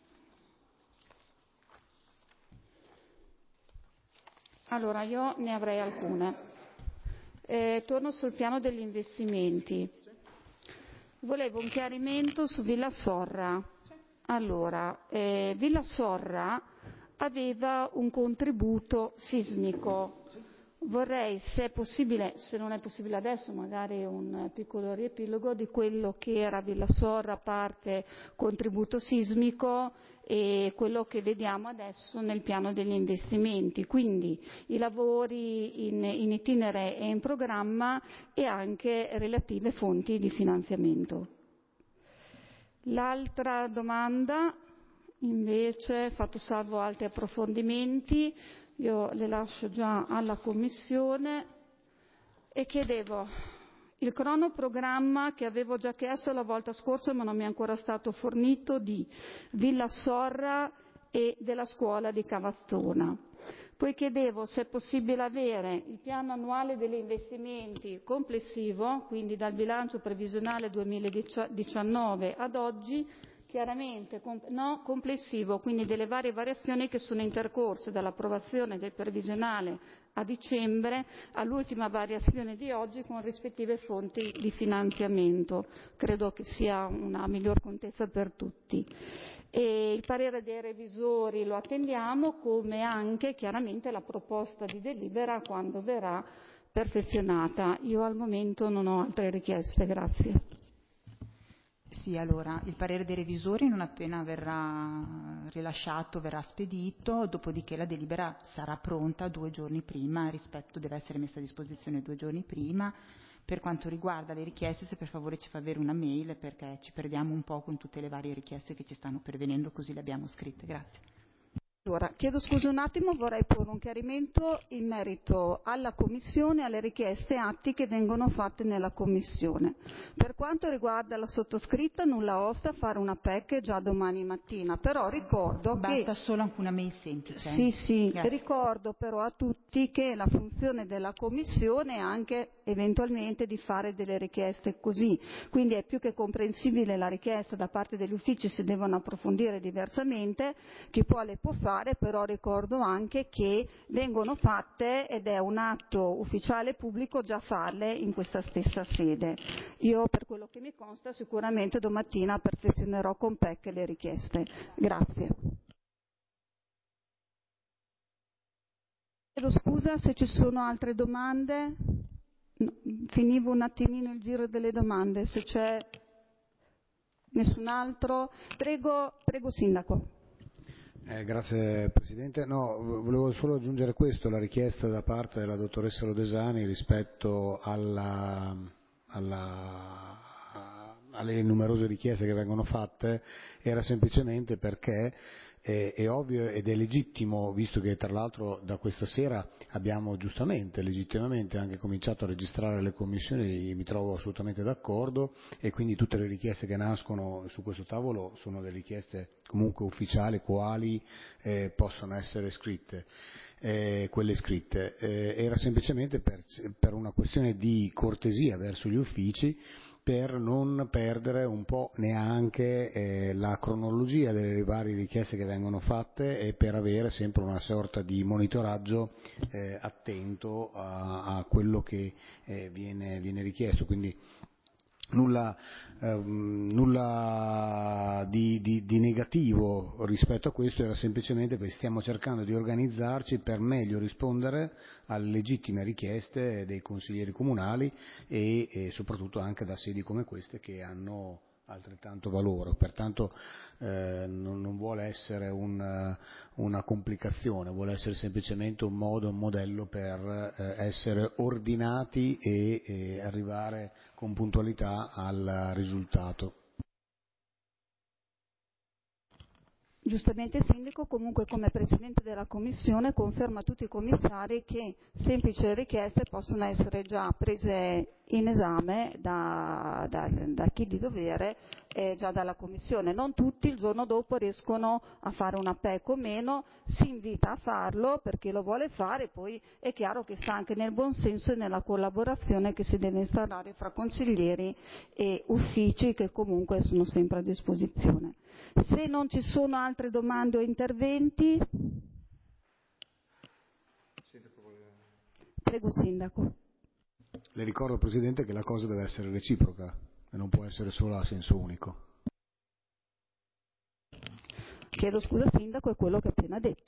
Allora, io ne avrei alcune. Eh, torno sul piano degli investimenti. Volevo un chiarimento su Villa Sorra. Allora, eh, Villa Sorra aveva un contributo sismico. Vorrei, se è possibile, se non è possibile adesso, magari un piccolo riepilogo di quello che era Villasorra parte contributo sismico e quello che vediamo adesso nel piano degli investimenti, quindi i lavori in, in itinere e in programma e anche relative fonti di finanziamento. L'altra domanda, invece, fatto salvo altri approfondimenti, io le lascio già alla Commissione e chiedevo il cronoprogramma che avevo già chiesto la volta scorsa ma non mi è ancora stato fornito di Villasorra e della scuola di Cavazzona. Poi chiedevo se è possibile avere il piano annuale degli investimenti complessivo, quindi dal bilancio previsionale duemiladiciannove ad oggi, chiaramente no, complessivo, quindi delle varie variazioni che sono intercorse dall'approvazione del previsionale a dicembre all'ultima variazione di oggi con rispettive fonti di finanziamento. Credo che sia una miglior contezza per tutti. E il parere dei revisori lo attendiamo, come anche chiaramente la proposta di delibera quando verrà perfezionata. Io al momento non ho altre richieste, grazie. Sì, allora, il parere dei revisori non appena verrà rilasciato verrà spedito, dopodiché la delibera sarà pronta due giorni prima, rispetto deve essere messa a disposizione due giorni prima. Per quanto riguarda le richieste, se per favore ci fa avere una mail, perché ci perdiamo un po' con tutte le varie richieste che ci stanno pervenendo, così le abbiamo scritte. Grazie. Allora, chiedo scusa un attimo, vorrei porre un chiarimento in merito alla Commissione e alle richieste atti che vengono fatte nella Commissione. Per quanto riguarda la sottoscritta, nulla osta a fare una P E C già domani mattina, però ricordo Basta che... Basta solo anche una mail semplice. Sì, sì, Grazie. Ricordo però a tutti che la funzione della Commissione è anche eventualmente di fare delle richieste così, quindi è più che comprensibile la richiesta da parte degli uffici se devono approfondire diversamente, chi può le può fare, però ricordo anche che vengono fatte ed è un atto ufficiale pubblico già farle in questa stessa sede. Io per quello che mi consta sicuramente domattina perfezionerò con P E C le richieste. Grazie. Chiedo scusa se ci sono altre domande. No, finivo un attimino il giro delle domande, se c'è nessun altro. Prego, prego Sindaco. Eh, grazie Presidente. No, volevo solo aggiungere questo, la richiesta da parte della dottoressa Lodesani rispetto alla, alla, alle numerose richieste che vengono fatte era semplicemente perché è, è ovvio ed è legittimo, visto che tra l'altro da questa sera abbiamo giustamente, legittimamente anche cominciato a registrare le commissioni, mi trovo assolutamente d'accordo e quindi tutte le richieste che nascono su questo tavolo sono delle richieste comunque ufficiali, quali eh, possono essere scritte, eh, quelle scritte. Eh, era semplicemente per, per una questione di cortesia verso gli uffici, per non perdere un po' neanche eh, la cronologia delle varie richieste che vengono fatte e per avere sempre una sorta di monitoraggio eh, attento a, a quello che eh, viene, viene richiesto. Quindi nulla, ehm, nulla di, di, di negativo rispetto a questo, era semplicemente perché stiamo cercando di organizzarci per meglio rispondere alle legittime richieste dei consiglieri comunali e, e soprattutto anche da sedi come queste che hanno altrettanto valore. Pertanto eh, non, non vuole essere un, una complicazione, vuole essere semplicemente un modo, un modello per eh, essere ordinati e, e arrivare con puntualità al risultato. Giustamente il Sindaco, comunque come Presidente della Commissione, conferma a tutti i commissari che semplici richieste possono essere già prese in esame da, da, da chi di dovere e già dalla Commissione. Non tutti il giorno dopo riescono a fare una P E C o meno, si invita a farlo per chi lo vuole fare, poi è chiaro che sta anche nel buon senso e nella collaborazione che si deve instaurare fra consiglieri e uffici che comunque sono sempre a disposizione. Se non ci sono altre domande o interventi, prego Sindaco. Le ricordo Presidente che la cosa deve essere reciproca e non può essere solo a senso unico. Chiedo scusa Sindaco, è quello che ho appena detto.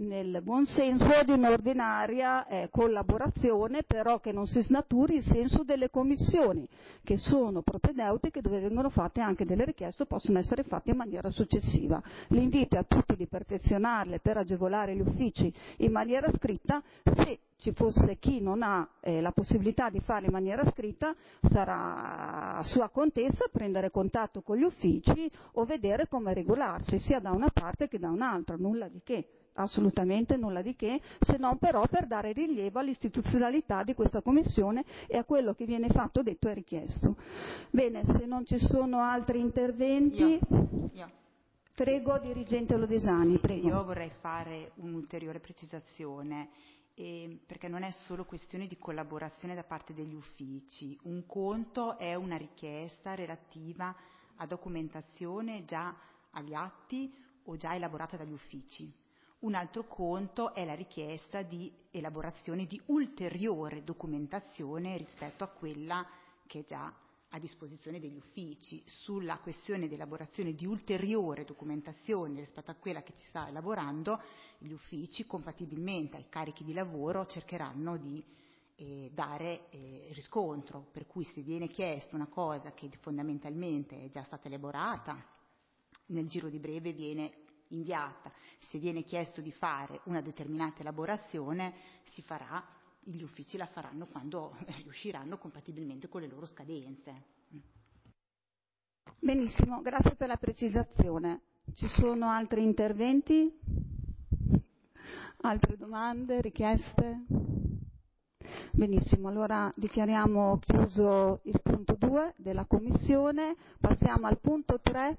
nel buon senso di un'ordinaria eh, collaborazione, però che non si snaturi il senso delle commissioni, che sono propedeutiche, dove vengono fatte anche delle richieste, possono essere fatte in maniera successiva. L'invito è a tutti di perfezionarle per agevolare gli uffici in maniera scritta. Se ci fosse chi non ha eh, la possibilità di farlo in maniera scritta, sarà sua contezza prendere contatto con gli uffici o vedere come regolarsi, sia da una parte che da un'altra, nulla di che, assolutamente nulla di che, se non però per dare rilievo all'istituzionalità di questa commissione e a quello che viene fatto, detto e richiesto. Bene, se non ci sono altri interventi... Io. Io. Prego, dirigente Lodesani, prego. Io vorrei fare un'ulteriore precisazione. Eh, perché non è solo questione di collaborazione da parte degli uffici. Un conto è una richiesta relativa a documentazione già agli atti o già elaborata dagli uffici. Un altro conto è la richiesta di elaborazione di ulteriore documentazione rispetto a quella che è già a disposizione degli uffici. Sulla questione di elaborazione di ulteriore documentazione rispetto a quella che ci sta elaborando, gli uffici, compatibilmente ai carichi di lavoro, cercheranno di eh, dare eh, riscontro, per cui se viene chiesta una cosa che fondamentalmente è già stata elaborata, nel giro di breve viene inviata. Se viene chiesto di fare una determinata elaborazione, si farà, gli uffici la faranno quando riusciranno compatibilmente con le loro scadenze. Benissimo, grazie per la precisazione. Ci sono altri interventi? Altre domande, richieste? Benissimo, allora dichiariamo chiuso il punto due della Commissione, passiamo al punto tre.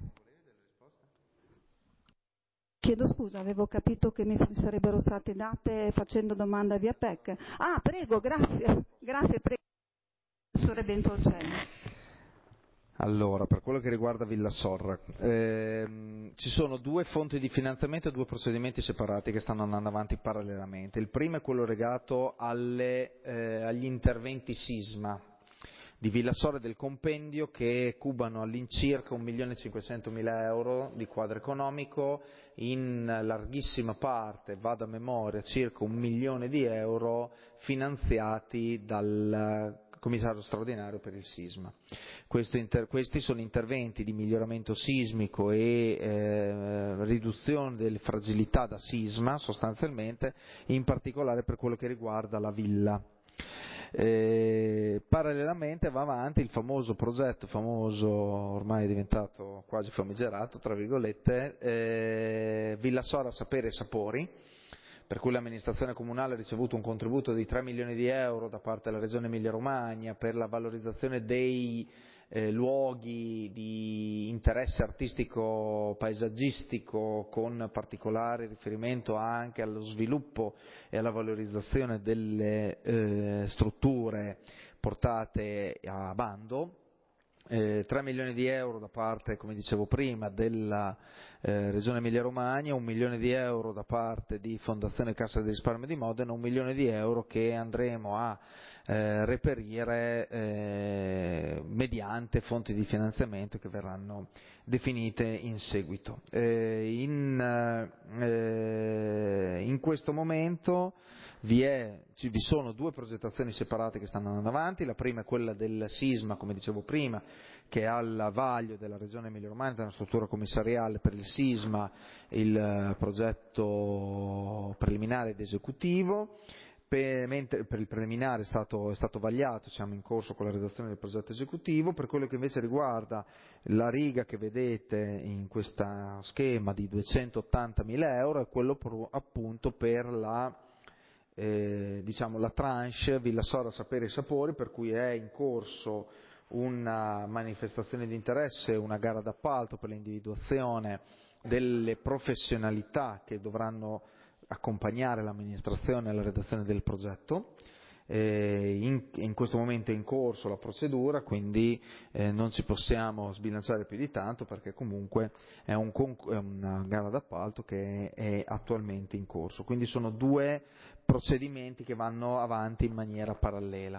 Chiedo scusa, avevo capito che mi sarebbero state date facendo domanda via P E C. Ah, prego, grazie, grazie, prego, professore Bentorcelli. Allora, per quello che riguarda Villa Sorra, ehm, ci sono due fonti di finanziamento e due procedimenti separati che stanno andando avanti parallelamente. Il primo è quello legato alle, eh, agli interventi sisma di Villa Sorra e del compendio, che cubano all'incirca un milione e cinquecentomila euro di quadro economico, in larghissima parte, vado a memoria, circa un milione di euro finanziati dal commissario straordinario per il sisma. Inter- questi sono interventi di miglioramento sismico e eh, riduzione delle fragilità da sisma, sostanzialmente, in particolare per quello che riguarda la villa. Eh, parallelamente va avanti il famoso progetto, famoso, ormai è diventato quasi famigerato, tra virgolette, eh, Villa Sorra Sapere e Sapori, per cui l'amministrazione comunale ha ricevuto un contributo di tre milioni di euro da parte della Regione Emilia-Romagna per la valorizzazione dei eh, luoghi di interesse artistico paesaggistico, con particolare riferimento anche allo sviluppo e alla valorizzazione delle eh, strutture portate a bando. Eh, tre milioni di euro da parte, come dicevo prima, della eh, Regione Emilia-Romagna, un milione di euro da parte di Fondazione Cassa di Risparmio di Modena, un milione di euro che andremo a eh, reperire eh, mediante fonti di finanziamento che verranno definite in seguito. Eh, in, eh, in questo momento Vi, è, ci, vi sono due progettazioni separate che stanno andando avanti. La prima è quella del sisma, come dicevo prima, che è al vaglio della Regione Emilia-Romagna, della struttura commissariale per il sisma, il progetto preliminare ed esecutivo. Per, mentre per il preliminare è stato, è stato vagliato, siamo in corso con la redazione del progetto esecutivo. Per quello che invece riguarda la riga che vedete in questo schema di duecentottantamila euro, è quello pro, appunto per la Eh, diciamo la tranche Villa Sorra Sapere e Sapori, per cui è in corso una manifestazione di interesse, una gara d'appalto per l'individuazione delle professionalità che dovranno accompagnare l'amministrazione alla redazione del progetto. Eh, in, in questo momento è in corso la procedura, quindi eh, non ci possiamo sbilanciare più di tanto, perché comunque è, un, è una gara d'appalto che è, è attualmente in corso. Quindi sono due procedimenti che vanno avanti in maniera parallela.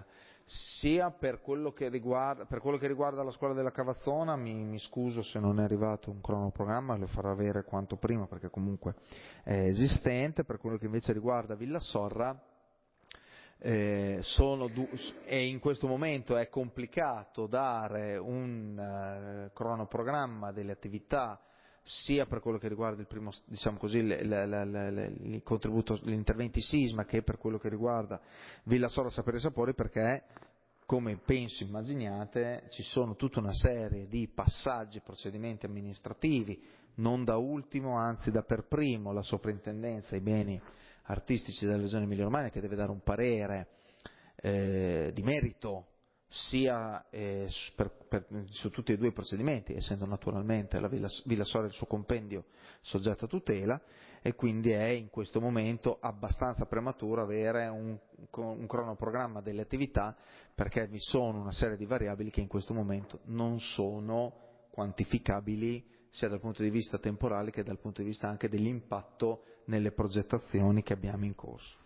sia per quello che riguarda, per quello che riguarda la scuola della Cavazzona, mi, mi scuso se non è arrivato un cronoprogramma, lo farò avere quanto prima perché comunque è esistente. Per quello che invece riguarda Villa Sorra, eh, sono du- e in questo momento è complicato dare un uh, cronoprogramma delle attività sia per quello che riguarda il primo, diciamo così, il, il, il, il contributo, gli interventi sisma, che per quello che riguarda Villa Sorra Sapere e Sapori, perché come penso immaginiate ci sono tutta una serie di passaggi, procedimenti amministrativi, non da ultimo, anzi da per primo, la soprintendenza ai beni artistici della Regione Emilia-Romagna, che deve dare un parere eh, di merito sia eh, per, per, su tutti e due i procedimenti, essendo naturalmente la Villa, Villa Sorra il suo compendio soggetto a tutela, e quindi è in questo momento abbastanza prematuro avere un, un cronoprogramma delle attività, perché vi sono una serie di variabili che in questo momento non sono quantificabili sia dal punto di vista temporale che dal punto di vista anche dell'impatto nelle progettazioni che abbiamo in corso.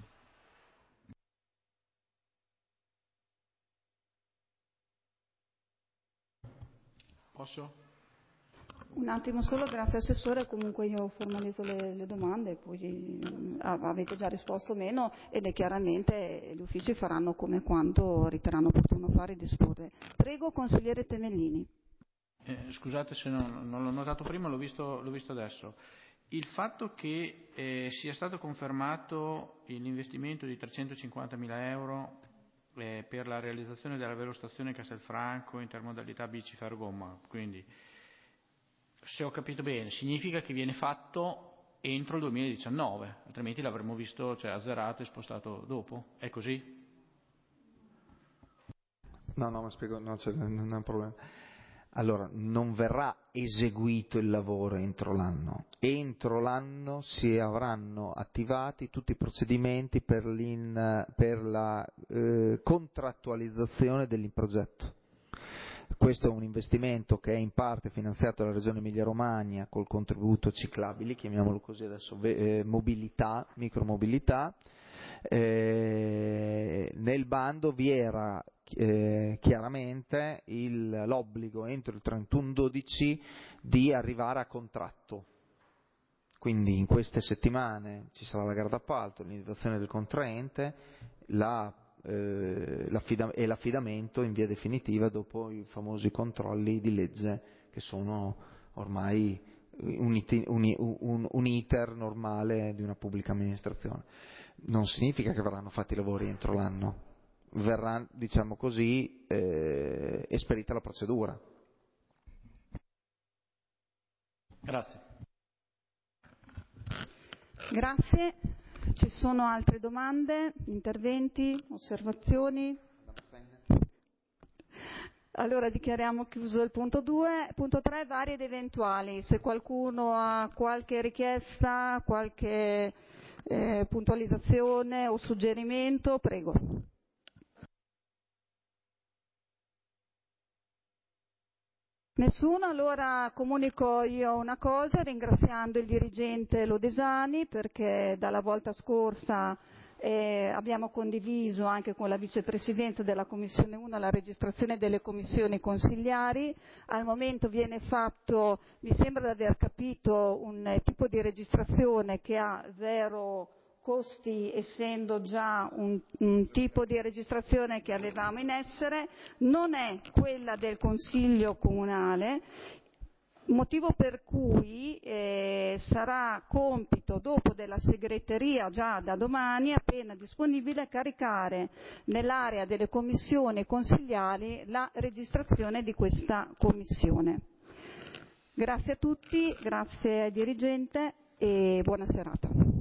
Posso? Un attimo solo, grazie Assessore, comunque io formalizzo le, le domande, poi eh, avete già risposto o meno, ed è chiaramente gli uffici faranno come quanto riterranno opportuno fare e disporre. Prego, consigliere Temellini. Eh, scusate se non, non l'ho notato prima, l'ho visto, l'ho visto adesso. Il fatto che eh, sia stato confermato l'investimento di trecentocinquantamila euro eh, per la realizzazione della velostazione Castelfranco intermodalità bici ferrogomma, quindi se ho capito bene significa che viene fatto entro il duemiladiciannove, altrimenti l'avremmo visto, cioè, azzerato e spostato dopo. È così? No, no, ma spiego, no, cioè, non è un problema. Allora, non verrà eseguito il lavoro entro l'anno. Entro l'anno si avranno attivati tutti i procedimenti per, per la eh, contrattualizzazione dell'improgetto. Questo è un investimento che è in parte finanziato dalla Regione Emilia-Romagna col contributo ciclabili, chiamiamolo così adesso, eh, mobilità, micromobilità. Eh, nel bando vi era eh, chiaramente il, l'obbligo entro il trentuno dodici di arrivare a contratto. Quindi in queste settimane ci sarà la gara d'appalto, l'individuazione del contraente, la Eh, l'affida- e l'affidamento in via definitiva dopo i famosi controlli di legge che sono ormai un, iti- un, un, un iter normale di una pubblica amministrazione. Non significa che verranno fatti i lavori entro l'anno, verrà, diciamo così, eh, esperita la procedura. Grazie. Grazie. Ci sono altre domande, interventi, osservazioni? Allora dichiariamo chiuso il punto due. Punto tre, vari ed eventuali. Se qualcuno ha qualche richiesta, qualche eh, puntualizzazione o suggerimento, prego. Nessuno? Allora comunico io una cosa ringraziando il dirigente Lodesani perché dalla volta scorsa eh, abbiamo condiviso anche con la vicepresidente della Commissione uno la registrazione delle commissioni consigliari. Al momento viene fatto, mi sembra di aver capito, un eh, tipo di registrazione che ha zero costi, essendo già un, un tipo di registrazione che avevamo in essere, non è quella del Consiglio Comunale, motivo per cui eh, sarà compito dopo della segreteria già da domani, appena disponibile, caricare nell'area delle commissioni consigliari la registrazione di questa commissione. Grazie a tutti, grazie al dirigente e buona serata.